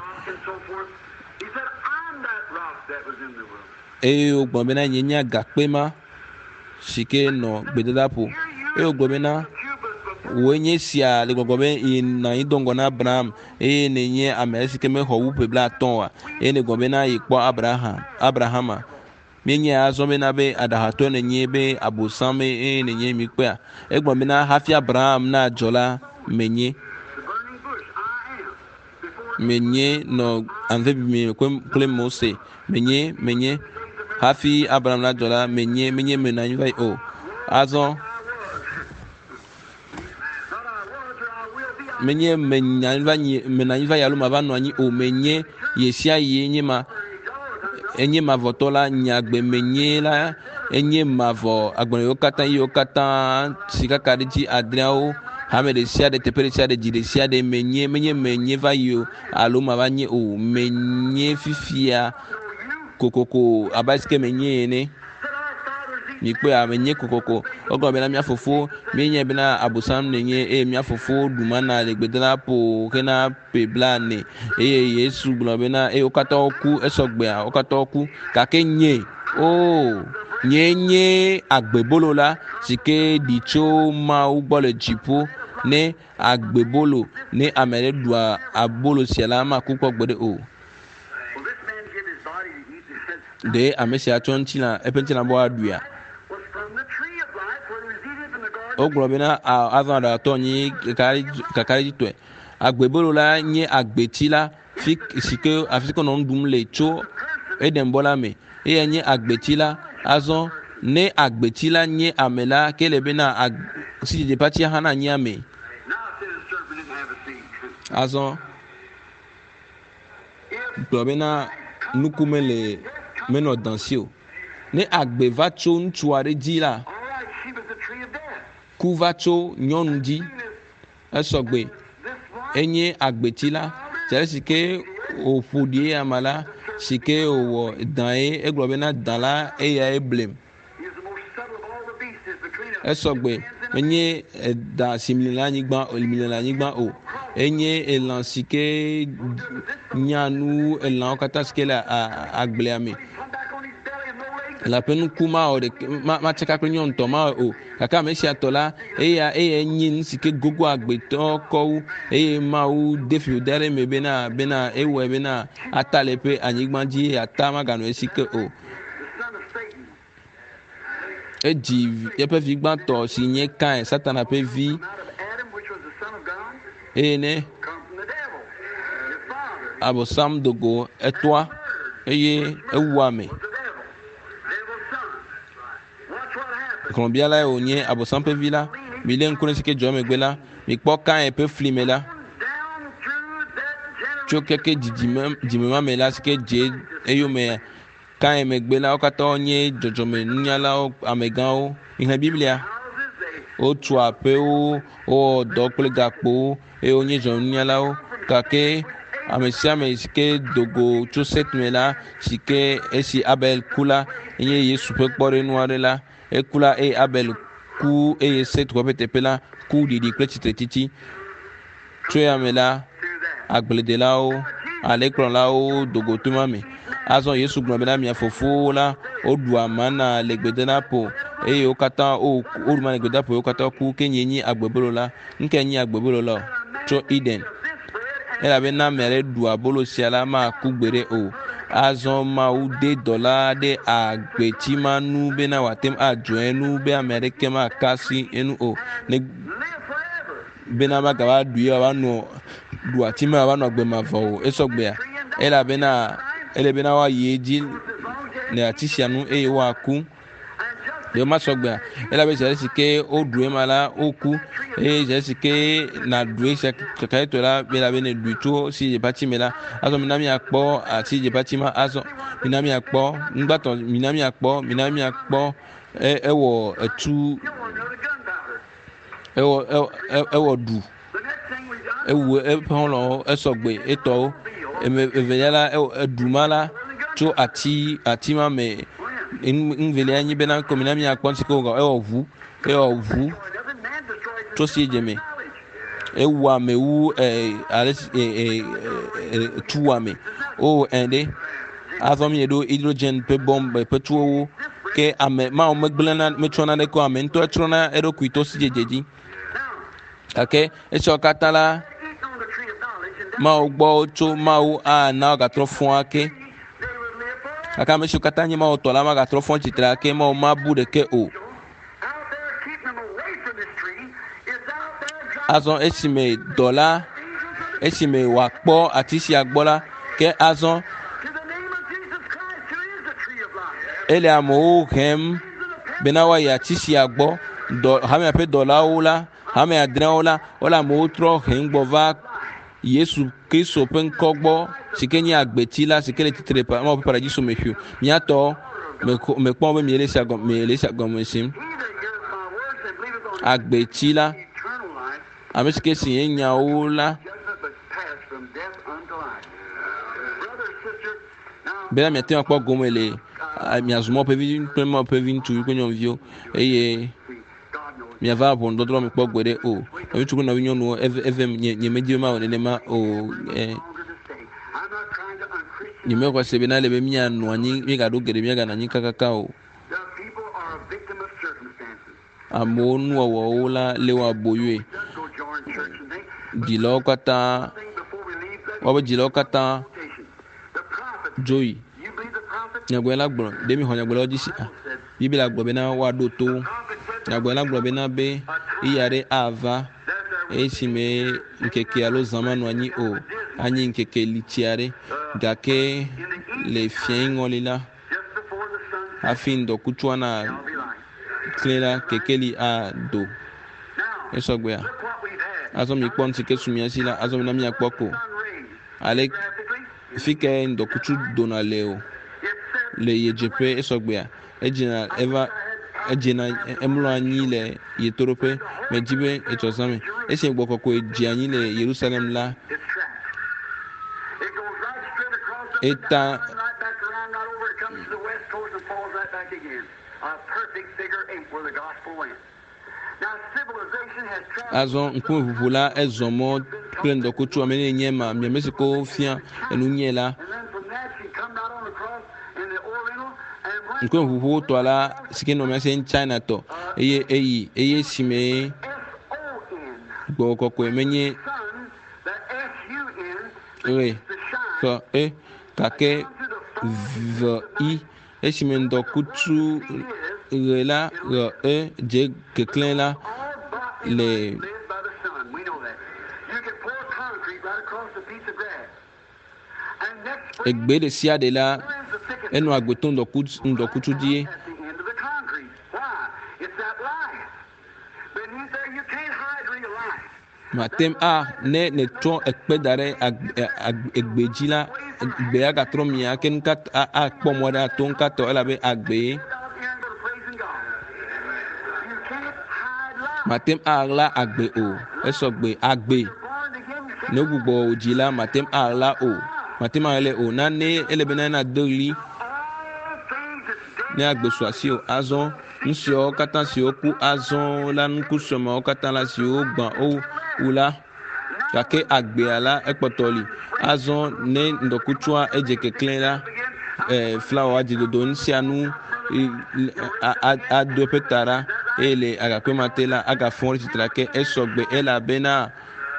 e o gbon bena nyenya gakpema sike no gbedadapo e ogbomena wenye sia le gogobe ina idongo na Abraham e nenye amesike me howu pebla tonwa e ne gobena ikpo Abraham Abrahama menye azome na be adahato nenye be abusame e nenye mikpa e gbomena hafi Abraham na jola menye menye no anve mi kle Mose menye menye hafi Abraham la jola menye menye menanyi vai o azon menye menanyi vai menanyi vai aluma vanu anyi o menye yesia yenye ma enye mavotola nyagbe menye la enye mavo agbon yo katan yo katan sika kadiji adriao hamede sia de tepere sia de jide sia de menye menye menye vai yo aluma vanye o menye fifia kokoko abaske menye ne mi pe a menye kokoko ogo be na mi afofo menye be na abusam nenye e mi afofo dumana le gbedela po kena pe blane e Yesu glo be na e okata oku esogbe a okata oku ka kenye o nyenye agbebolola sike dicho ma ugbole jipo ne agbebolo ne amere dua abolo sialama kuko gbede o de amesi achonchi na epentina bo adua oglobena azan da tonyi kakari kakari twe agbebolo la nye agbetila fik sike afiko non dum le cho edembola me e nye agbetila azon ne agbetila nye amela kelebena si de parti hana nyame azɔ gblɔ bena nuku mele menɔ dansi o ne agbe va tso ŋutsu aɖe dzi la ku va tso nyɔnu dzi esɔgbe enye agbeti la tɛrɛ si ke wòƒo ɖi ama la si ke wòwɔ dan ye egblɔ bena dan la eya ye blem esɔgbe enye da si mli le anyigba mli le anyigba o enye elã si ke nyanu elãwo katã si ke le agblea me elaƒe nuku ma wɔ ɖe ma ma tsaka kple nyɔnu tɔ ma o gake ame sia tɔ la eya eya nye nu si ke gogo agbetɔ kɔwu eye mawu de fli da ɖe me bena bena ewɔe bena ata le eƒe anyigba dzi ata maganɔ esi ke o edzi eƒe vi gbãtɔ si nye Kain Satana ƒe vi eye ne abɔsam dogo etɔa eye ewu ame kplɔbiala wònye abɔsam ƒe vi la mi lé ŋku ɖe si ke dzɔ megbe la mi kpɔ Kain ƒe fli me la tso keke dzidzime dzimema me la si ke dze eyome Kain megbe la wo katã wonye dzɔdzɔme nunyalawo amegãwo mixe biblia wotu aƒewo wowɔ dɔ kple gakpowo eye wonye dzɔdzɔme nunyalawo gake ame sia ame si ke dogo tso Set me la si ke esi Abel ku la enye Yesu ƒe kpɔɖenu aɖe la eku la eye Abel ku eye Set ƒe teƒe la ku ɖiɖi kple tsitretiti tso ya me la agbledelawo alẽkplɔlawo dogo to ma me azɔ Yesu gblɔ bena mia fofowo la woɖu amana le gbedenaƒo eye wo katã woɖu ma le gbedenaƒo wo katã ku ke nye nyi agbebolo la nke nyi agbebolo la tso Eden elabena ame aɖe ɖu abolo sia la maku gbe ɖe o azɔ mawu de dɔla ɖe agbeti ma nu bena wòate adzɔ enu be ame aɖeke maka si enu o ne bena magava ɖui wòavanɔ ɖu ati me wòavanɔ agbe mavɔ o esɔgbea elabena ele bena woayi edzi le ati sia nu eye woaku ɖewo ma sɔgbea elabe zi si ke woɖu ema la woku eye zi si ke naɖu esia kaka etɔ la elabe ne ɖui tso si dzepati me la azɔ mina miakpɔ ati dzepati ma azɔ mina miakpɔ ŋgbatɔ mina miakpɔ mina miakpɔ ewɔ etu ewɔ ewɔ ɖu ewu eƒe xɔlɔwo esɔgbe etɔwo evelia la eɖu ma la tso ati ati ma me ŋvelia nyi bena ko mina miakpɔ si ke wògɔ ewɔ ʋu ewɔ ʋu tso si dze me ewu ame wu ale tu ame o ɛn ɖe azɔ mi ɖo hydrogen ƒe bɔm ƒe tuwo ke ame mawo megblẽna metsɔna ɖe ko ame ŋutɔ trɔna eɖokui to si dzedze dzi gake esiawo katã la mawo gbɔ tso mawo ana gatrɔ fɔa ke gake ame siwo katã nye mawo tɔ la magatrɔ fɔ tsitre ke mawo mabu ɖeke o azɔ esime dɔ la esime wòakpɔ ati sia gbɔ la ke azɔ ele amewo hem bena woayi ati sia gbɔ dɔ hamea ƒe dɔlawo la hame adreawo la wole amewo trɔ hem gbɔ va Yesu Kristo ƒe ŋkɔ gbɔ si ke nye agbeti la si ke le titre ma ƒe paradiso me ƒio miatɔ mekpɔ be miele sia gɔme miele sia gɔme sim agbeti la ame si ke si ye nyawo la bena miate ŋu akpɔ gome le miazu mɔ ƒe vi kple mɔ ƒe vi ŋutsuvi kple nyɔnuviwo eye miava ʋɔnudɔdrɔ̃ me kpɔ gbe ɖe o ŋutsu kple nɔvi nyɔnuwo eve nye medzi be ma wɔ nenema o nye mexɔ se bena ele be mianɔ anyi miegaɖo geɖe miaganɔ anyi kakaka o amewo nuwɔwɔwo la le wo aboyoe dzilawo katã woabe dzilawo katã dzoyi nyagblɔla gblɔ ɖe mi xɔ nyagblɔlawo dzi si biblia gblɔ bena woaɖo to nyagblɔla gblɔ bena be iya ɖe ava esime nkeke alo zã manɔ anyi o anyi nkeke litsia ɖe gake le fiãŋɔli la hafi ŋdɔkutsu ana klẽ la kekeli aɖo esɔgbea azɔ mi kpɔ ŋuti ke sumia si la azɔ mi na mi akpɔ ko ale fi ke ŋdɔkutsu dona le o le yedzeƒe esɔgbea edzina eva edzina emlɔ anyi le yetoroƒe me di be etsɔzãme esi gbɔ kɔkɔe dzi anyi le Yerusalem la eta azɔ ŋkume ʋuʋu la ezɔ mɔ kple ŋdɔkutsu ame ne nye ma miame si ko fia enu nye la ŋkume ʋuʋu tɔ la si ke nɔ mia se China tɔ eye eyi eye si me gbɔ kɔkɔe menye re xɔ e gake v i esi me ŋdɔkutsu ɣe la ɣe e dze keklẽ la le egbe ɖe sia ɖe la enɔ agbeto ŋdɔkutsu dzi matem a ne ne trɔ ekpe da ɖe egbe dzi la egbe agatrɔ mia ke nu katã akpɔ mɔ ɖe ato ŋkatɔ elabe agbe matem aɣla agbe o esɔgbe agbe ne gbugbɔ dzi la matem aɣla o matem aɣla o nane ele be nana de ɣli ne agbe su asi o azɔ nu siwo katã siwo ku azɔ la nuku sɔmawo katã la siwo gbã o wu la gake agbea la ekpɔtɔ li azɔ ne ŋdɔkutsua edze keklẽ la eh, flawa dzidodo ŋusia nu ado eƒe ta ɖa eye le agakpe mate la agafɔ ɖe tsitre ke esɔgbe elabena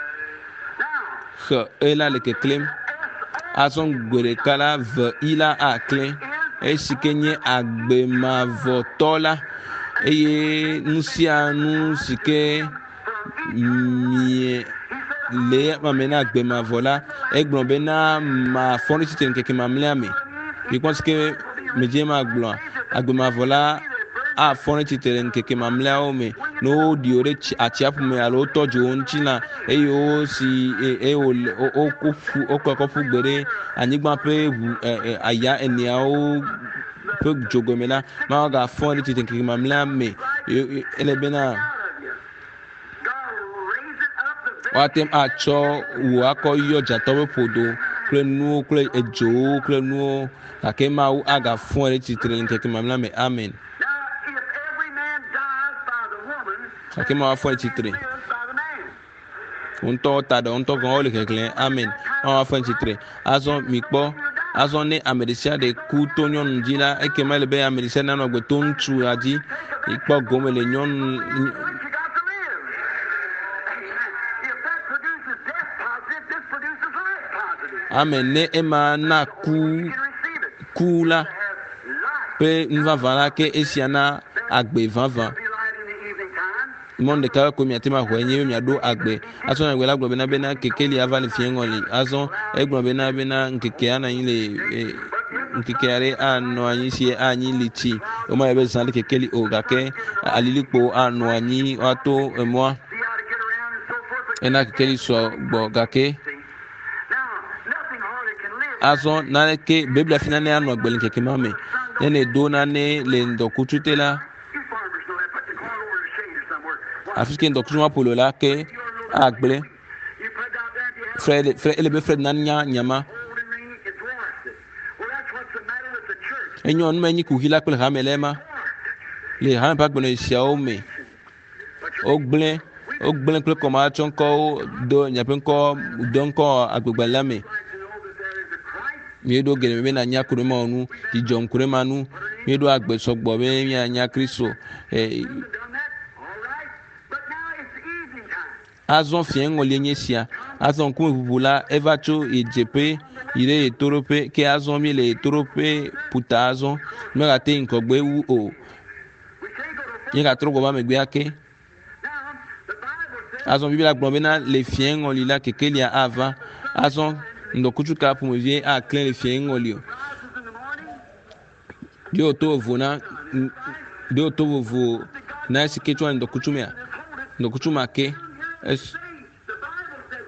xe ela le keklẽm azɔ gbe ɖeka la v i la aklẽ esi ke nye agbemavɔtɔ la eye nu sia nu si ke mie le mame na agbemavɔ la egblɔ be na mafɔ ɖe tsitre ŋkeke mamlɛa me mikpɔ si ke medze ma gblɔa agbemavɔ la afɔ ɖe tsitre ŋkeke mamlɛawo me ne woɖi wo ɖe atsiaƒu me alo wotɔ dzo wo ŋuti la eye wo si eye wokɔ kɔ ƒu gbe ɖe anyigba ƒe ʋu aya eneawo ƒe dzogome la magafɔ ɖe tsitre ŋkeke mamlɛa me ele bena woatem atsɔ wo akɔ yɔ dzatɔ ƒe ƒodo kple nuwo kple edzowo kple nuwo gake mawu agafɔ ɖe tsitre ŋkeke mamlɛa me amen gake mawu afɔ ɖe tsitre ŋutɔ ta ɖe ŋutɔ gɔn wole keklẽ amen mawu afɔ ɖe tsitre azɔ mikpɔ azɔ ne ame ɖe sia ɖe ku to nyɔnu dzi la eke mele be ame ɖe sia nanɔ gbe to ŋutsua dzi ikpɔ gome le nyɔnu amen ne ema na ku ku la pe nuvava la ke esia na agbe vava mɔnu ɖeka ko miate ma xɔe nye miaɖo agbe azɔ na agbe la gblɔ bena bena kekeli ava le fie ŋɔli azɔ egblɔ bena bena nkekea na anyi le nkekea ɖe anɔ anyi si anyi li tsi woma yɛ be zã le kekeli o gake alilikpo anɔ anyi woato emɔa ena kekeli sɔ gbɔ gake azɔ nane ke beblia fi nane anɔ agbe le keke ma me ne ne do nane le ŋdɔkutsu te la afi ke ŋdɔkutsu ma polo la ke agble frɛ frɛ ele be frɛ nane nya nyama enyo nu me nyi kuhi la kple hame le ma le hame ƒe agbenɔ siawo me wogble wogble kple kɔma tsɔ ŋkɔwo do nyaƒe ŋkɔ do ŋkɔ agbegbe la me mieɖo geɖe be na nya ku ɖe ma nu dzidzɔ ŋku ɖe ma nu mieɖo agbe sɔgbɔ be mianya Kristo azɔ fie ŋɔlie nye sia azɔ ŋkume ʋuʋu la eva tso edzeƒe yi ɖe yetoroƒe ke azɔ mi le yetoroƒe puta azɔ megate ŋgɔgbe wu o míegatrɔ gbɔ va megbea ke azɔ biblia gblɔ bena le fie ŋɔli la kekelia ava azɔ ŋdɔkutsu ka ƒomevie aklẽ le fie ŋɔli o ɖewo to vovo na ɖewo to vovo na esi ke tso ŋdɔkutsu mea ŋdɔkutsu ma ke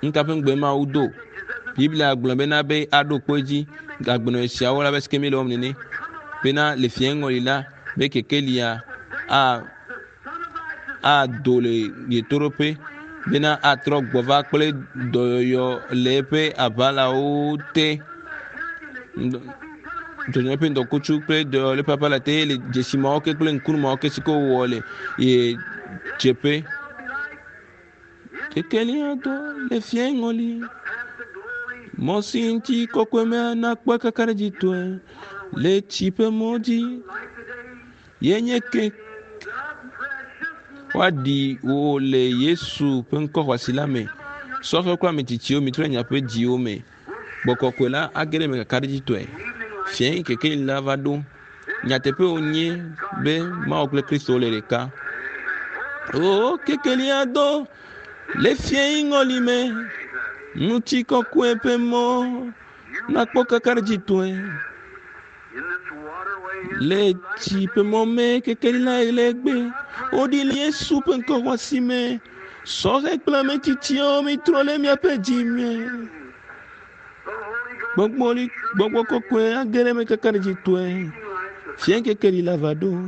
nkape ngbe ma udo biblia agblɔ bena be aɖo kpo dzi agbenɔ siawo la be sike mi le wɔm nene bena le fiɛŋɔli la be kekelia a a do le yetoroƒe bena atrɔ gbɔva kple dɔyɔyɔ le eƒe aʋalawo te dzɔdzɔ ƒe ŋdɔkutsu kple dɔyɔ le papa la te le dzesimawo ke kple ŋkunumawo ke si ke wowɔ le ye dzeƒe kekelia do le fiɛŋɔli mɔ si ŋuti kɔkɔe nakpɔ kaka ɖe dzitɔe le tsiƒe mɔ dzi yenye ke woaɖi wo le Yesu ƒe ŋkɔ xɔasi la me sɔƒe kple ame tsitsiwo mi trɔ nya ƒe dziwo me gbɔkɔkɔe la age ɖe me kaka ɖe dzitɔe fiẽ kekeli la va ɖo nyateƒewo nye be Mawu kple Kristo le ɖeka o kekelia do le fiẽŋɔli me ŋuti kɔkɔe ƒe mɔ nakpɔ kaka ɖe dzitɔe le tsi ƒe mɔ me kekeli la le gbe woɖi le Yesu ƒe ŋkɔ xɔasi me sɔhe kple ame tsitsiwo mi trɔ le miaƒe dzi me gbɔgbɔli gbɔgbɔ kɔkɔe age ɖe me kaka ɖe dzitɔe fiẽ kekeli la va ɖo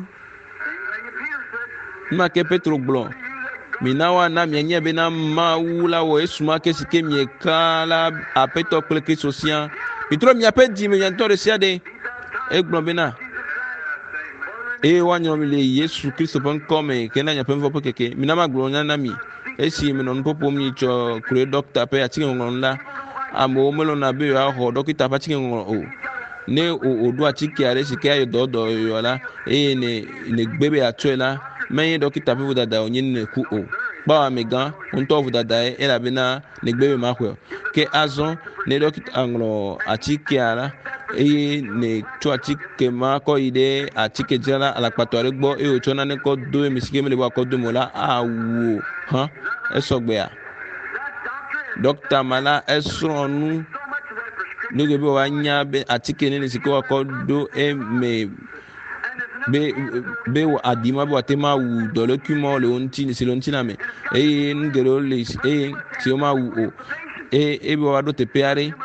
numa ke Petro gblɔ mina woana mianye bena Mawu la wɔ Yesu ma ke si ke mieka la Aƒetɔ kple Kristo sia mi trɔ miaƒe dzi me miatɔ ɖe sia ɖe egblɔ bena eye woanyɔ mi le Yesu Kristo ƒe ŋkɔ me ke na nyaƒe ŋvɔ ƒe keke mina ma gblɔ nya na mi esi menɔ nuƒoƒo mi tsɔ kloe dɔkita ƒe atike ŋɔŋlɔ la amewo melɔna be yewoaxɔ dɔkita ƒe atike ŋɔŋlɔ o ne wòɖo atike aɖe si ke ayɔ dɔdɔyɔ la eye ne ne gbe be atsɔe la menye dɔkita ƒe vodada wònye ne ku o kpɔ amegã ŋutɔ vodadae elabena ne gbe be maxɔe ke azɔ ne dɔkita ŋlɔ atikea la eye ne tso atike ma kɔ yi ɖe atike dzrala alakpatɔ aɖe gbɔ eye wòtsɔ nane kɔ do emi si ke mele be wòakɔ do mo la awo hã esɔgbea dɔkita ma la esrɔ̃ nu ne be woanya be atike ne le si ke wòakɔ do eme be be aɖima be wòate ma wu dɔlekui mawo le wo ŋuti si le ŋuti la me eye nu geɖewo le eye si wo ma wu o eye ebe woaɖo teƒe aɖe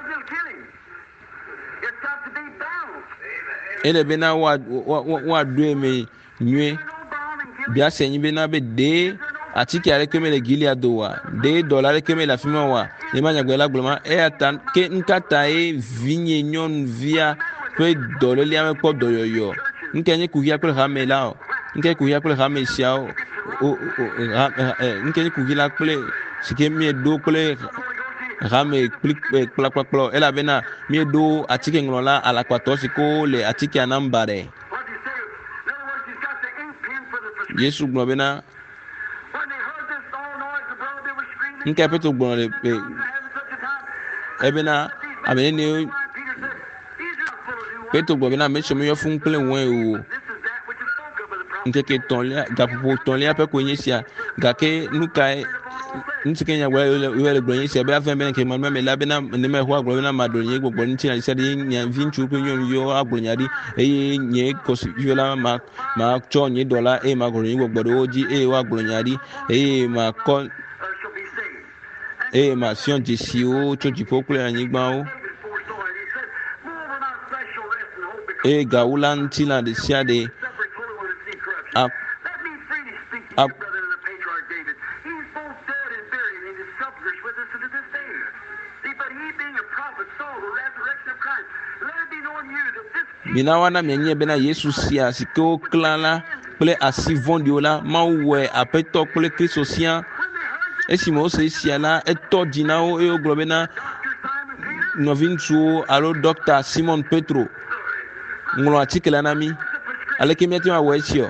ele bena woaɖoe me nyuie biase nyi bena be ɖe atike aɖe ke me le Gilead oa ɖe dɔla aɖe ke me le afi ma oa ne ma nyagblɔ la gblɔ ma eya ta ke nkata ye vinye nyɔnuvia ƒe dɔlélia mekpɔ dɔyɔyɔ nke nye kuvia kple hame la o nke kuvia kple hame siawo o nke nye kuvi la kple si ke mieɖo kple hame kpli kplakplakplɔ elabena mieɖo atike ŋlɔla alakpatɔ si ko le atikea namba ɖe Yesu gblɔ bena nke Petro gblɔ le ebena ame ne Petro gblɔ bena ame siwo meyɔ fún kple wɔe o nkeke tɔlia gaƒoƒo tɔlia ƒe koe nye sia gake nukae ŋuti ke nyagblɔ le gblɔ nye sia be afɛ bena ke mame la bena ne me ho agblɔ bena maɖo nye gbɔgbɔ ŋuti na sia ɖe nye vi ŋutsu kple nyɔnuviwo agblɔ nya ɖi eye nye kɔsivi la ma ma tsɔ nye dɔ la eye ma gblɔ nye gbɔgbɔ ɖewo dzi eye woagblɔ nya ɖi eye ma kɔ eye ma fiɔ dzesiwo tso dziƒo kple anyigbawo eye gawu la ŋuti la ɖe sia ɖe a a mina wana mianye bena Yesu sia si ke woklã la kple asi vɔ̃ɖiwo la Mawu wɔe Aƒetɔ kple Kristo sia esime wose sia la etɔ dzi na wo eye wogblɔ bena nɔvi ŋutsuwo alo dɔkita Simon Petro ŋlɔ atike la na mi aleke míate ŋu awɔ esi o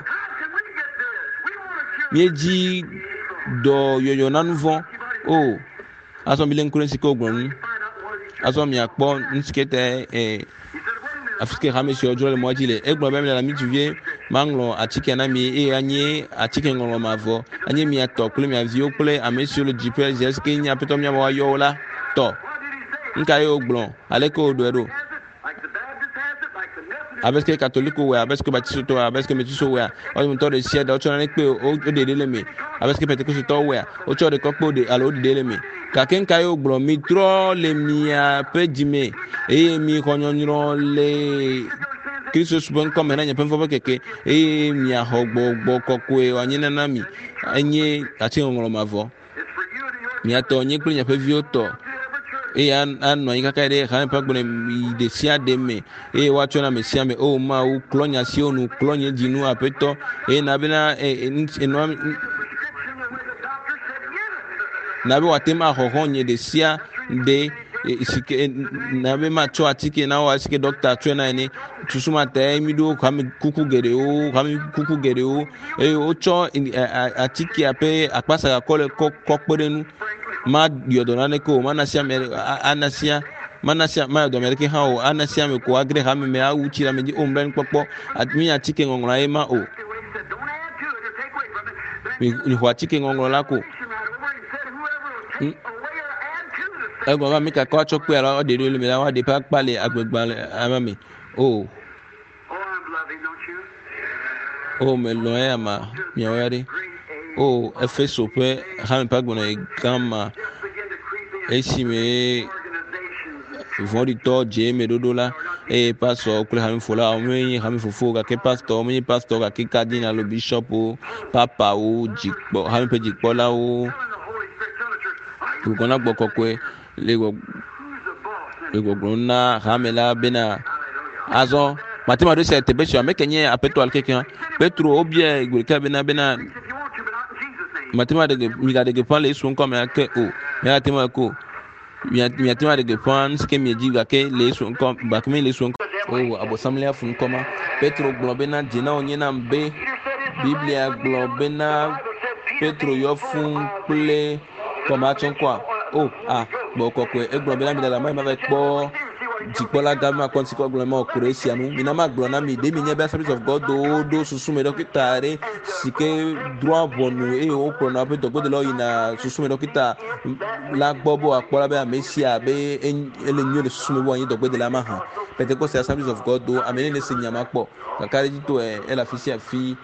míedzi dɔyɔyɔ na nu vɔ̃ o azɔ mi le ŋku ɖe si ke wogblɔ nu azɔ miakpɔ ŋutike tɛ ɛ afi ke hame si wodzro le mɔa dzi le egblɔ be mele la mituvie maŋlɔ atike na mi eye anye atike ŋlɔlɔ mavɔ anye miatɔ kple mia viwo kple ame siwo le dziƒe zi esike nye Aƒetɔ miawo woayɔ wo la tɔ nuka ye wogblɔ aleke woɖɔe ɖo abeske catholique we abeske baptiste to abeske metiso we o mi to de sia da o cho na pe o de de le mi abeske pentecost to we o cho de ko po de alo de le mi ka ken kai o gbro mi tro le mi a pe jime e mi ko nyonro le Kristo subon ko me na nya pemfo keke e mi a hogbo gbo kokwe wa nyina na mi enye ati ngoro mavo mi ato nyi kuli nya pe vioto e an an no yika kaide han pa gbone mi de sia de me e wa chona me sia me o ma u klonya si onu klonya jinu apeto e na bina e no na be watema ho honye de sia de isike na be ma cho atike na wa sike doctor trainer ni tusuma te mi do kwami kuku gere o kwami kuku gere o e o cho atike ape akpasa ka kole kokporenu ma yodona ne ko manasia me anasia manasia ma do amerike ha o anasia me ko agre ha me me a uchira me di omben popo admi atike ngongora e ma o mi ho atike ngongora ko ego ba mi ka ko cho pe ara o de le me la wa de pa pale agbegba ama mi o o me lo e ama mi awari o efeso pe ha mi pa gbona e gama esi me vori to je me dodola e pastor kule ha mi fola o mi ha mi fofo ga ke pastor mi pastor ga ke cardinal o bishop o papa o jikpo ha mi pe jikpo la o gona gboko kwe lego lego grona hamela bena azo matima do se tebesho amekenye apeto alkekan petro obie igurika bena bena matima de miga de pan le sun comme ake o ya tema ko ya tema de pan ske mi jiga ke le sun comme bakme le sun o abosamle fun koma petro globena dina onyena mbe biblia globena petro yo fun ple koma chon kwa oh ah boko kwe egbon be na mi dala mai ma ve po jipola gama konti ko gbon ma okure anu mi na ma gbon na mi de mi nye be service of god do do susu me dokita re sike droit bonu e o pro na pe to god lo ina susu me dokita la gbobo apola be amesia be ele nyo le susu me wo yin dogbe de la ma han pentecost service of god do amene ne se nyama po kakari to e la fisia fi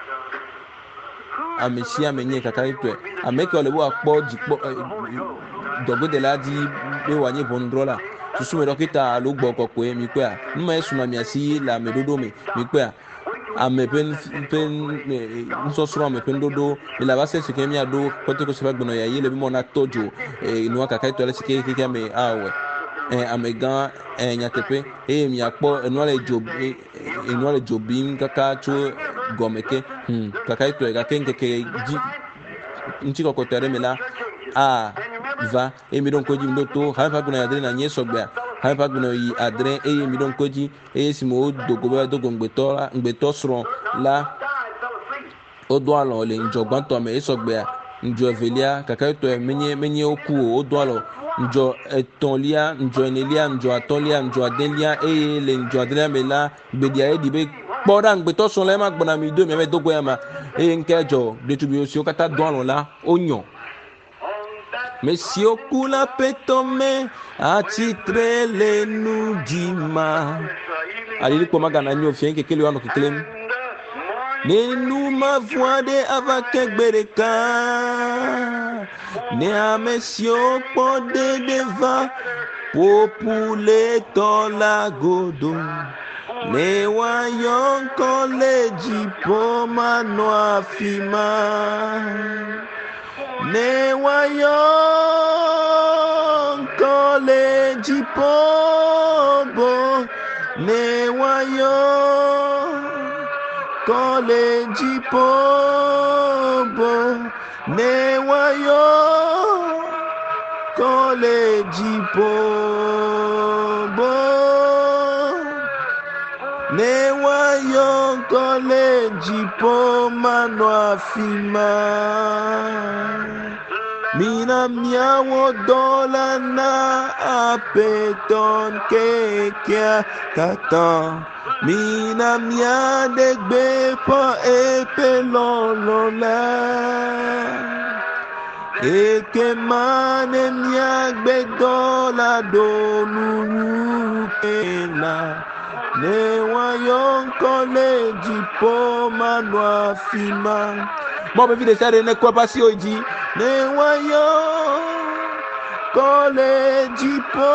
amesia menye kakari to ameke ole bo apo jipo dogbe de la di be wa nye bondrola susu me dokita lo gbo ko pe mi pe a nma esuma mi asi la medodo mi mi pe a ame pen pen nso sro me pen dodo ila ba se sike mi ado kote ko se fa gbono ya yele bi mo na tojo e nu aka kai to le sike kike me awe e ame gan e nyatepe e mi apo enu ale job enu ale jobim kaka chu gomeke hm kaka to ga ken keke nti ko ko tere me la a va e mi don ko ji ndoto ha fa gbono ya dre na nye sogba ha fa gbono yi adre e mi don ko ji e si mo dogo ba dogo ngbeto la ngbeto sro la o do alo le njogban to me e sogba njo velia kaka to menye menye oku o do alo njo etonlia njo enelia njo atolia njo adelia e le njo adre me la gbedia e dibe kpoda ngbeto sro la ma gbona mi do me me dogo ya ma e nkejo de tu bi o si o kata do alo la onyo Monsieur Kula petome atitre le nujima alili kwa magana nyo fien kekele wano kekelem ne nu ma voix de avake gbereka ne a monsieur pode deva popule tola godo ne wa yon college po mano afima ne wayon college pobo ne wayon college pobo ne wayon college pobo ne wayon college po mano afima mina miawo dola na apeton kekia kata mina mia degbe po epelolola eke mane mia gbe dola donu kela ne wayon kole jipo manwa fima. Mo be vide sare ne kwa pasi oji. Ne wayon kole jipo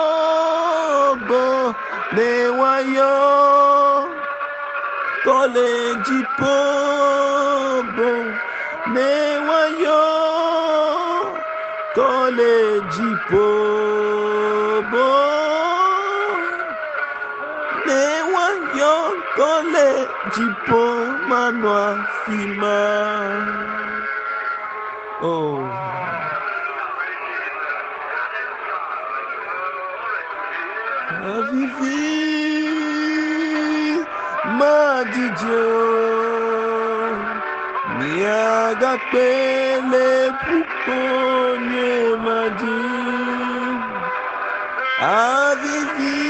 bo. Ne wayon kole jipo bo. Ne wayon kole jipo bo. Ne wayon kole jipo manwa fima. Oh. Avivi madijo mi agapele puponye madi. Avivi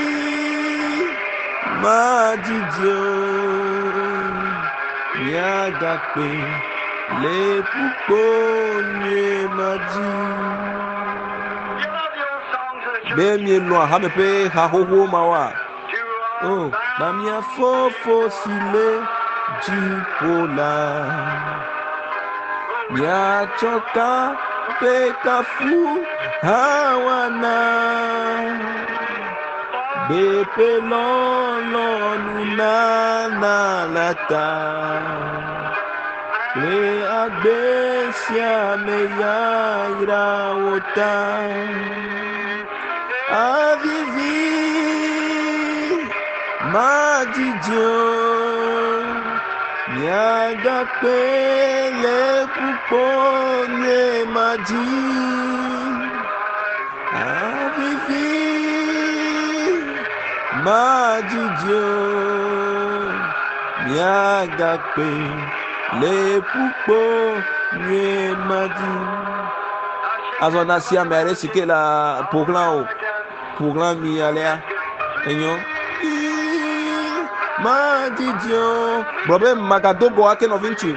madijo mi agapele puponye madi. Bemi no ha me pe ha ho ho mawa. Oh, na mia fofo sile jipola. Mia choka pe kafu hawana. Bepe lolo nuna na lata. Le agbesia me ya irawota. Avivi madijo miagapele puponye madi. Avivi madijo miagapele puponye madi. Azona si amere sike la programme programme mi alea enyo madijo brobe magadogo ake no vinci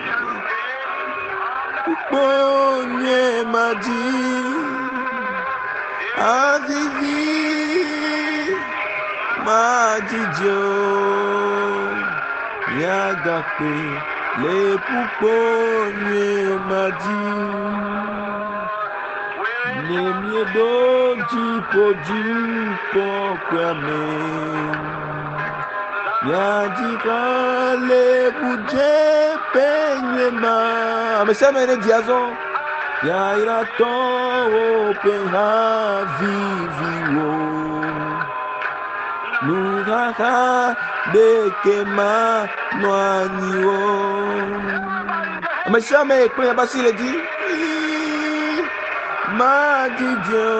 ponye madi. Avivi madijo yagape le puponye madi. Nemie doji poju pokwame. Yaji kale buje penye ma. Amesema ene diazo. Ya ira to penha viviwo. Nugaha bekema noaniwo. Amesema ekwe basile di. Madijo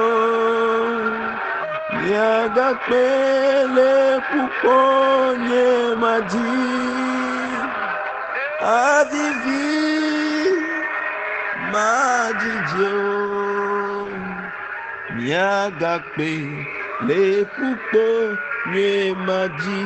miagapele puponye madi. Avivi madijo miagapele puponye madi.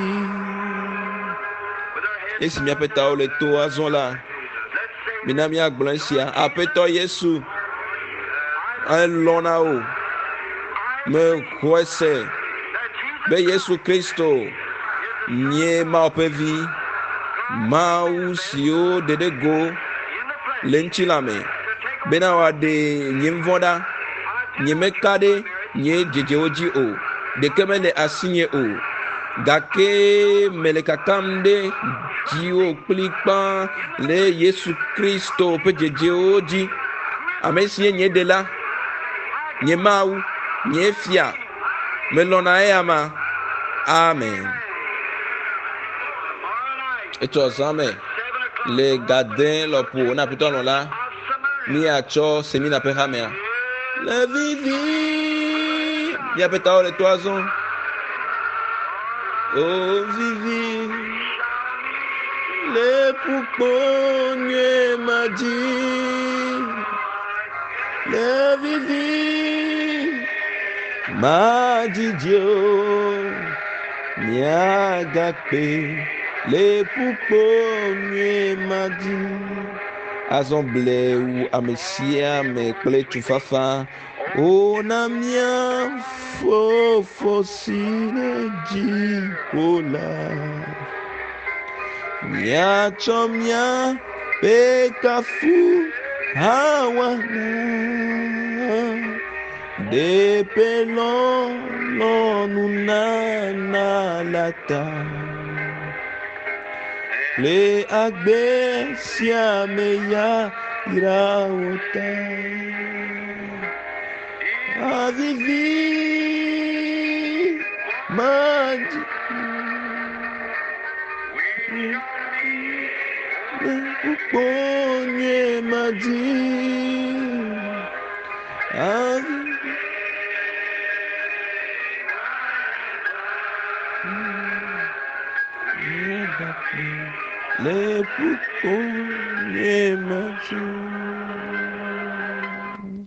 Esi mi apeta ole to azon la. Mina mi agblansia apeto Yesu. Alona o me kwese be Yesu Kristo nye ma opevi ma usio dedego lenchilame bena wade nyimvoda nyemekade nye jejeoji o de kemele asinye o gake melekakamde jiwo klikpa le Yesu Kristo pe jejeoji amesie nye dela nye mau nye fia melona eyama. Amen. Eto zame le gadin lo pour na putain là mi a cho semi na pehamea le vivi ya peta le toison. Oh vivi le pouponye madi. Le vivi madijo miagape le pouponye madi. Azon ble ou amesia me kle tufafa Onamia fofosine jikola. Mia chomia pekafu hawana. De pelon nunana lata. Le agbe siameya iraota. Avivi madi uponye madi avivi le uponye madi.